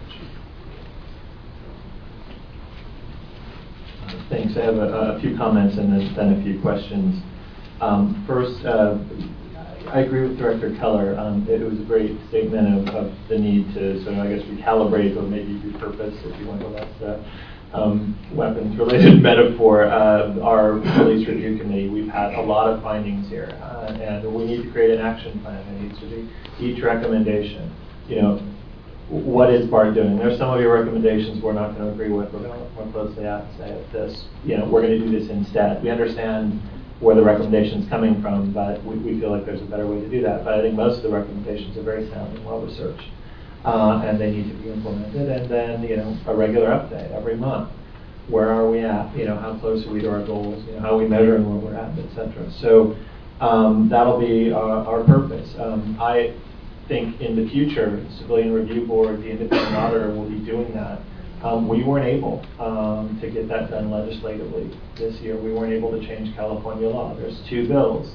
Thanks. I have a, a few comments and then, then a few questions. Um, first, uh, I agree with Director Keller. Um, it, it was a great statement of, of the need to sort of, I guess, recalibrate or maybe repurpose, if you want to go that uh, um, weapons-related metaphor. Uh, our Police Review Committee, we've had a lot of findings here, uh, and we need to create an action plan. It needs to be each recommendation. You know, what is BART doing? There's some of your recommendations we're not going to agree with. We're going to look more closely at and say this. You know, we're going to do this instead. We understand where the recommendation's coming from, but we, we feel like there's a better way to do that. But I think most of the recommendations are very sound and well researched, uh, and they need to be implemented. And then, you know, a regular update every month. Where are we at? You know, how close are we to our goals? You know, how are we measuring where we're at, et cetera. So um, that'll be our, our purpose. Um, I think in the future, the Civilian Review Board, the independent auditor will be doing that. Um, we weren't able um, to get that done legislatively this year. We weren't able to change California law. There's two bills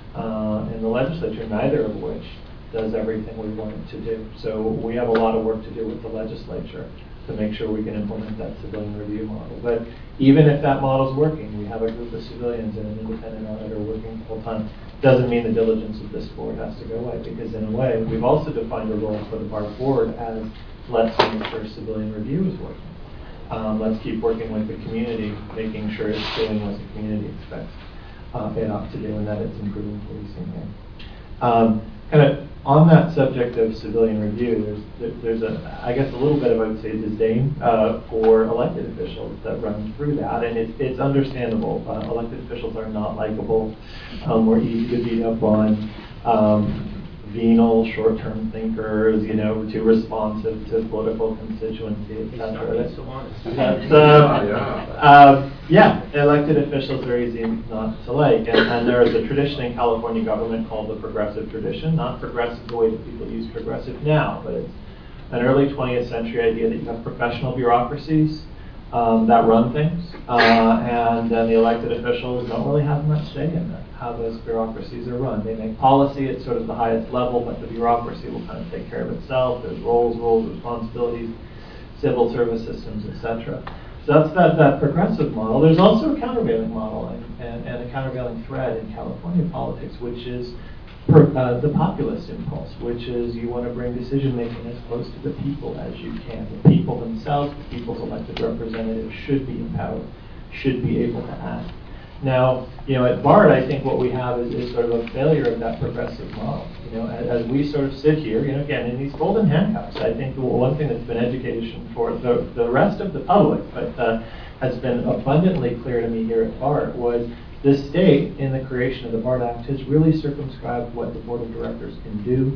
uh, in the legislature, neither of which does everything we want it to do. So we have a lot of work to do with the legislature to make sure we can implement that civilian review model. But even if that model's working, we have a group of civilians and an independent auditor working full time. Doesn't mean the diligence of this board has to go away, because in a way, we've also defined a role for the BART board as let's make sure civilian review is working. Um, let's keep working with the community, making sure it's doing what the community expects uh, it ought to do, and that it's improving policing here. Um, kind of on that subject of civilian review, there's there's a I guess a little bit of, I would say, disdain uh, for elected officials that run through that, and it's it's understandable. Uh, elected officials are not likable. Um, we're easy to beat up on. Um, venal, short-term thinkers, you know, too responsive to political constituency, et cetera. That's, uh, yeah. Uh, yeah, elected officials are easy not to like, and, and there is a tradition in California government called the progressive tradition, not progressive the way that people use progressive now, but it's an early twentieth century idea that you have professional bureaucracies um, that run things, uh, and then the elected officials don't really have much say in that, how those bureaucracies are run. They make policy at sort of the highest level, but the bureaucracy will kind of take care of itself. There's roles, roles, responsibilities, civil service systems, et cetera. So that's that, that progressive model. There's also a countervailing model and, and, and a countervailing thread in California politics, which is per, uh, the populist impulse, which is you want to bring decision-making as close to the people as you can. The people themselves, the people's elected representatives should be empowered, should be able to act. Now, you know, at BART, I think what we have is, is sort of a failure of that progressive model. You know, as, as we sort of sit here, you know, again, in these golden handcuffs, I think the one thing that's been education for the, the rest of the public, but uh, has been abundantly clear to me here at BART, was the state, in the creation of the BART Act, has really circumscribed what the board of directors can do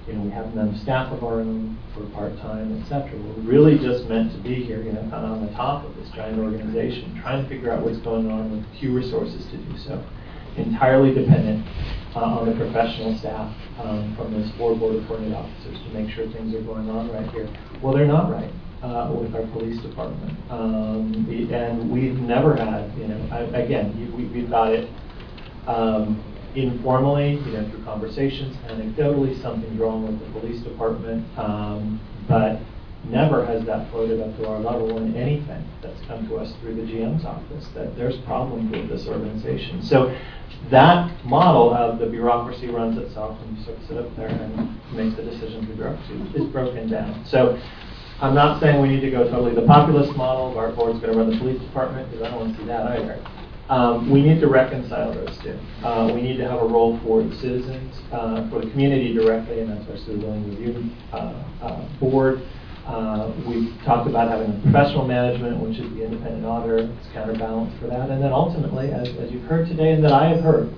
you know, we have none staff of our own, we're part-time, et cetera. We're really just meant to be here, you know, kind of on the top of this giant organization, trying to figure out what's going on with few resources to do so. Entirely dependent uh, on the professional staff um, from those four board-appointed officers to make sure things are going on right here. Well, they're not right uh, with our police department. Um, the, and we've never had, you know, I, again, you, we, we've got it um, informally, you know, through conversations, anecdotally, something's wrong with the police department, um, but never has that floated up to our level in anything that's come to us through the G M's office, that there's problems with this organization. So that model of the bureaucracy runs itself and you sort of sit up there and makes the decisions with bureaucracy is broken down. So I'm not saying we need to go totally the populist model, our board's going to run the police department, because I don't want to see that either. Um, we need to reconcile those two. Uh, we need to have a role for the citizens, uh, for the community directly, and that's our civilian review uh, uh, board. Uh, we've talked about having a professional management, which is the independent auditor, it's counterbalanced for that. And then ultimately, as, as you've heard today and that I have heard,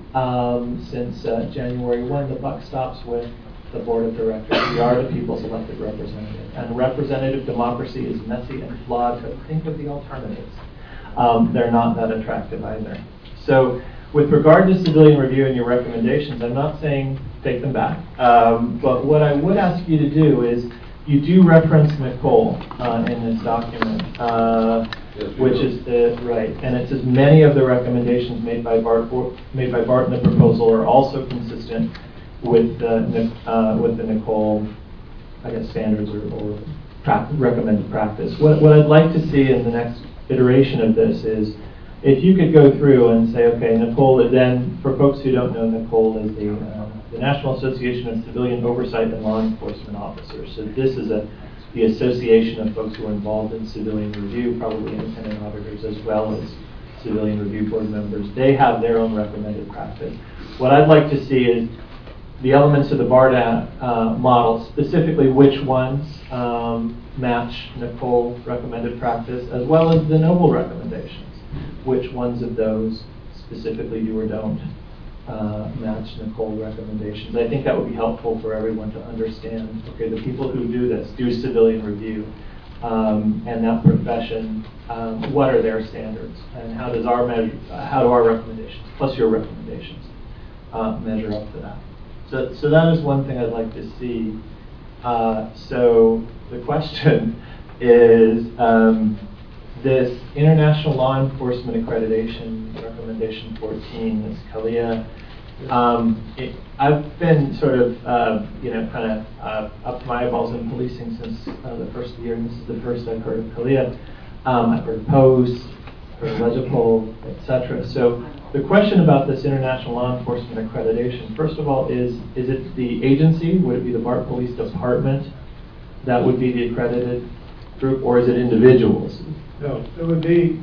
um, since uh, January first, the buck stops with the board of directors. We are the people's elected representative. And representative democracy is messy and flawed, but think of the alternatives. Um, they're not that attractive either. So with regard to civilian review and your recommendations, I'm not saying take them back. Um, but what I would ask you to do is, you do reference Nicole uh, in this document, uh, yes, which do. is the, right, and it says many of the recommendations made by Bart, made by Bart in the proposal are also consistent with the, uh, with the Nicole, I guess, standards or, or pra recommended practice. What, what I'd like to see in the next iteration of this is, if you could go through and say, okay, Nicole is then, for folks who don't know, Nicole is the, uh, the National Association of Civilian Oversight and Law Enforcement Officers. So this is a, the association of folks who are involved in civilian review, probably independent auditors as well as civilian review board members. They have their own recommended practice. What I'd like to see is the elements of the BARDA uh, model, specifically which ones um, match Nicole's recommended practice, as well as the Noble recommendations. Which ones of those specifically do or don't uh, match Nicole's recommendations. I think that would be helpful for everyone to understand, okay, the people who do this, do civilian review, um, and that profession, um, what are their standards, and how does our measure, uh, how do our recommendations, plus your recommendations, uh, measure up to that. So, so that is one thing I'd like to see. Uh, so the question is, um, this International Law Enforcement Accreditation Recommendation fourteen, this CALIA, um, it, I've been sort of, uh, you know, kind of uh, up to my eyeballs in policing since uh, the first year, and this is the first I've heard of CALIA. Um, I've heard of POSE, heard of Legipol, et cetera. So the question about this International Law Enforcement Accreditation, first of all, is, is it the agency? Would it be the BART Police Department that would be the accredited group, or is it individuals? No, it would be,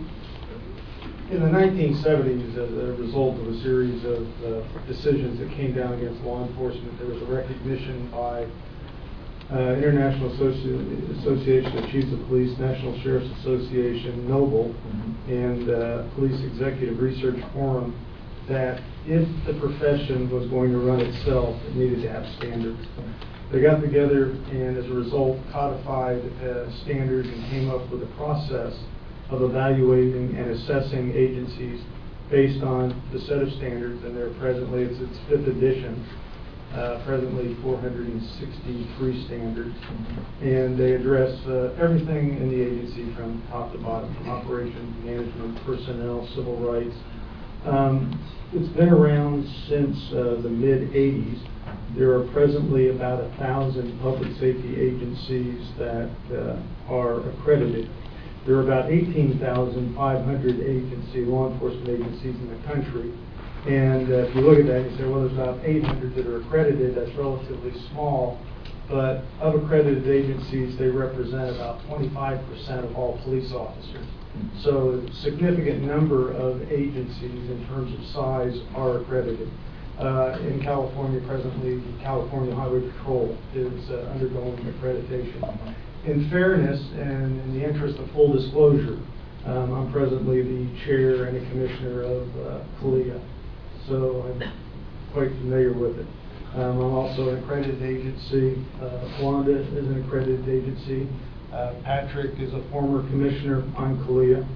in the nineteen seventies, as a result of a series of uh, decisions that came down against law enforcement, there was a recognition by uh, International Associ Association of Chiefs of Police, National Sheriff's Association, Noble, mm-hmm. and uh, Police Executive Research Forum, that if the profession was going to run itself, it needed to have standards. They got together and, as a result, codified uh, standards and came up with a process of evaluating and assessing agencies based on the set of standards. And they're presently, it's its fifth edition, uh, presently four hundred sixty-three standards. And they address uh, everything in the agency from top to bottom, from operations, management, personnel, civil rights. Um, it's been around since uh, the mid eighties. There are presently about a thousand public safety agencies that uh, are accredited. There are about eighteen thousand five hundred agency, law enforcement agencies in the country. And uh, if you look at that, you say, well, there's about eight hundred that are accredited. That's relatively small. But of accredited agencies, they represent about twenty-five percent of all police officers. So a significant number of agencies in terms of size are accredited. Uh, in California, presently, California Highway Patrol is uh, undergoing accreditation. In fairness and in the interest of full disclosure, um, I'm presently the chair and a commissioner of uh, CALIA, so I'm quite familiar with it. Um, I'm also an accredited agency. Uh, Wanda is an accredited agency. Uh, Patrick is a former commissioner on CALEA.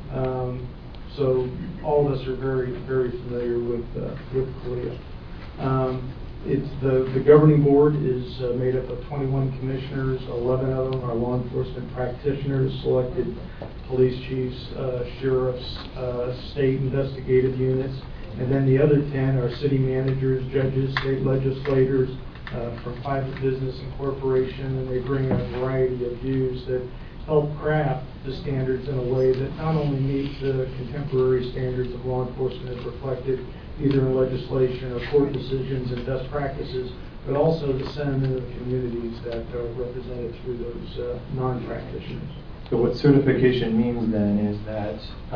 Um, so all of us are very, very familiar with uh, with CALEA. Um, it's the, the governing board is uh, made up of twenty-one commissioners. eleven of them are law enforcement practitioners, selected police chiefs, uh, sheriffs, uh, state investigative units. And then the other ten are city managers, judges, state legislators, uh, from private business and corporation, and they bring a variety of views that help craft the standards in a way that not only meet the contemporary standards of law enforcement as reflected either in legislation or court decisions and best practices, but also the sentiment of the communities that are represented through those uh, non-practitioners. So what certification means then is that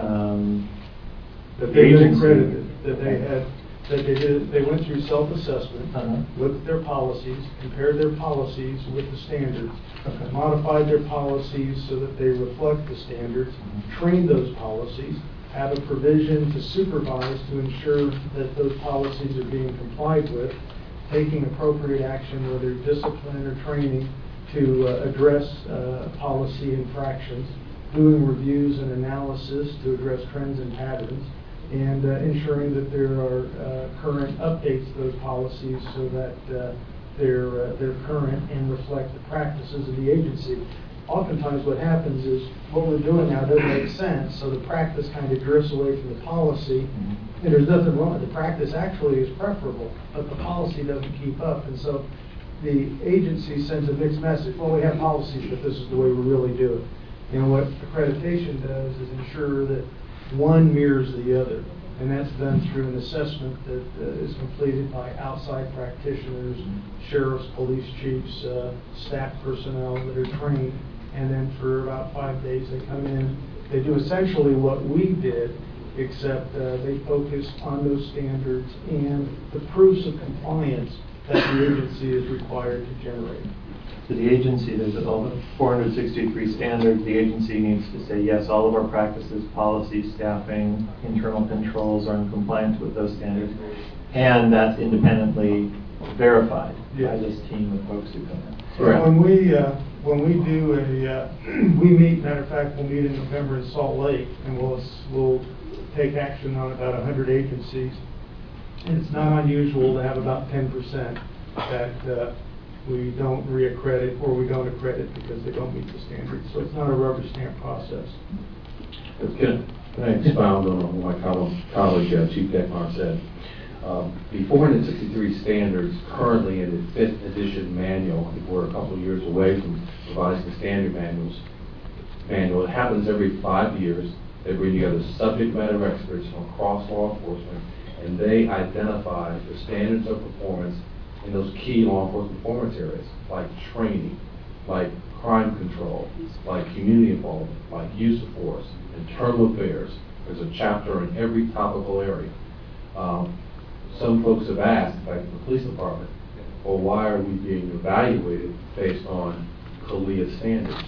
um, that they've been accredited, that they had, that they did, they went through self-assessment, uh-huh. looked at their policies, compared their policies with the standards, okay. modified their policies so that they reflect the standards, Mm-hmm. trained those policies, have a provision to supervise to ensure that those policies are being complied with, taking appropriate action, whether discipline or training, to uh, address uh, policy infractions, doing reviews and analysis to address trends and patterns, and uh, ensuring that there are uh, current updates to those policies so that uh, they're, uh, they're current and reflect the practices of the agency. Oftentimes what happens is what we're doing now doesn't make sense, so the practice kind of drifts away from the policy, mm-hmm. and there's nothing wrong. The practice actually is preferable, but the policy doesn't keep up, and so the agency sends a mixed message. Well, we have policies, but this is the way we really do it. You know, what accreditation does is ensure that one mirrors the other, and that's done through an assessment that uh, is completed by outside practitioners, sheriffs, police chiefs, uh, staff personnel that are trained, and then for about five days they come in. They do essentially what we did, except uh, they focus on those standards and the proofs of compliance that the agency is required to generate. So the agency, there's all the four hundred sixty-three standards, the agency needs to say, yes, all of our practices, policies, staffing, internal controls are in compliance with those standards, and that's independently verified yes. by this team of folks who come in. So right. when we uh, when we do a, uh, we meet, matter of fact, we'll meet in November in Salt Lake, and we'll, we'll take action on about one hundred agencies. And it's not unusual to have about ten percent that uh, we don't reaccredit or we don't accredit because they don't meet the standards. So it's not a rubber stamp process. Can, can I expound on what my colleague, colleague uh, Chief Detmar said? Um, the four hundred sixty-three standards currently in the fifth edition manual, I think we're a couple of years away from revising the standard manuals. Manual. It happens every five years. They bring together subject matter experts from across law enforcement, and they identify the standards of performance in those key law enforcement performance areas, like training, like crime control, like community involvement, like use of force, internal affairs. There's a chapter in every topical area. Um, some folks have asked, in fact, the police department, well, why are we being evaluated based on CALEA standards?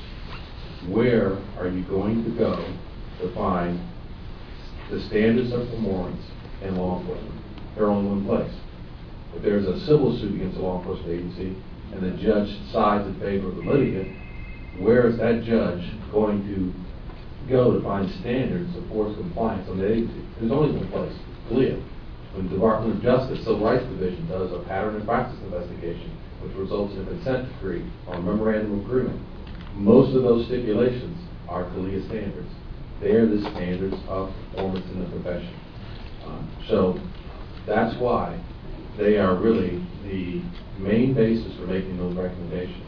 Where are you going to go to find the standards of performance in law enforcement? They're only one place. If there's a civil suit against a law enforcement agency and the judge sides in favor of the litigant, where is that judge going to go to find standards of force compliance on the agency? There's only one place, CALEA. When the Department of Justice Civil Rights Division does a pattern and practice investigation, which results in a consent decree or a memorandum of agreement, most of those stipulations are CALEA standards. They're the standards of performance in the profession. Um, so that's why they are really the main basis for making those recommendations.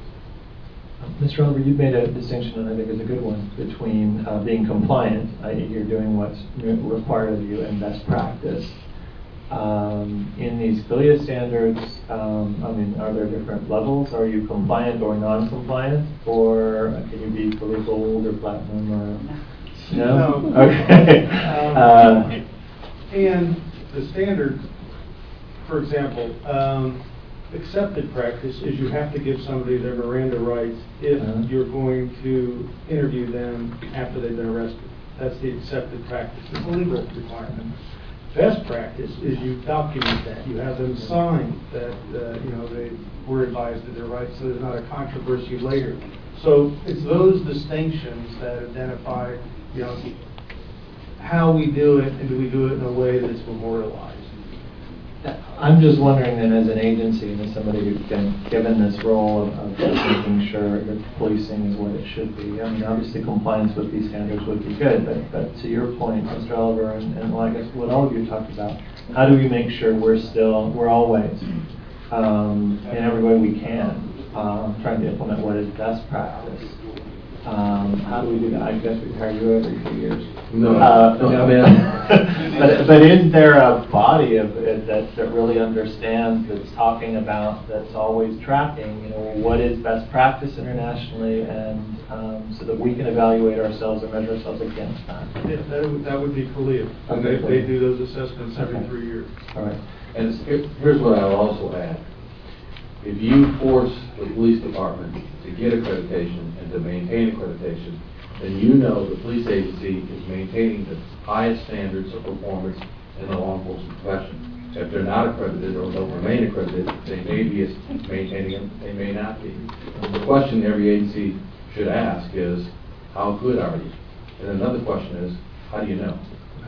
Mister Oliver, you made a distinction, and I think is a good one, between uh, being compliant, that is you're doing what's required of you, and best practice. Um, in these CALEA standards, um, I mean, are there different levels? Are you compliant or non-compliant? Or can you be CALEA Gold or Platinum or... No? No. Okay. Um, uh, and the standard, for example, um, accepted practice is you have to give somebody their Miranda rights if uh-huh. you're going to interview them after they've been arrested. That's the accepted practice. It's a legal requirement. best practice is you document that. You have them sign that, uh, you know, they were advised of their rights, so there's not a controversy later. So it's those distinctions that identify, you know, how we do it, and do we do it in a way that's memorialized. I'm just wondering then, as an agency and as somebody who's been given this role of, of making sure that policing is what it should be. I mean, obviously compliance with these standards would be good, but, but to your point, Mister Oliver, and, and well, I guess what all of you talked about, how do we make sure we're still, we're always, um, in every way we can, um, trying to implement what is best practice? Um, how do we do that? I guess we hire you every few years. No, uh, no, I mean, but, but is there a body of it that, that really understands, that's talking about, that's always tracking, you know, what is best practice internationally, and um, so that we can evaluate ourselves and measure ourselves against that? Yeah, that would, that would be CALEA. Okay. They, they do those assessments every Okay. three years. All right. And here- here's what I'll also add. If you force the police department to get accreditation and to maintain accreditation, then you know the police agency is maintaining the highest standards of performance in the law enforcement profession. If they're not accredited or don't remain accredited, they may be maintaining them, they may not be. The question every agency should ask is, how good are you? And another question is, how do you know?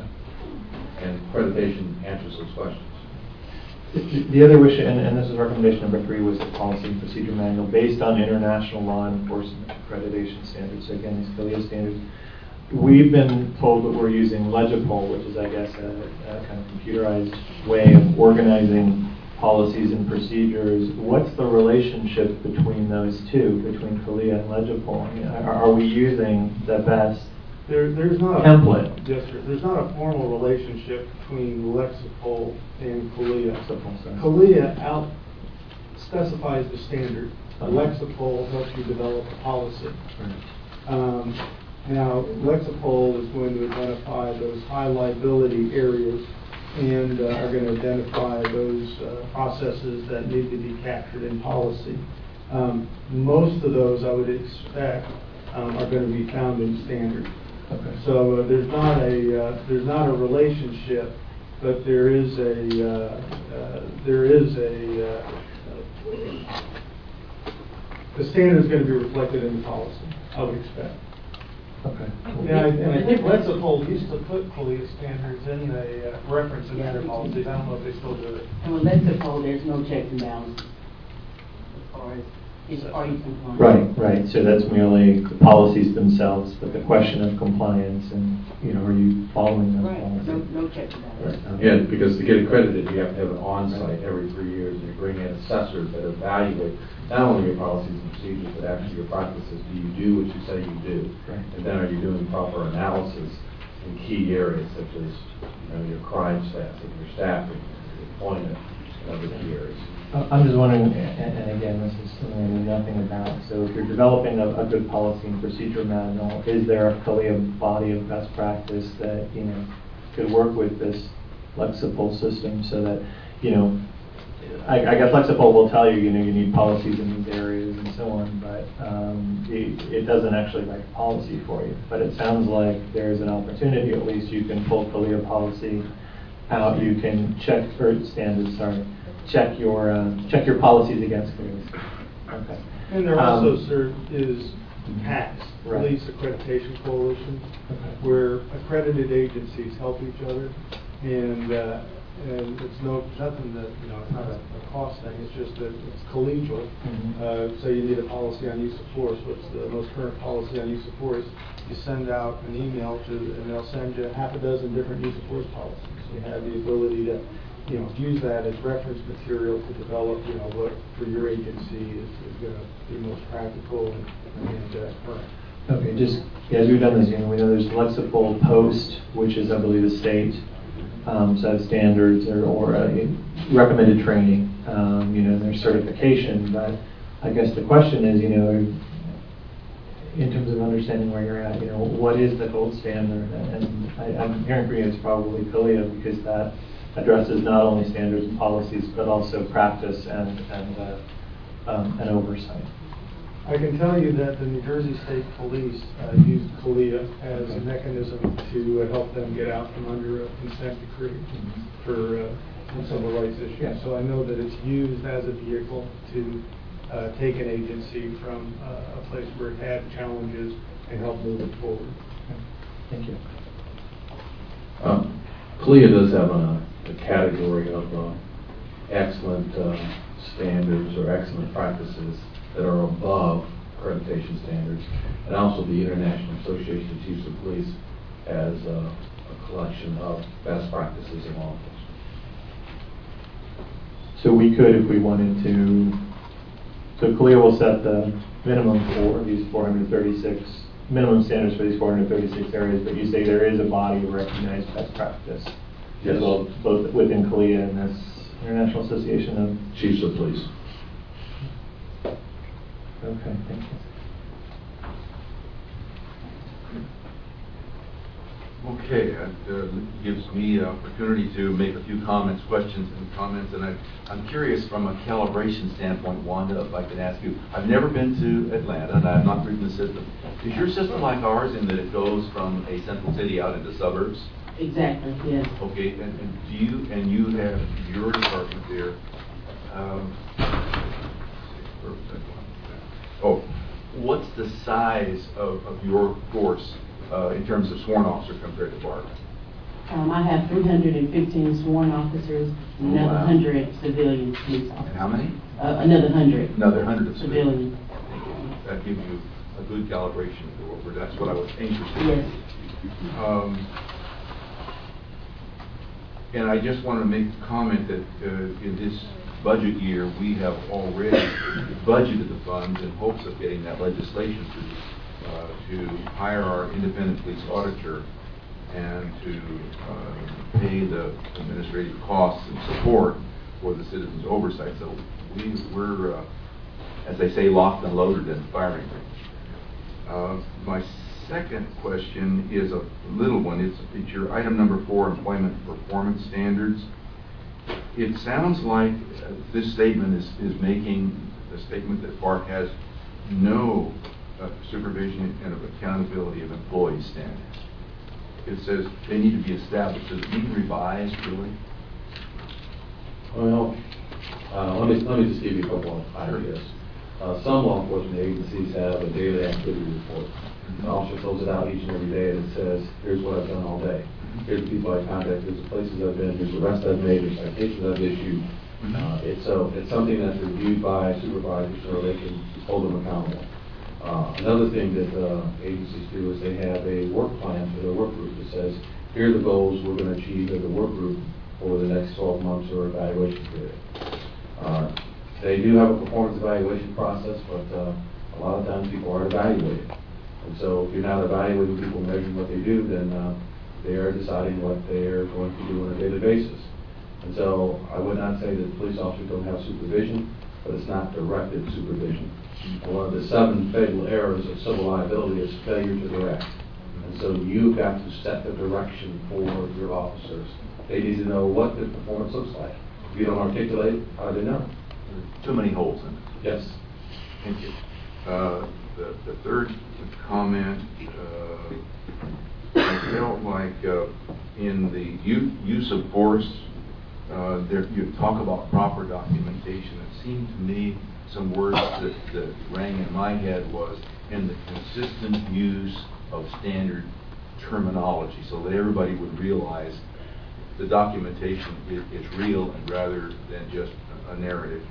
And accreditation answers those questions. The the other wish, and, and this is recommendation number three, was the policy and procedure manual based on international law enforcement accreditation standards. So again, these CALEA standards. We've been told that we're using Legipol, which is, I guess, a, a kind of computerized way of organizing policies and procedures. What's the relationship between those two, between CALEA and Legipol? I mean, are, are we using the best There, there's not a template? Yes, sir. There's not a formal relationship between Lexipol and CALEA. CALEA out specifies the standard. Uh-huh. Lexipol helps you develop a policy. Um, now, Lexipol is going to identify those high liability areas and uh, are going to identify those uh, processes that need to be captured in policy. Um, most of those, I would expect, um, are going to be found in standard. Okay. So uh, there's not a uh, there's not a relationship, but there is a uh, uh, there is a uh, the standard is going to be reflected in the policy, I would expect. Okay. And I, and I think Lexipol used to put CALEA standards in the uh, reference in their policies. I don't know if they still do it. And with Lexipol, there's no checks and balances as far as, as far as compliance. Right, right. So that's merely the policies themselves, but the question of compliance and, you know, are you following those Right, no, policies? no checks and balances. Right. Yeah, because to get accredited, you have to have an on-site every three years, and you bring in assessors that evaluate not only your policies and procedures, but actually your practices. Do you do what you say you do? Right. And then are you doing proper analysis in key areas such as, you know, your crime stats, and your staffing, your employment, and other key areas? Uh, I'm just wondering, and, and again, this is something I know nothing about, so if you're developing a, a good policy and procedure manual, is there a CALEA body of best practice that, you know, could work with this Lexipol system so that, you know, I, I guess Lexipol will tell you, you know, you need policies in these areas and so on, but um, it, it doesn't actually write policy for you. But it sounds like there's an opportunity, at least you can pull CALEA policy out, you can check, or standards, sorry, check your uh, check your policies against CALEA. Okay. And there Um, also, sir, is PACS, Right. Police Accreditation Coalition, Okay. where accredited agencies help each other, and uh, and it's no nothing that you know it's not a, a cost thing. It's just that it's collegial. Mhm. Uh, so you need a policy on use of force. What's the most current policy on use of force? You send out an email to, and they'll send you half a dozen different use of force policies. You have the ability to, you know, use that as reference material to develop, you know, what for your agency is, is going to be most practical and, and uh, current. Okay, just as we've done this, you know, we know there's Lexipol Post, which is, I believe, the state um, set of standards or, or uh, recommended training. Um, you know, there's certification, but I guess the question is, you know, in terms of understanding where you're at, you know, what is the gold standard? And I, I'm hearing from you it's probably CALEA because that addresses not only standards and policies, but also practice and and uh, um, and oversight. I can tell you that the New Jersey State Police uh, used CALEA as a mechanism to uh, help them get out from under a consent decree for uh, civil rights issues. Yeah. So I know that it's used as a vehicle to uh, take an agency from uh, a place where it had challenges and help move it forward. Thank you. Um, CALEA does have a, a category of uh, excellent uh, standards or excellent practices that are above accreditation standards, and also the International Association of Chiefs of Police as a, a collection of best practices in law enforcement. So we could, if we wanted to, so CALEA will set the minimum for these four hundred thirty-six, minimum standards for these four hundred thirty-six areas, but you say there is a body of recognized best practice. Yes. As well, both within CALEA and this International Association of Chiefs of Police. Okay, thank you. Okay, that uh, gives me an opportunity to make a few comments, questions and comments, and I, I'm curious from a calibration standpoint, Wanda, if I could ask you, I've never been to Atlanta and I've not ridden the system. Is your system like ours in that it goes from a central city out into suburbs? Exactly, yes. Okay, and, and do you, and you have your department there, um, oh, what's the size of, of your force uh, in terms of sworn officer compared to BART? Um, I have three hundred fifteen sworn officers, and another Wow. one hundred civilian police officers. And how many? Uh, another one hundred. Another hundred of civilians. Civilian. Thank you. That gives you a good calibration for what we're, that's what I was interested in. Yes. Um, and I just want to make a comment that uh, in this budget year, we have already budgeted the funds in hopes of getting that legislation through uh, to hire our independent police auditor and to uh, pay the administrative costs and support for the citizens' oversight. So we, we're, uh, as they say, locked and loaded and firing. Uh, my second question is a little one. It's, it's your item number four, employment performance standards. It sounds like uh, this statement is, is making the statement that BART has no uh, supervision and of accountability of employee standards. It says they need to be established. Does it need revised, really? Well, uh, let me let me just give you a couple of ideas. Uh, some law enforcement agencies have a daily activity report. The officer fills it out each and every day, and it says, "Here's what I've done all day. Here's the people I contacted. Here's the places I've been. Here's the arrests I've made. Here's citations I've issued." Uh, it's so it's something that's reviewed by supervisors so they can hold them accountable. Uh, another thing that uh, agencies do is they have a work plan for their work group that says, here are the goals we're going to achieve as a work group over the next twelve months or evaluation period. Uh, they do have a performance evaluation process, but uh, a lot of times people aren't evaluated. And so if you're not evaluating people, measuring what they do, then uh, they are deciding what they're going to do on a daily basis. And so I would not say that police officers don't have supervision, but it's not directed supervision. One of the seven fatal errors of civil liability is failure to direct. And so you've got to set the direction for your officers. They need to know what the performance looks like. If you don't articulate it, how do they know? Too many holes in it. Yes. Thank you. Uh, the, the third comment, uh, I felt like uh, in the u use of force, uh, there, you talk about proper documentation. It seemed to me some words that, that rang in my head was in the consistent use of standard terminology so that everybody would realize the documentation is, is real and rather than just a narrative.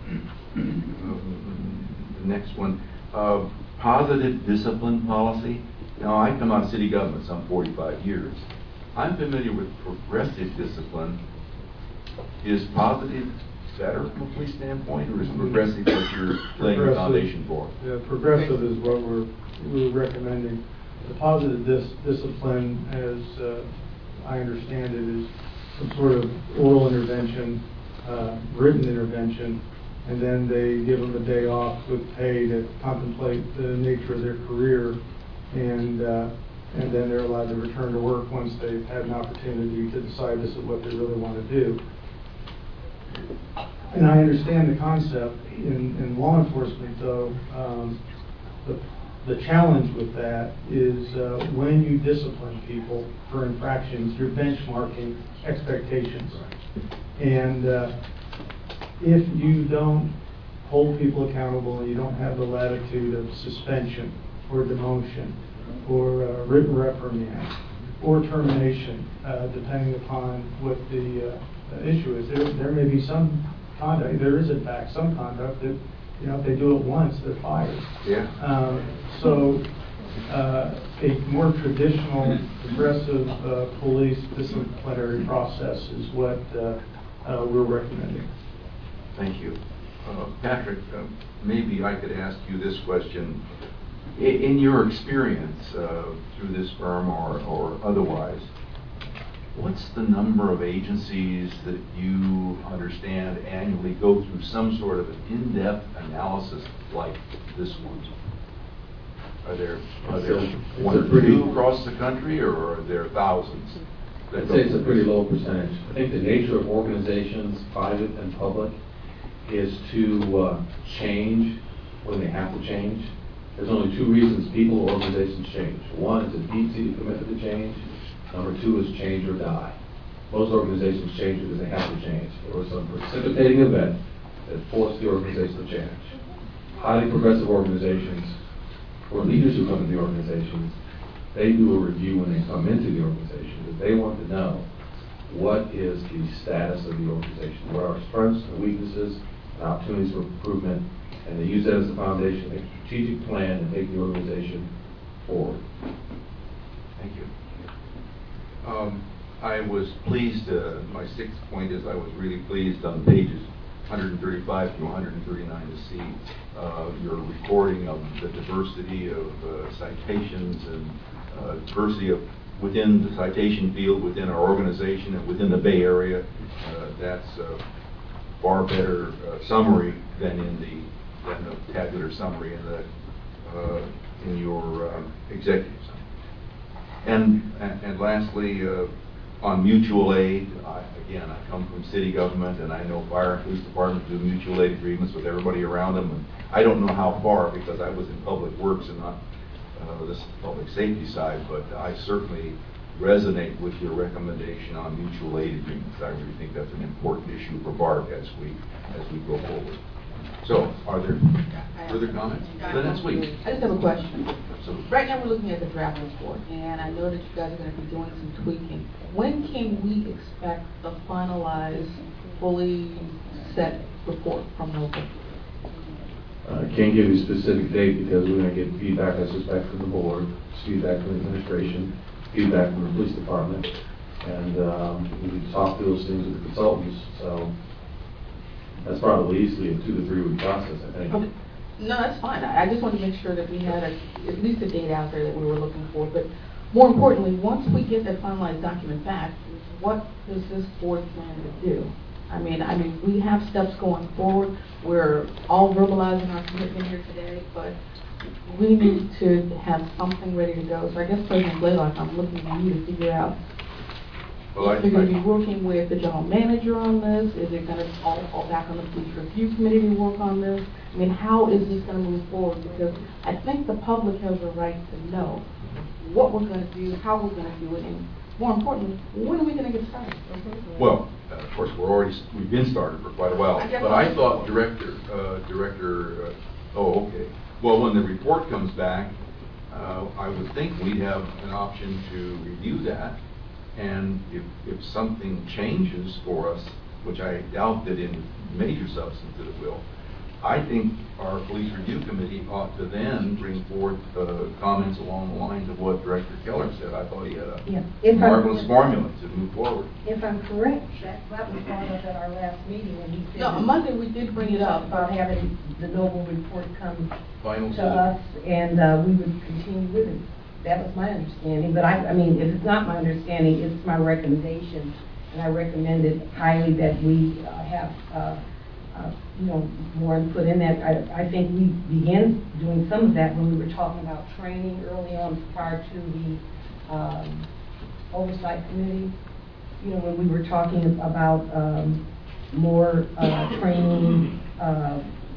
um, the next one, uh, positive discipline policy. Now, I come out of city government some forty-five years. I'm familiar with progressive discipline. Is positive better from a police standpoint, or is progressive what you're laying the foundation for? Yeah, progressive is what we're, we're recommending. The positive dis discipline, as uh, I understand it, is some sort of oral intervention, uh, written intervention, and then they give them a day off with pay to contemplate the nature of their career, and uh, and then they're allowed to return to work once they've had an opportunity to decide this is what they really want to do. And I understand the concept. In, in law enforcement, though, um, the, the challenge with that is uh, when you discipline people for infractions, you're benchmarking expectations. And uh, if you don't hold people accountable and you don't have the latitude of suspension or demotion or uh, written reprimand or termination, uh, depending upon what the uh, issue is, there, there may be some conduct, there is in fact some conduct that, you know, if they do it once, they're fired. Yeah. Um, so uh, a more traditional, aggressive uh, police disciplinary process is what uh, uh, we're recommending. Thank you. Uh, Patrick, uh, maybe I could ask you this question. I, in your experience uh, through this firm or, or otherwise, what's the number of agencies that you understand annually go through some sort of an in-depth analysis like this one? Are there, are there It's a- one it's a or pretty- two across the country, or are there thousands? that I'd go say it's a through pretty this? low percentage. I think the nature of organizations, private and public, is to uh, change when they have to change. There's only two reasons people or organizations change. One is a deep-seated commitment to change. Number two is change or die. Most organizations change because they have to change. There was some precipitating event that forced the organization to change. Highly progressive organizations, or leaders who come to the organizations, they do a review when they come into the organization, because they want to know what is the status of the organization, what are our strengths and weaknesses and opportunities for improvement, and they use that as the foundation, make a strategic plan to take the organization forward. Thank you. Um, I was pleased, uh, my sixth point is I was really pleased on pages one thirty-five to one thirty-nine to see uh, your recording of the diversity of uh, citations and uh, diversity of within the citation field, within our organization, and within the Bay Area. Uh, that's a far better uh, summary than in the than the tabular summary in the uh, in your uh, executive summary. And, and and lastly, uh, on mutual aid, I, again, I come from city government, and I know fire and police departments do mutual aid agreements with everybody around them. And I don't know how far, because I was in public works and not uh, this public safety side, but I certainly resonate with your recommendation on mutual aid agreements. I really think that's an important issue for BART as we as we go forward. So, are there further comments? Then that's sweet. I just have a question. Absolutely. Right now, we're looking at the draft report, and I know that you guys are going to be doing some tweaking. When can we expect the finalized, fully set report from NOVA? I can't give you a specific date because we're going to get feedback, I suspect, from the board, feedback from the administration, feedback from the police department, and um, we can talk through those things with the consultants. So that's probably easily a two to three week process, I think. Okay. No, that's fine. I I just wanted to make sure that we had a, at least a date out there that we were looking for. But more importantly, once we get that finalized document back, what does this board plan to do? I mean, I mean, we have steps going forward. We're all verbalizing our commitment here today, but we need to have something ready to go. So I guess President Blaylock, I'm looking at you to figure out. Well, I, If you're going to be working with the general manager on this, is it going to all fall back on the police review committee to work on this? I mean, how is this going to move forward? Because I think the public has a right to know what we're going to do, how we're going to do it, and more importantly, when are we going to get started? well, uh, of course, we're already we've been started for quite a while. I guess But I I'll- thought director, uh, director. Uh, oh, okay. Well, when the report comes back, uh, I would think we'd have an option to review that. And if, if something changes for us, which I doubt that in major substance that it will, I think our police review committee ought to then bring forth uh, comments along the lines of what Director Keller said. I thought he had a Yeah. If I'm- marvelous formula to move forward. If I'm correct, that, that was brought up at our last meeting, and he said. No, that- on Monday we did bring it up. About having the Noble report come Final to step. us, and uh, we would continue with it. That was my understanding, but I, I mean, if it's not my understanding, it's my recommendation, and I recommend it highly that we uh, have, uh, uh, you know, more input in that. I, I think we began doing some of that when we were talking about training early on prior to the um, oversight committee. You know, when we were talking about um, more uh, training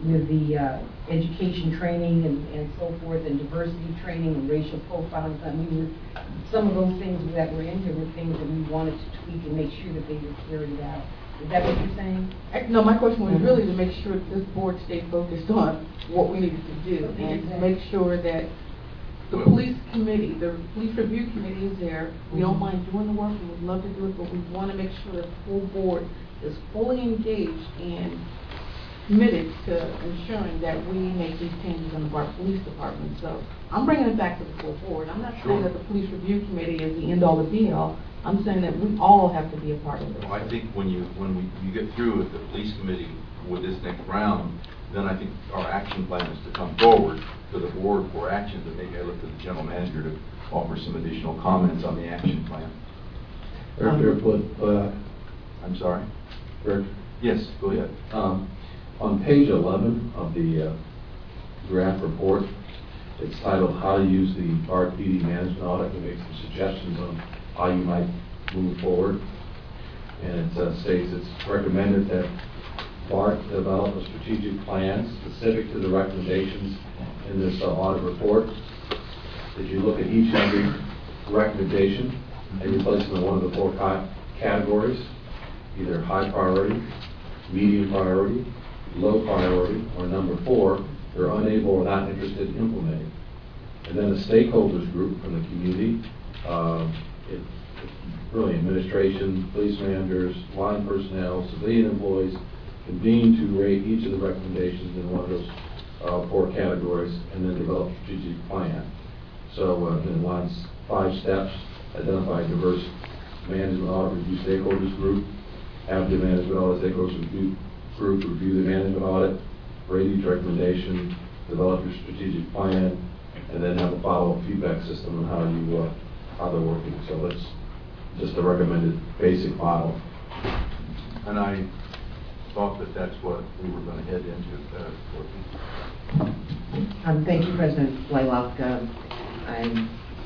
with the uh, education training and, and so forth, and diversity training and racial profiling. I mean, some of those things that were in here were things that we wanted to tweak and make sure that they were carried out. Is that what you're saying? Uh, No, my question was really to make sure that this board stayed focused on what we needed to do and to make sure that the police committee, the police review committee is there. We don't mind doing the work, we would love to do it, but we want to make sure that the full board is fully engaged and committed to ensuring that we make these changes in the Bart Police Department. So I'm bringing it back to the full board. I'm not saying that the police review committee is the end all, the be all. I'm saying that we all have to be a part of it. Well, I think when you when we you get through with the police committee with this next round, then I think our action plan is to come forward to the board for action. To maybe I look to the general manager to offer some additional comments on the action plan. Director, put, uh, I'm sorry. Director? Yes, go ahead. Um, on page eleven of the uh, draft report, it's titled "How to Use the BART P D Management Audit." We make some suggestions on how you might move forward. And it uh, states it's recommended that BART develop a strategic plan specific to the recommendations in this uh, audit report. That you look at each and every recommendation and you place them in one of the four ca categories, either high priority, medium priority, low priority, or number four, they're unable or not interested in implementing. And then the stakeholders group from the community, uh, it, really administration, police managers, line personnel, civilian employees, convene to rate each of the recommendations in one of those uh, four categories and then develop a strategic plan. So uh, then wants five steps: identify a diverse management audit review stakeholders group, have the management audit stakeholders review group review the management audit, rate each recommendation, develop your strategic plan, and then have a follow-up feedback system on how you uh, how they're working. So that's just a recommended basic model. And I thought that that's what we were going to head into. Uh, Um, thank you, President Blaylock. Uh, I,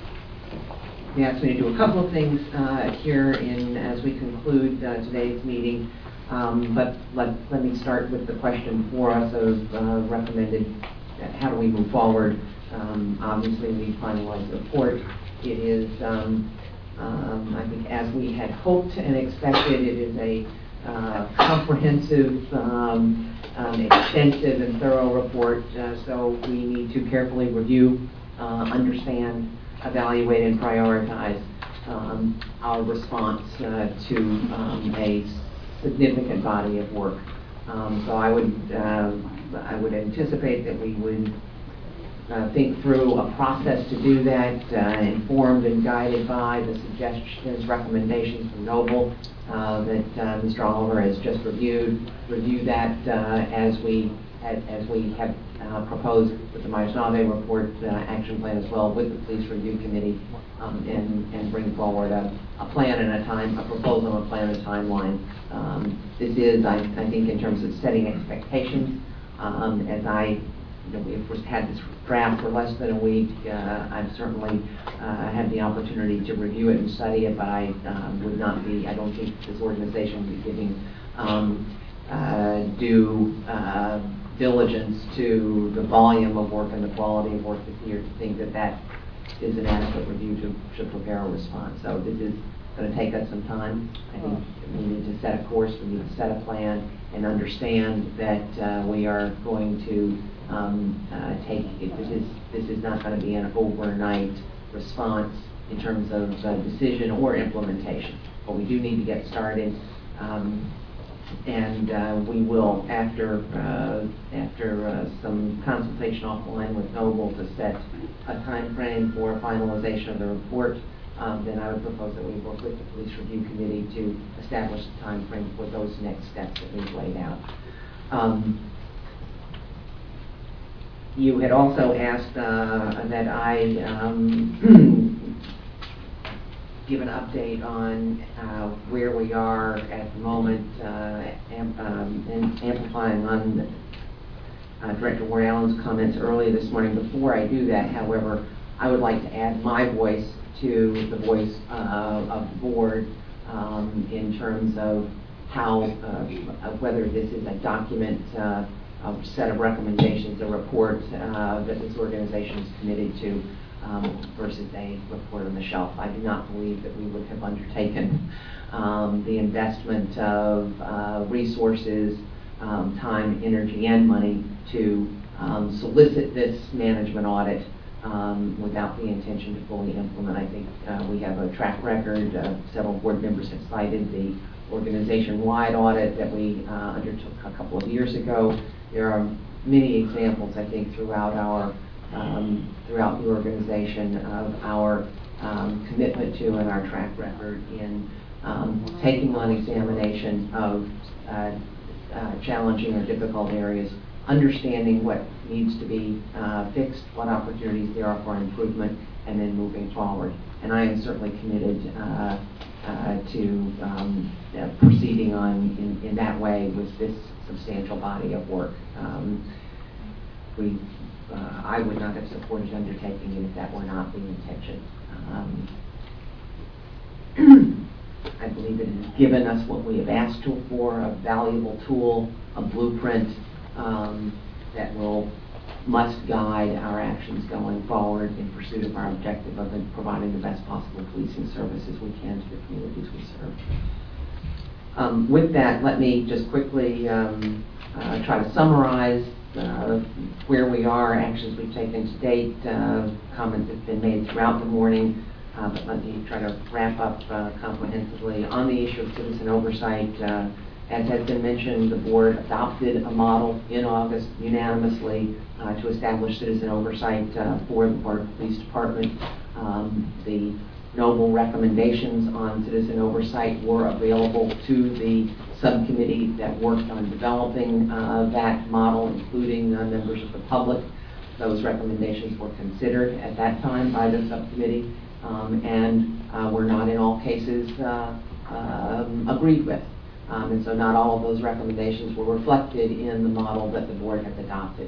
you asked me to do a couple of things uh, here in as we conclude uh, today's meeting. Um, but let, let me start with the question for us of uh, recommended, uh, how do we move forward? Um, obviously, we finalized the report. It is, um, um, I think, as we had hoped and expected, it is a uh, comprehensive, um, um, extensive and thorough report, uh, so we need to carefully review, uh, understand, evaluate, and prioritize um, our response uh, to um, a significant body of work. Um, so I would, uh, I would anticipate that we would uh, think through a process to do that, uh, informed and guided by the suggestions, recommendations from Noble uh, that uh, Mister Oliver has just reviewed. Review that uh, as we as, as we have uh, proposed with the Myers-Nave report uh, action plan as well with the Police Review Committee, um, and and bring forward a, a plan and a time a proposal, a plan, and a timeline. Um, this is, I, I think, in terms of setting expectations. Um, as I, you know, we've had this draft for less than a week. Uh, I've certainly uh, had the opportunity to review it and study it, but I um, would not be. I don't think this organization would be giving um, uh, due uh, diligence to the volume of work and the quality of work that's here to think that that is an adequate review to, to prepare a response. So this is going to take us some time. I think we need to set a course, we need to set a plan, and understand that uh, we are going to um, uh, take, this is, this is not going to be an overnight response in terms of uh, decision or implementation. But we do need to get started, um, and uh, we will, after, uh, after uh, some consultation offline with Noble to set a time frame for finalization of the report. Um, then I would propose that we work with the Police Review Committee to establish the time frame for those next steps that we've laid out. Um, you had also asked uh, that I um, give an update on uh, where we are at the moment, uh, amp um, and amplifying on uh, Director Ward Allen's comments earlier this morning. Before I do that, however, I would like to add my voice to the voice uh, of the board um, in terms of how, uh, of whether this is a document uh, a set of recommendations, a report uh, that this organization is committed to um, versus a report on the shelf. I do not believe that we would have undertaken um, the investment of uh, resources, um, time, energy, and money to um, solicit this management audit um, without the intention to fully implement. I think uh, we have a track record. Uh, several board members have cited the organization-wide audit that we uh, undertook a couple of years ago. There are many examples, I think, throughout our um, throughout the organization of our um, commitment to and our track record in um, taking on examination of uh, uh, challenging or difficult areas, understanding what needs to be uh, fixed, what opportunities there are for improvement, and then moving forward. And I am certainly committed uh, uh, to um, uh, proceeding on in, in that way with this substantial body of work. Um, we, uh, I would not have supported undertaking it if that were not the intention. Um, I believe it has given us what we have asked for, a valuable tool, a blueprint um, that will must guide our actions going forward in pursuit of our objective of providing the best possible policing services we can to the communities we serve. Um, with that, let me just quickly um, uh, try to summarize uh, where we are, actions we've taken to date, uh, comments that have been made throughout the morning, uh, but let me try to wrap up uh, comprehensively. On the issue of citizen oversight, uh, as has been mentioned, the board adopted a model in August unanimously uh, to establish citizen oversight uh, for the Park Police Department. Um, the Noble recommendations on citizen oversight were available to the subcommittee that worked on developing uh, that model, including uh, members of the public. Those recommendations were considered at that time by the subcommittee um, and uh, were not in all cases uh, um, agreed with. Um, and so not all of those recommendations were reflected in the model that the board has adopted.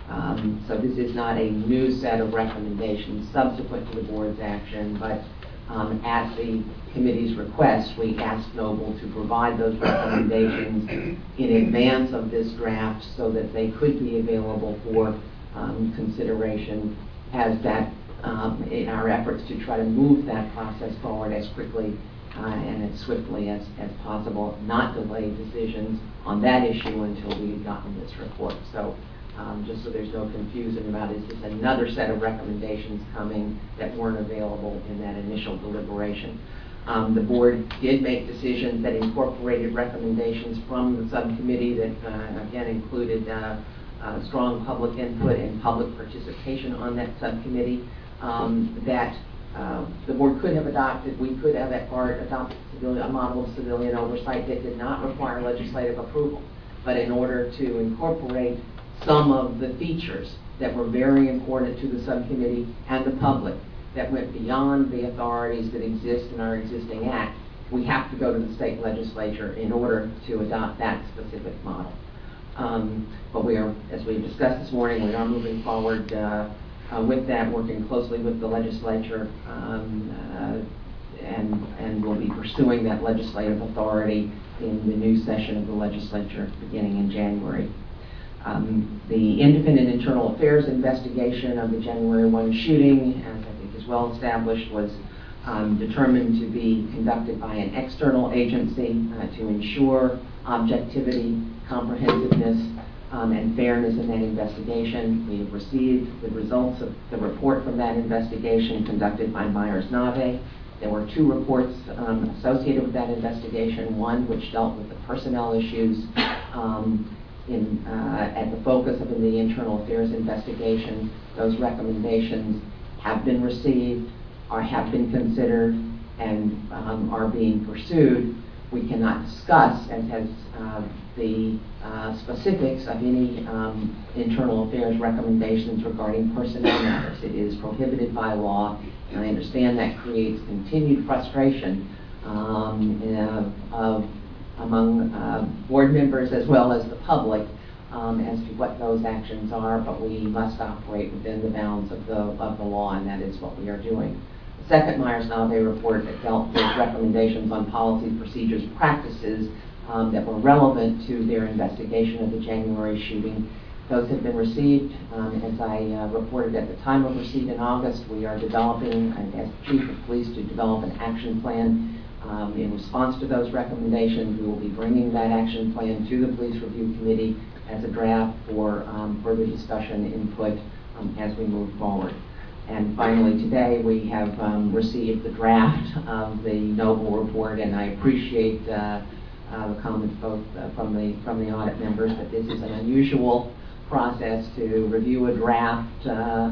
Um, so this is not a new set of recommendations subsequent to the board's action, but um, at the committee's request, we asked Noble to provide those recommendations in advance of this draft so that they could be available for um, consideration as that um, in our efforts to try to move that process forward as quickly Uh, and as swiftly as, as possible, not delay decisions on that issue until we've gotten this report. So um, just so there's no confusion about it, is this another set of recommendations coming that weren't available in that initial deliberation. Um, the board did make decisions that incorporated recommendations from the subcommittee that, uh, again, included uh, uh, strong public input and public participation on that subcommittee um, that Uh, the board could have adopted, we could have at part adopted civilian, a model of civilian oversight that did not require legislative approval. But in order to incorporate some of the features that were very important to the subcommittee and the public that went beyond the authorities that exist in our existing act, we have to go to the state legislature in order to adopt that specific model. Um, but we are, as we discussed this morning, we are moving forward uh, Uh, with that, working closely with the legislature, um, uh, and and we'll be pursuing that legislative authority in the new session of the legislature beginning in January. Um, the independent internal affairs investigation of the January first shooting, as I think is well established, was um, determined to be conducted by an external agency uh, to ensure objectivity, comprehensiveness, Um, and fairness in that investigation. We have received the results of the report from that investigation conducted by Myers-Nave. There were two reports um, associated with that investigation, one which dealt with the personnel issues um, in, uh, at the focus of the internal affairs investigation. Those recommendations have been received, or have been considered, and um, are being pursued. We cannot discuss, as has uh, the uh, specifics of any um, internal affairs recommendations regarding personnel matters. It is prohibited by law, and I understand that creates continued frustration um, uh, of, among uh, board members as well as the public um, as to what those actions are, but we must operate within the bounds of the, of the law, and that is what we are doing. Second Myers-Nave report that dealt with recommendations on policies, procedures, practices um, that were relevant to their investigation of the January shooting. Those have been received. Um, as I uh, reported at the time of receipt in August, we are developing, uh, as Chief of Police, to develop an action plan um, in response to those recommendations. We will be bringing that action plan to the Police Review Committee as a draft for um, further discussion and input um, as we move forward. And finally, today we have um, received the draft of the Noble report, and I appreciate uh, uh, the comments both uh, from the from the audit members that this is an unusual process to review a draft uh,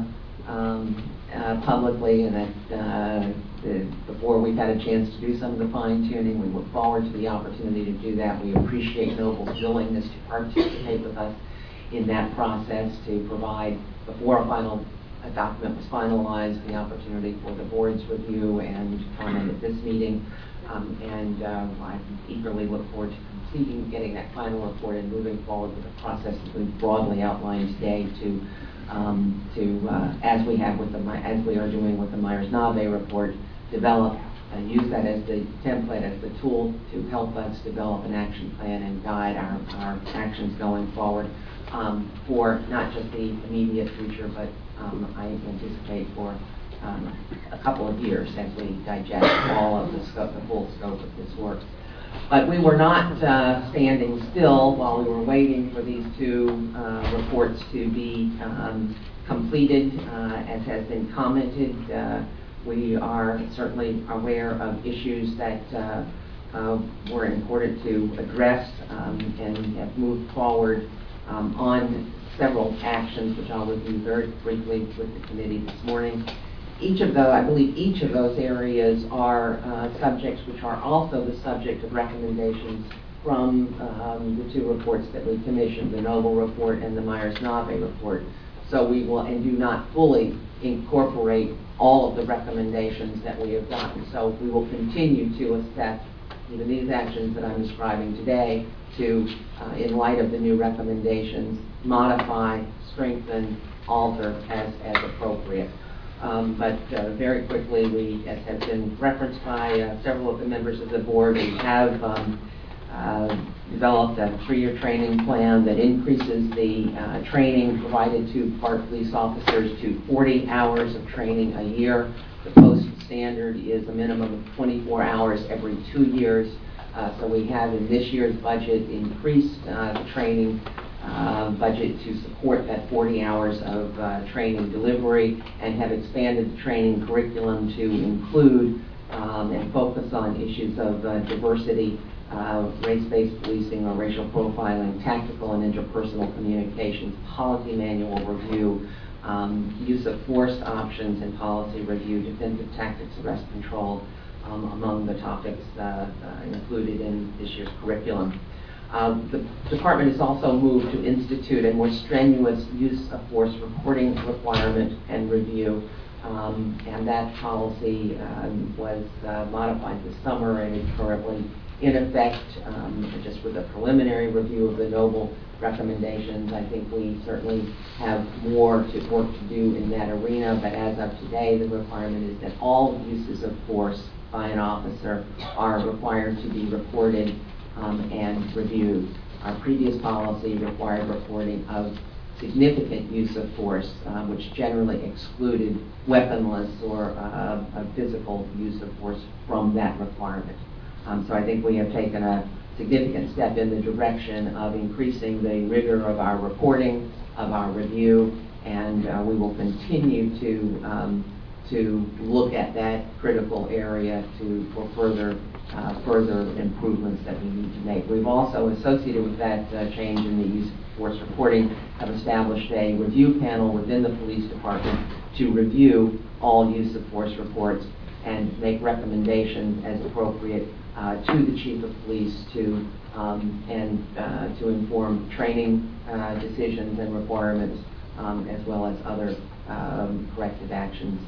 um, uh, publicly, and that uh, the, before we've had a chance to do some of the fine tuning. We look forward to the opportunity to do that. We appreciate Noble's willingness to participate with us in that process, to provide, before a final a document was finalized, the opportunity for the board's review and comment at this meeting. Um, and uh, I eagerly look forward to completing, getting that final report and moving forward with the process that we've broadly outlined today to, um, to uh, as we have with the, as we are doing with the Myers-Nave report, develop and use that as the template, as the tool to help us develop an action plan and guide our, our actions going forward um, for not just the immediate future, but um, I anticipate for Um, a couple of years as we digest all of the scope, the full scope of this work. But we were not uh, standing still while we were waiting for these two uh, reports to be um, completed. Uh, as has been commented, uh, we are certainly aware of issues that uh, uh, were important to address um, and have moved forward um, on several actions, which I'll review very briefly with the committee this morning. Each of those, I believe each of those areas are uh, subjects which are also the subject of recommendations from um, the two reports that we commissioned, the Noble report and the Myers-Nave report. So we will, and do not fully incorporate all of the recommendations that we have gotten. So we will continue to assess even these actions that I'm describing today to, uh, in light of the new recommendations, modify, strengthen, alter as, as appropriate. Um, but uh, very quickly, we, as has been referenced by uh, several of the members of the board, we have um, uh, developed a three-year training plan that increases the uh, training provided to Park police officers to forty hours of training a year. The post standard is a minimum of twenty-four hours every two years. Uh, so we have in this year's budget increased uh, the training Uh, budget to support that forty hours of uh, training delivery, and have expanded the training curriculum to include um, and focus on issues of uh, diversity, uh, race-based policing or racial profiling, tactical and interpersonal communications, policy manual review, um, use of force options and policy review, defensive tactics, arrest control, um, among the topics uh, uh, included in this year's curriculum. Uh, the department has also moved to institute a more strenuous use of force reporting requirement and review, um, and that policy um, was uh, modified this summer and is currently in effect. Um, just with a preliminary review of the Noble recommendations, I think we certainly have more to work to do in that arena, but as of today, the requirement is that all uses of force by an officer are required to be reported Um, and reviewed. Our previous policy required reporting of significant use of force, uh, which generally excluded weaponless or uh, a physical use of force from that requirement. Um, so I think we have taken a significant step in the direction of increasing the rigor of our reporting, of our review, and uh, we will continue to um, to look at that critical area to for further Uh, further improvements that we need to make. We've also, associated with that uh, change in the use of force reporting, have established a review panel within the police department to review all use of force reports and make recommendations as appropriate uh, to the chief of police to um, and uh, to inform training uh, decisions and requirements, um, as well as other um, corrective actions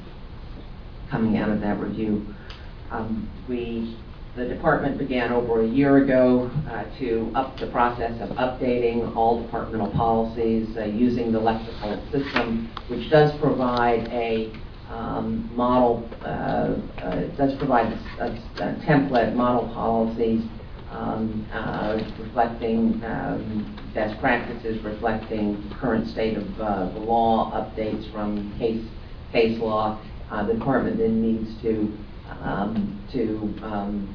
coming out of that review. Um, we The department began over a year ago uh, to up the process of updating all departmental policies uh, using the lexical system, which does provide a um, model, uh, uh, does provide a, a template, model policies um, uh, reflecting um, best practices, reflecting current state of uh, the law, updates from case case law. Uh, the department then needs to um, to um,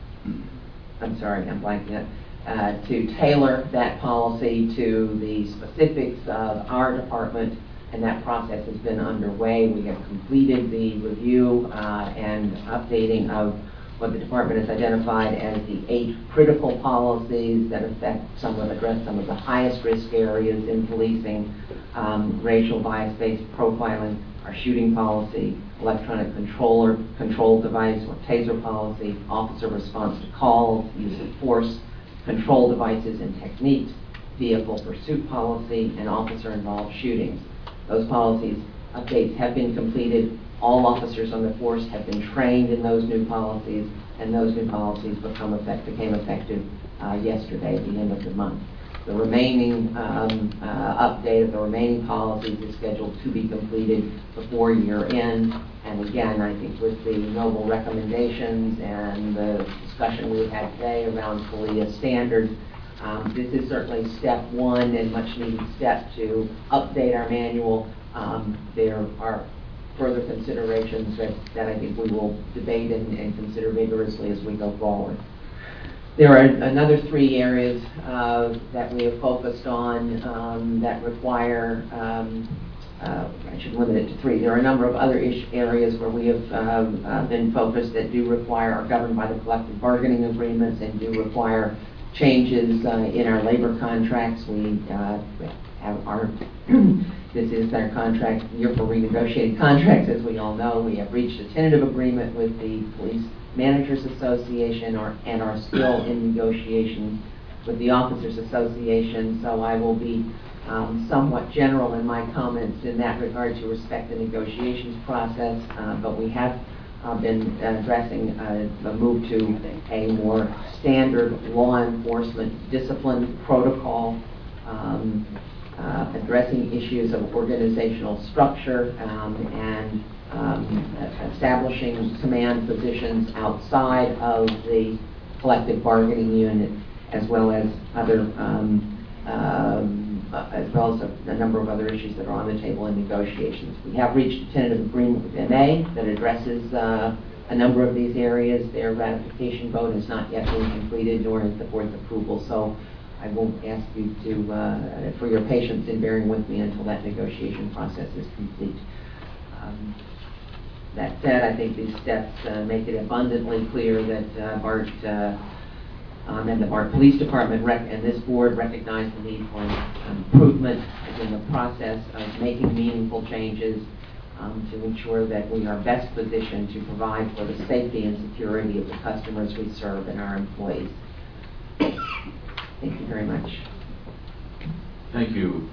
I'm sorry, I'm blanking it. Uh, to tailor that policy to the specifics of our department, and that process has been underway. We have completed the review uh, and updating of what the department has identified as the eight critical policies that affect some of, address some of the highest risk areas in policing, um, racial bias-based profiling, our shooting policy, electronic controller, control device or taser policy, officer response to calls, use of force, control devices and techniques, vehicle pursuit policy, and officer-involved shootings. Those policies updates have been completed. All officers on the force have been trained in those new policies, and those new policies become effect, became effective uh, yesterday at the end of the month. The remaining um, uh, update of the remaining policies is scheduled to be completed before year end. And again, I think with the noble recommendations and the discussion we had today around CALEA standards, um, this is certainly step one and much needed step to update our manual. Um, there are further considerations that, that I think we will debate and, and consider vigorously as we go forward. There are another three areas uh, that we have focused on um, that require, um, uh, I should limit it to three. There are a number of other ish areas where we have um, uh, been focused that do require, are governed by the collective bargaining agreements and do require changes uh, in our labor contracts. We uh, have our, this is our contract, year for renegotiated contracts, as we all know. We have reached a tentative agreement with the Police Managers Association or, and are still in negotiations with the Officers Association, so I will be um, somewhat general in my comments in that regard to respect the negotiations process, uh, but we have uh, been addressing uh, the move to a more standard law enforcement discipline protocol, um, uh, addressing issues of organizational structure um, and Um, establishing command positions outside of the collective bargaining unit, as well as other, um, um, uh, as well as a, a number of other issues that are on the table in negotiations. We have reached a tentative agreement with M A that addresses uh, a number of these areas. Their ratification vote has not yet been completed, nor has the board's approval. So I will ask you to uh, for your patience in bearing with me until that negotiation process is complete. Um, That said, I think these steps uh, make it abundantly clear that uh, BART uh, um, and the BART Police Department rec and this board recognize the need for improvement in the process of making meaningful changes um, to ensure that we are best positioned to provide for the safety and security of the customers we serve and our employees. Thank you very much. Thank you.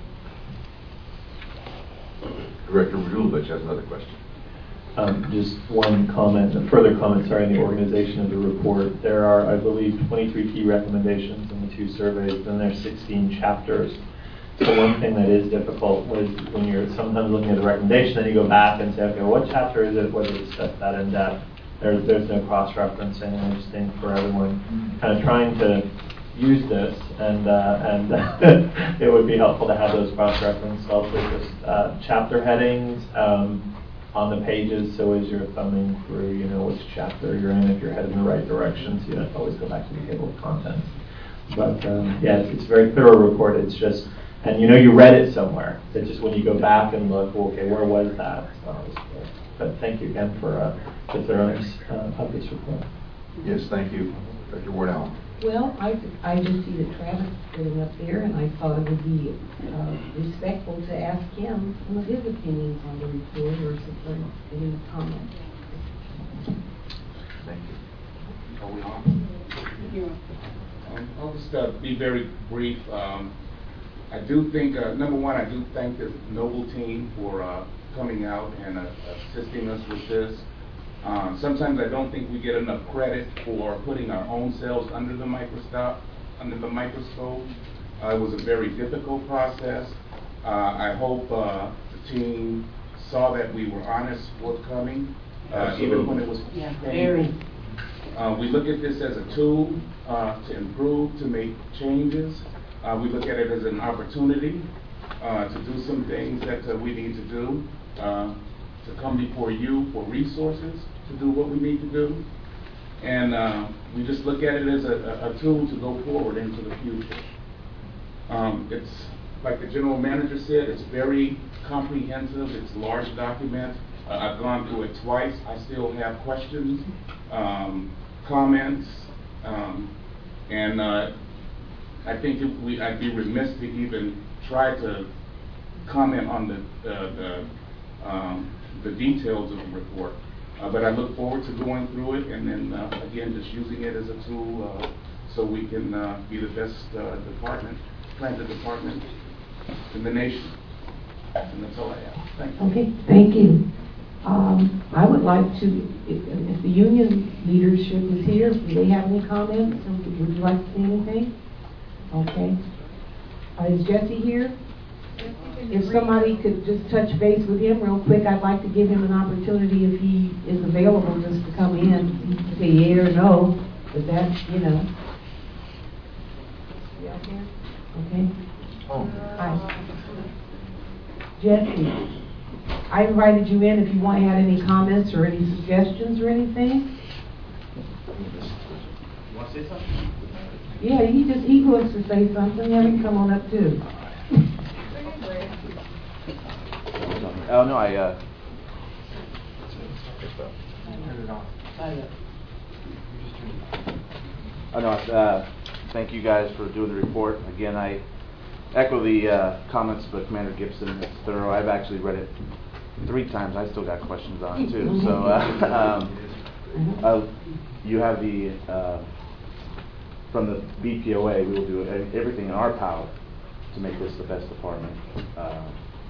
Director Radulovich has another question. Um, just one comment, a further comment, sorry, on the organization of the report. There are, I believe, twenty-three key recommendations in the two surveys, and there's sixteen chapters. So one thing that is difficult was when you're sometimes looking at the recommendation, then you go back and say, okay, what chapter is it, whether to discuss that in depth. There's, there's no cross-referencing, and I just think for everyone kind of trying to use this, and uh, and it would be helpful to have those cross-referenced. Also, just uh, chapter headings um, on the pages, so as you're thumbing through, you know which chapter you're in, if you're headed in the right direction, so you don't have to always go back to the table of contents. But um, yeah, it's, it's a very thorough report. It's just, and you know you read it somewhere. It's just when you go back and look, well, okay, where was that? So, but thank you again for uh, the thoroughness uh, of this report. Yes, thank you. Director Wardell. Well, I, I just see that Travis is sitting up there, and I thought it would be uh, respectful to ask him some of his opinions on the report or some any comments. Thank you. Are we on? Um, I'll just uh, be very brief. Um, I do think, uh, number one, I do thank the Noble team for uh, coming out and uh, assisting us with this. Um, sometimes I don't think we get enough credit for putting our own selves under the microscope. Under the microscope, uh, it was a very difficult process. Uh, I hope uh, the team saw that we were honest, forthcoming, uh, even when it was yeah, painful. very. Uh, we look at this as a tool uh, to improve, to make changes. Uh, we look at it as an opportunity uh, to do some things that uh, we need to do, uh, to come before you for resources to do what we need to do. And uh, we just look at it as a, a tool to go forward into the future. Um, it's, like the general manager said, it's very comprehensive, it's a large document. Uh, I've gone through it twice. I still have questions, um, comments, um, and uh, I think if we, I'd be remiss to even try to comment on the, uh, the, um, the details of the report. Uh, but I look forward to going through it and then, uh, again, just using it as a tool uh, so we can uh, be the best uh, department, transit department in the nation. And that's all I have. Thank you. Okay, thank you. Um, I would like to, if, if the union leadership is here, do they have any comments? Would you like to say anything? Okay. Uh, is Jesse here? If somebody could just touch base with him real quick, I'd like to give him an opportunity if he is available just to come in, say yeah or no, but that's, you know. You out there? Okay. Oh. Hi. Jesse, I invited you in if you want to add any comments or any suggestions or anything. You want to say something? Yeah, he just, he wants to say something. Have him come on up too. Oh, no, I, uh... Oh, no, uh, thank you guys for doing the report. Again, I echo the uh, comments by Commander Gibson. It's thorough. I've actually read it three times. I still got questions on it, too. So, uh, um, uh, you have the, uh, from the B P O A, we will do everything in our power to make this the best department. Uh,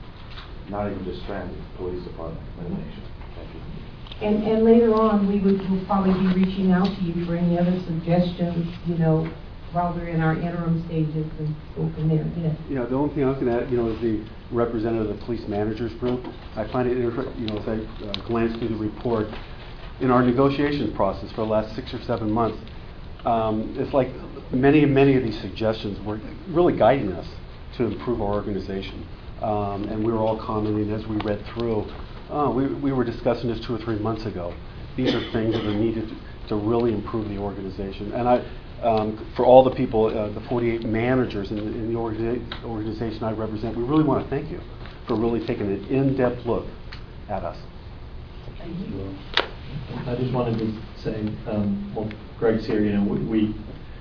not even just transit, police department in the nation. Thank you. And, and later on, we would we'll probably be reaching out to you for any other suggestions, you know, while we're in our interim stages and go from there. Yes. You know, the only thing I was going to add, you know, is the representative of the police managers group. I find it, inter- you know, as I uh, glance through the report, in our negotiations process for the last six or seven months, um, it's like many, many of these suggestions were really guiding us to improve our organization. Um, and we were all commenting as we read through. Uh, we, we were discussing this two or three months ago. These are things that are needed to, to really improve the organization. And I, um, for all the people, uh, the forty-eight managers in, in the organi- organization I represent, we really want to thank you for really taking an in-depth look at us. Thank you. I just wanted to say, um, well, Greg's here, you know, we, we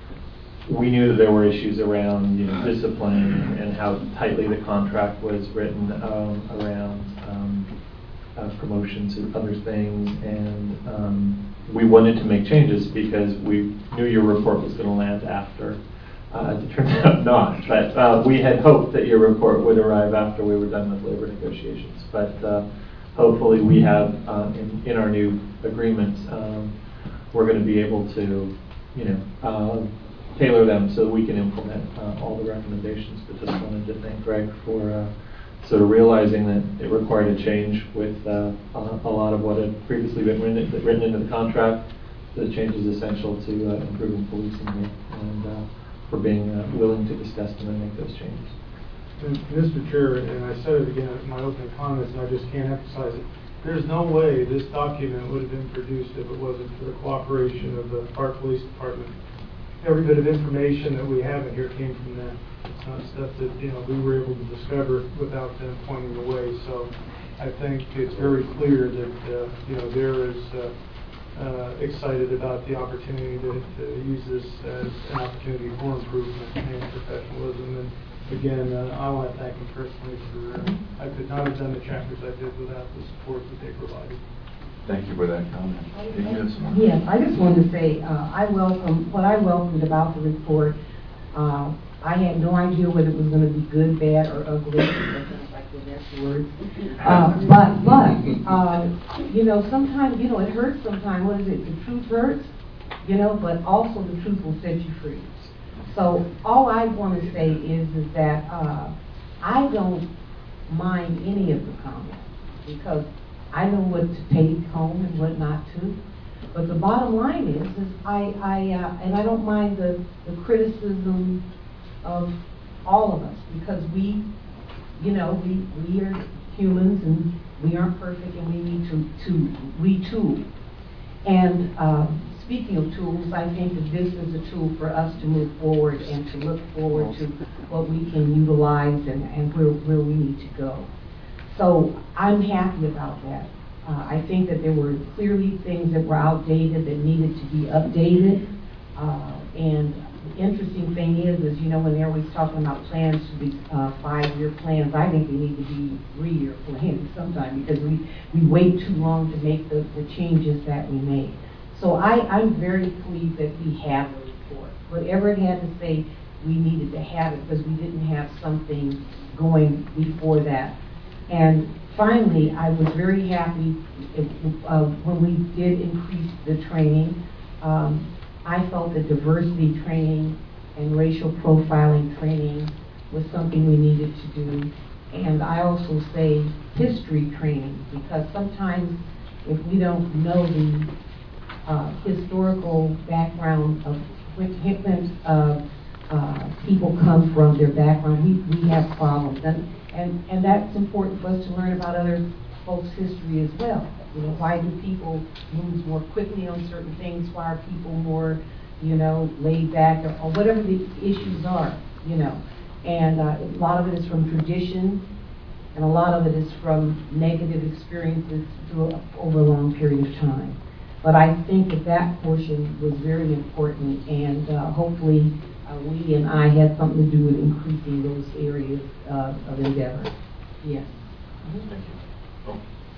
we knew that there were issues around, you know, discipline and how tightly the contract was written um, around um, uh, promotions and other things, and um, we wanted to make changes because we knew your report was going to land after. Uh, it turned out not, but uh, we had hoped that your report would arrive after we were done with labor negotiations. But uh, hopefully we have, uh, in, in our new agreements, um, we're going to be able to, you know, uh, tailor them so that we can implement uh, all the recommendations. But just wanted to thank Greg for uh, sort of realizing that it required a change with uh, a lot of what had previously been written, written into the contract. The change is essential to uh, improving policing here, and uh, for being uh, willing to discuss them and make those changes. And Mister Chair, and I said it again in my opening comments, and I just can't emphasize it, there's no way this document would have been produced if it wasn't for the cooperation of the Park Police Department. Every bit of information that we have in here came from them. It's not stuff that, you know, we were able to discover without them pointing the way. So I think it's very clear that, uh, you know, they're as uh, uh, excited about the opportunity to, to use this as an opportunity for improvement and professionalism. And again, uh, I want to thank them personally for, uh, I could not have done the chapters I did without the support that they provided. Thank you for that comment. Did you have some? Yes, I just wanted to say, uh, I welcome, what I welcomed about the report, uh, I had no idea whether it was going to be good, bad, or ugly. That sounds like the next word. Uh, but, but, uh, you know, sometimes, you know, it hurts sometimes. What is it? The truth hurts, you know, but also the truth will set you free. So all I want to say is, is that uh, I don't mind any of the comments because I know what to take home and what not to. But the bottom line is, is I, I, uh, and I don't mind the, the criticism of all of us, because we, you know, we, we are humans and we aren't perfect and we need to, to retool. And uh, speaking of tools, I think that this is a tool for us to move forward and to look forward to what we can utilize and, and where, where we need to go. So I'm happy about that. Uh, I think that there were clearly things that were outdated that needed to be updated. Uh, and the interesting thing is, is, you know, when they're always talking about plans to be uh, five-year plans, I think they need to be three-year plans sometime, because we, we wait too long to make the, the changes that we make. So I, I'm very pleased that we have a report. Whatever it had to say, we needed to have it, because we didn't have something going before that. And finally, I was very happy uh, when we did increase the training. Um, I felt that diversity training and racial profiling training was something we needed to do. And I also say history training, because sometimes if we don't know the uh, historical background of when uh, uh, people come from, their background, we, we have problems. And, and, and that's important for us to learn about other folks' history as well. You know, why do people move more quickly on certain things? Why are people more, you know, laid back, or, or whatever the issues are, you know. And uh, a lot of it is from tradition, and a lot of it is from negative experiences through a, over a long period of time. But I think that that portion was very important, and uh, hopefully uh, we and I had something to do with increasing those areas uh, of endeavor. Yes. Thank you. Oh.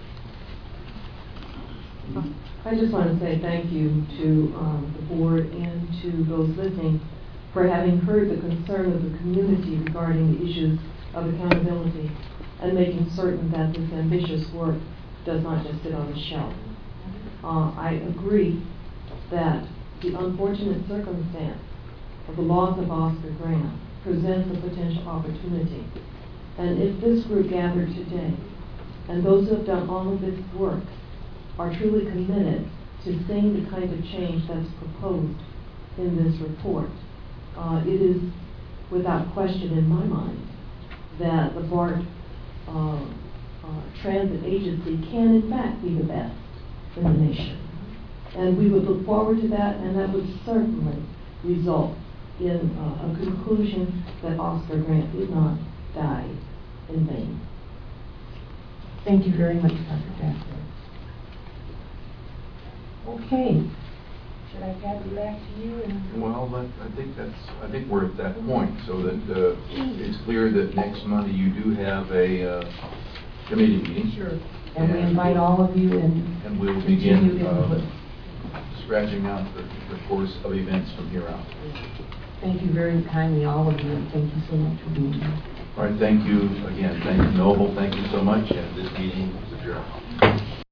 I just want to say thank you to um, the board and to those listening for having heard the concern of the community regarding the issues of accountability and making certain that this ambitious work does not just sit on the shelf. Uh, I agree that the unfortunate circumstance of the loss of Oscar Grant presents a potential opportunity. And if this group gathered today, and those who have done all of this work, are truly committed to seeing the kind of change that's proposed in this report, uh, it is without question in my mind that the BART uh, uh, transit agency can in fact be the best in the nation. And we would look forward to that, and that would certainly result in uh, a conclusion that Oscar Grant did not die in vain. Thank you very much, Doctor Casper. Okay. Should I pass it back to you? And Well, that, I think that's, I think we're at that point, so that uh, it's clear that next Monday you do have a uh, committee meeting. Sure. And we invite all of you and And we'll continue begin input. uh, scratching out the, the course of events from here out. Thank you very kindly, all of you, and thank you so much for being here. All right, thank you again. Thank you, Noble. Thank you so much, and this meeting is adjourned.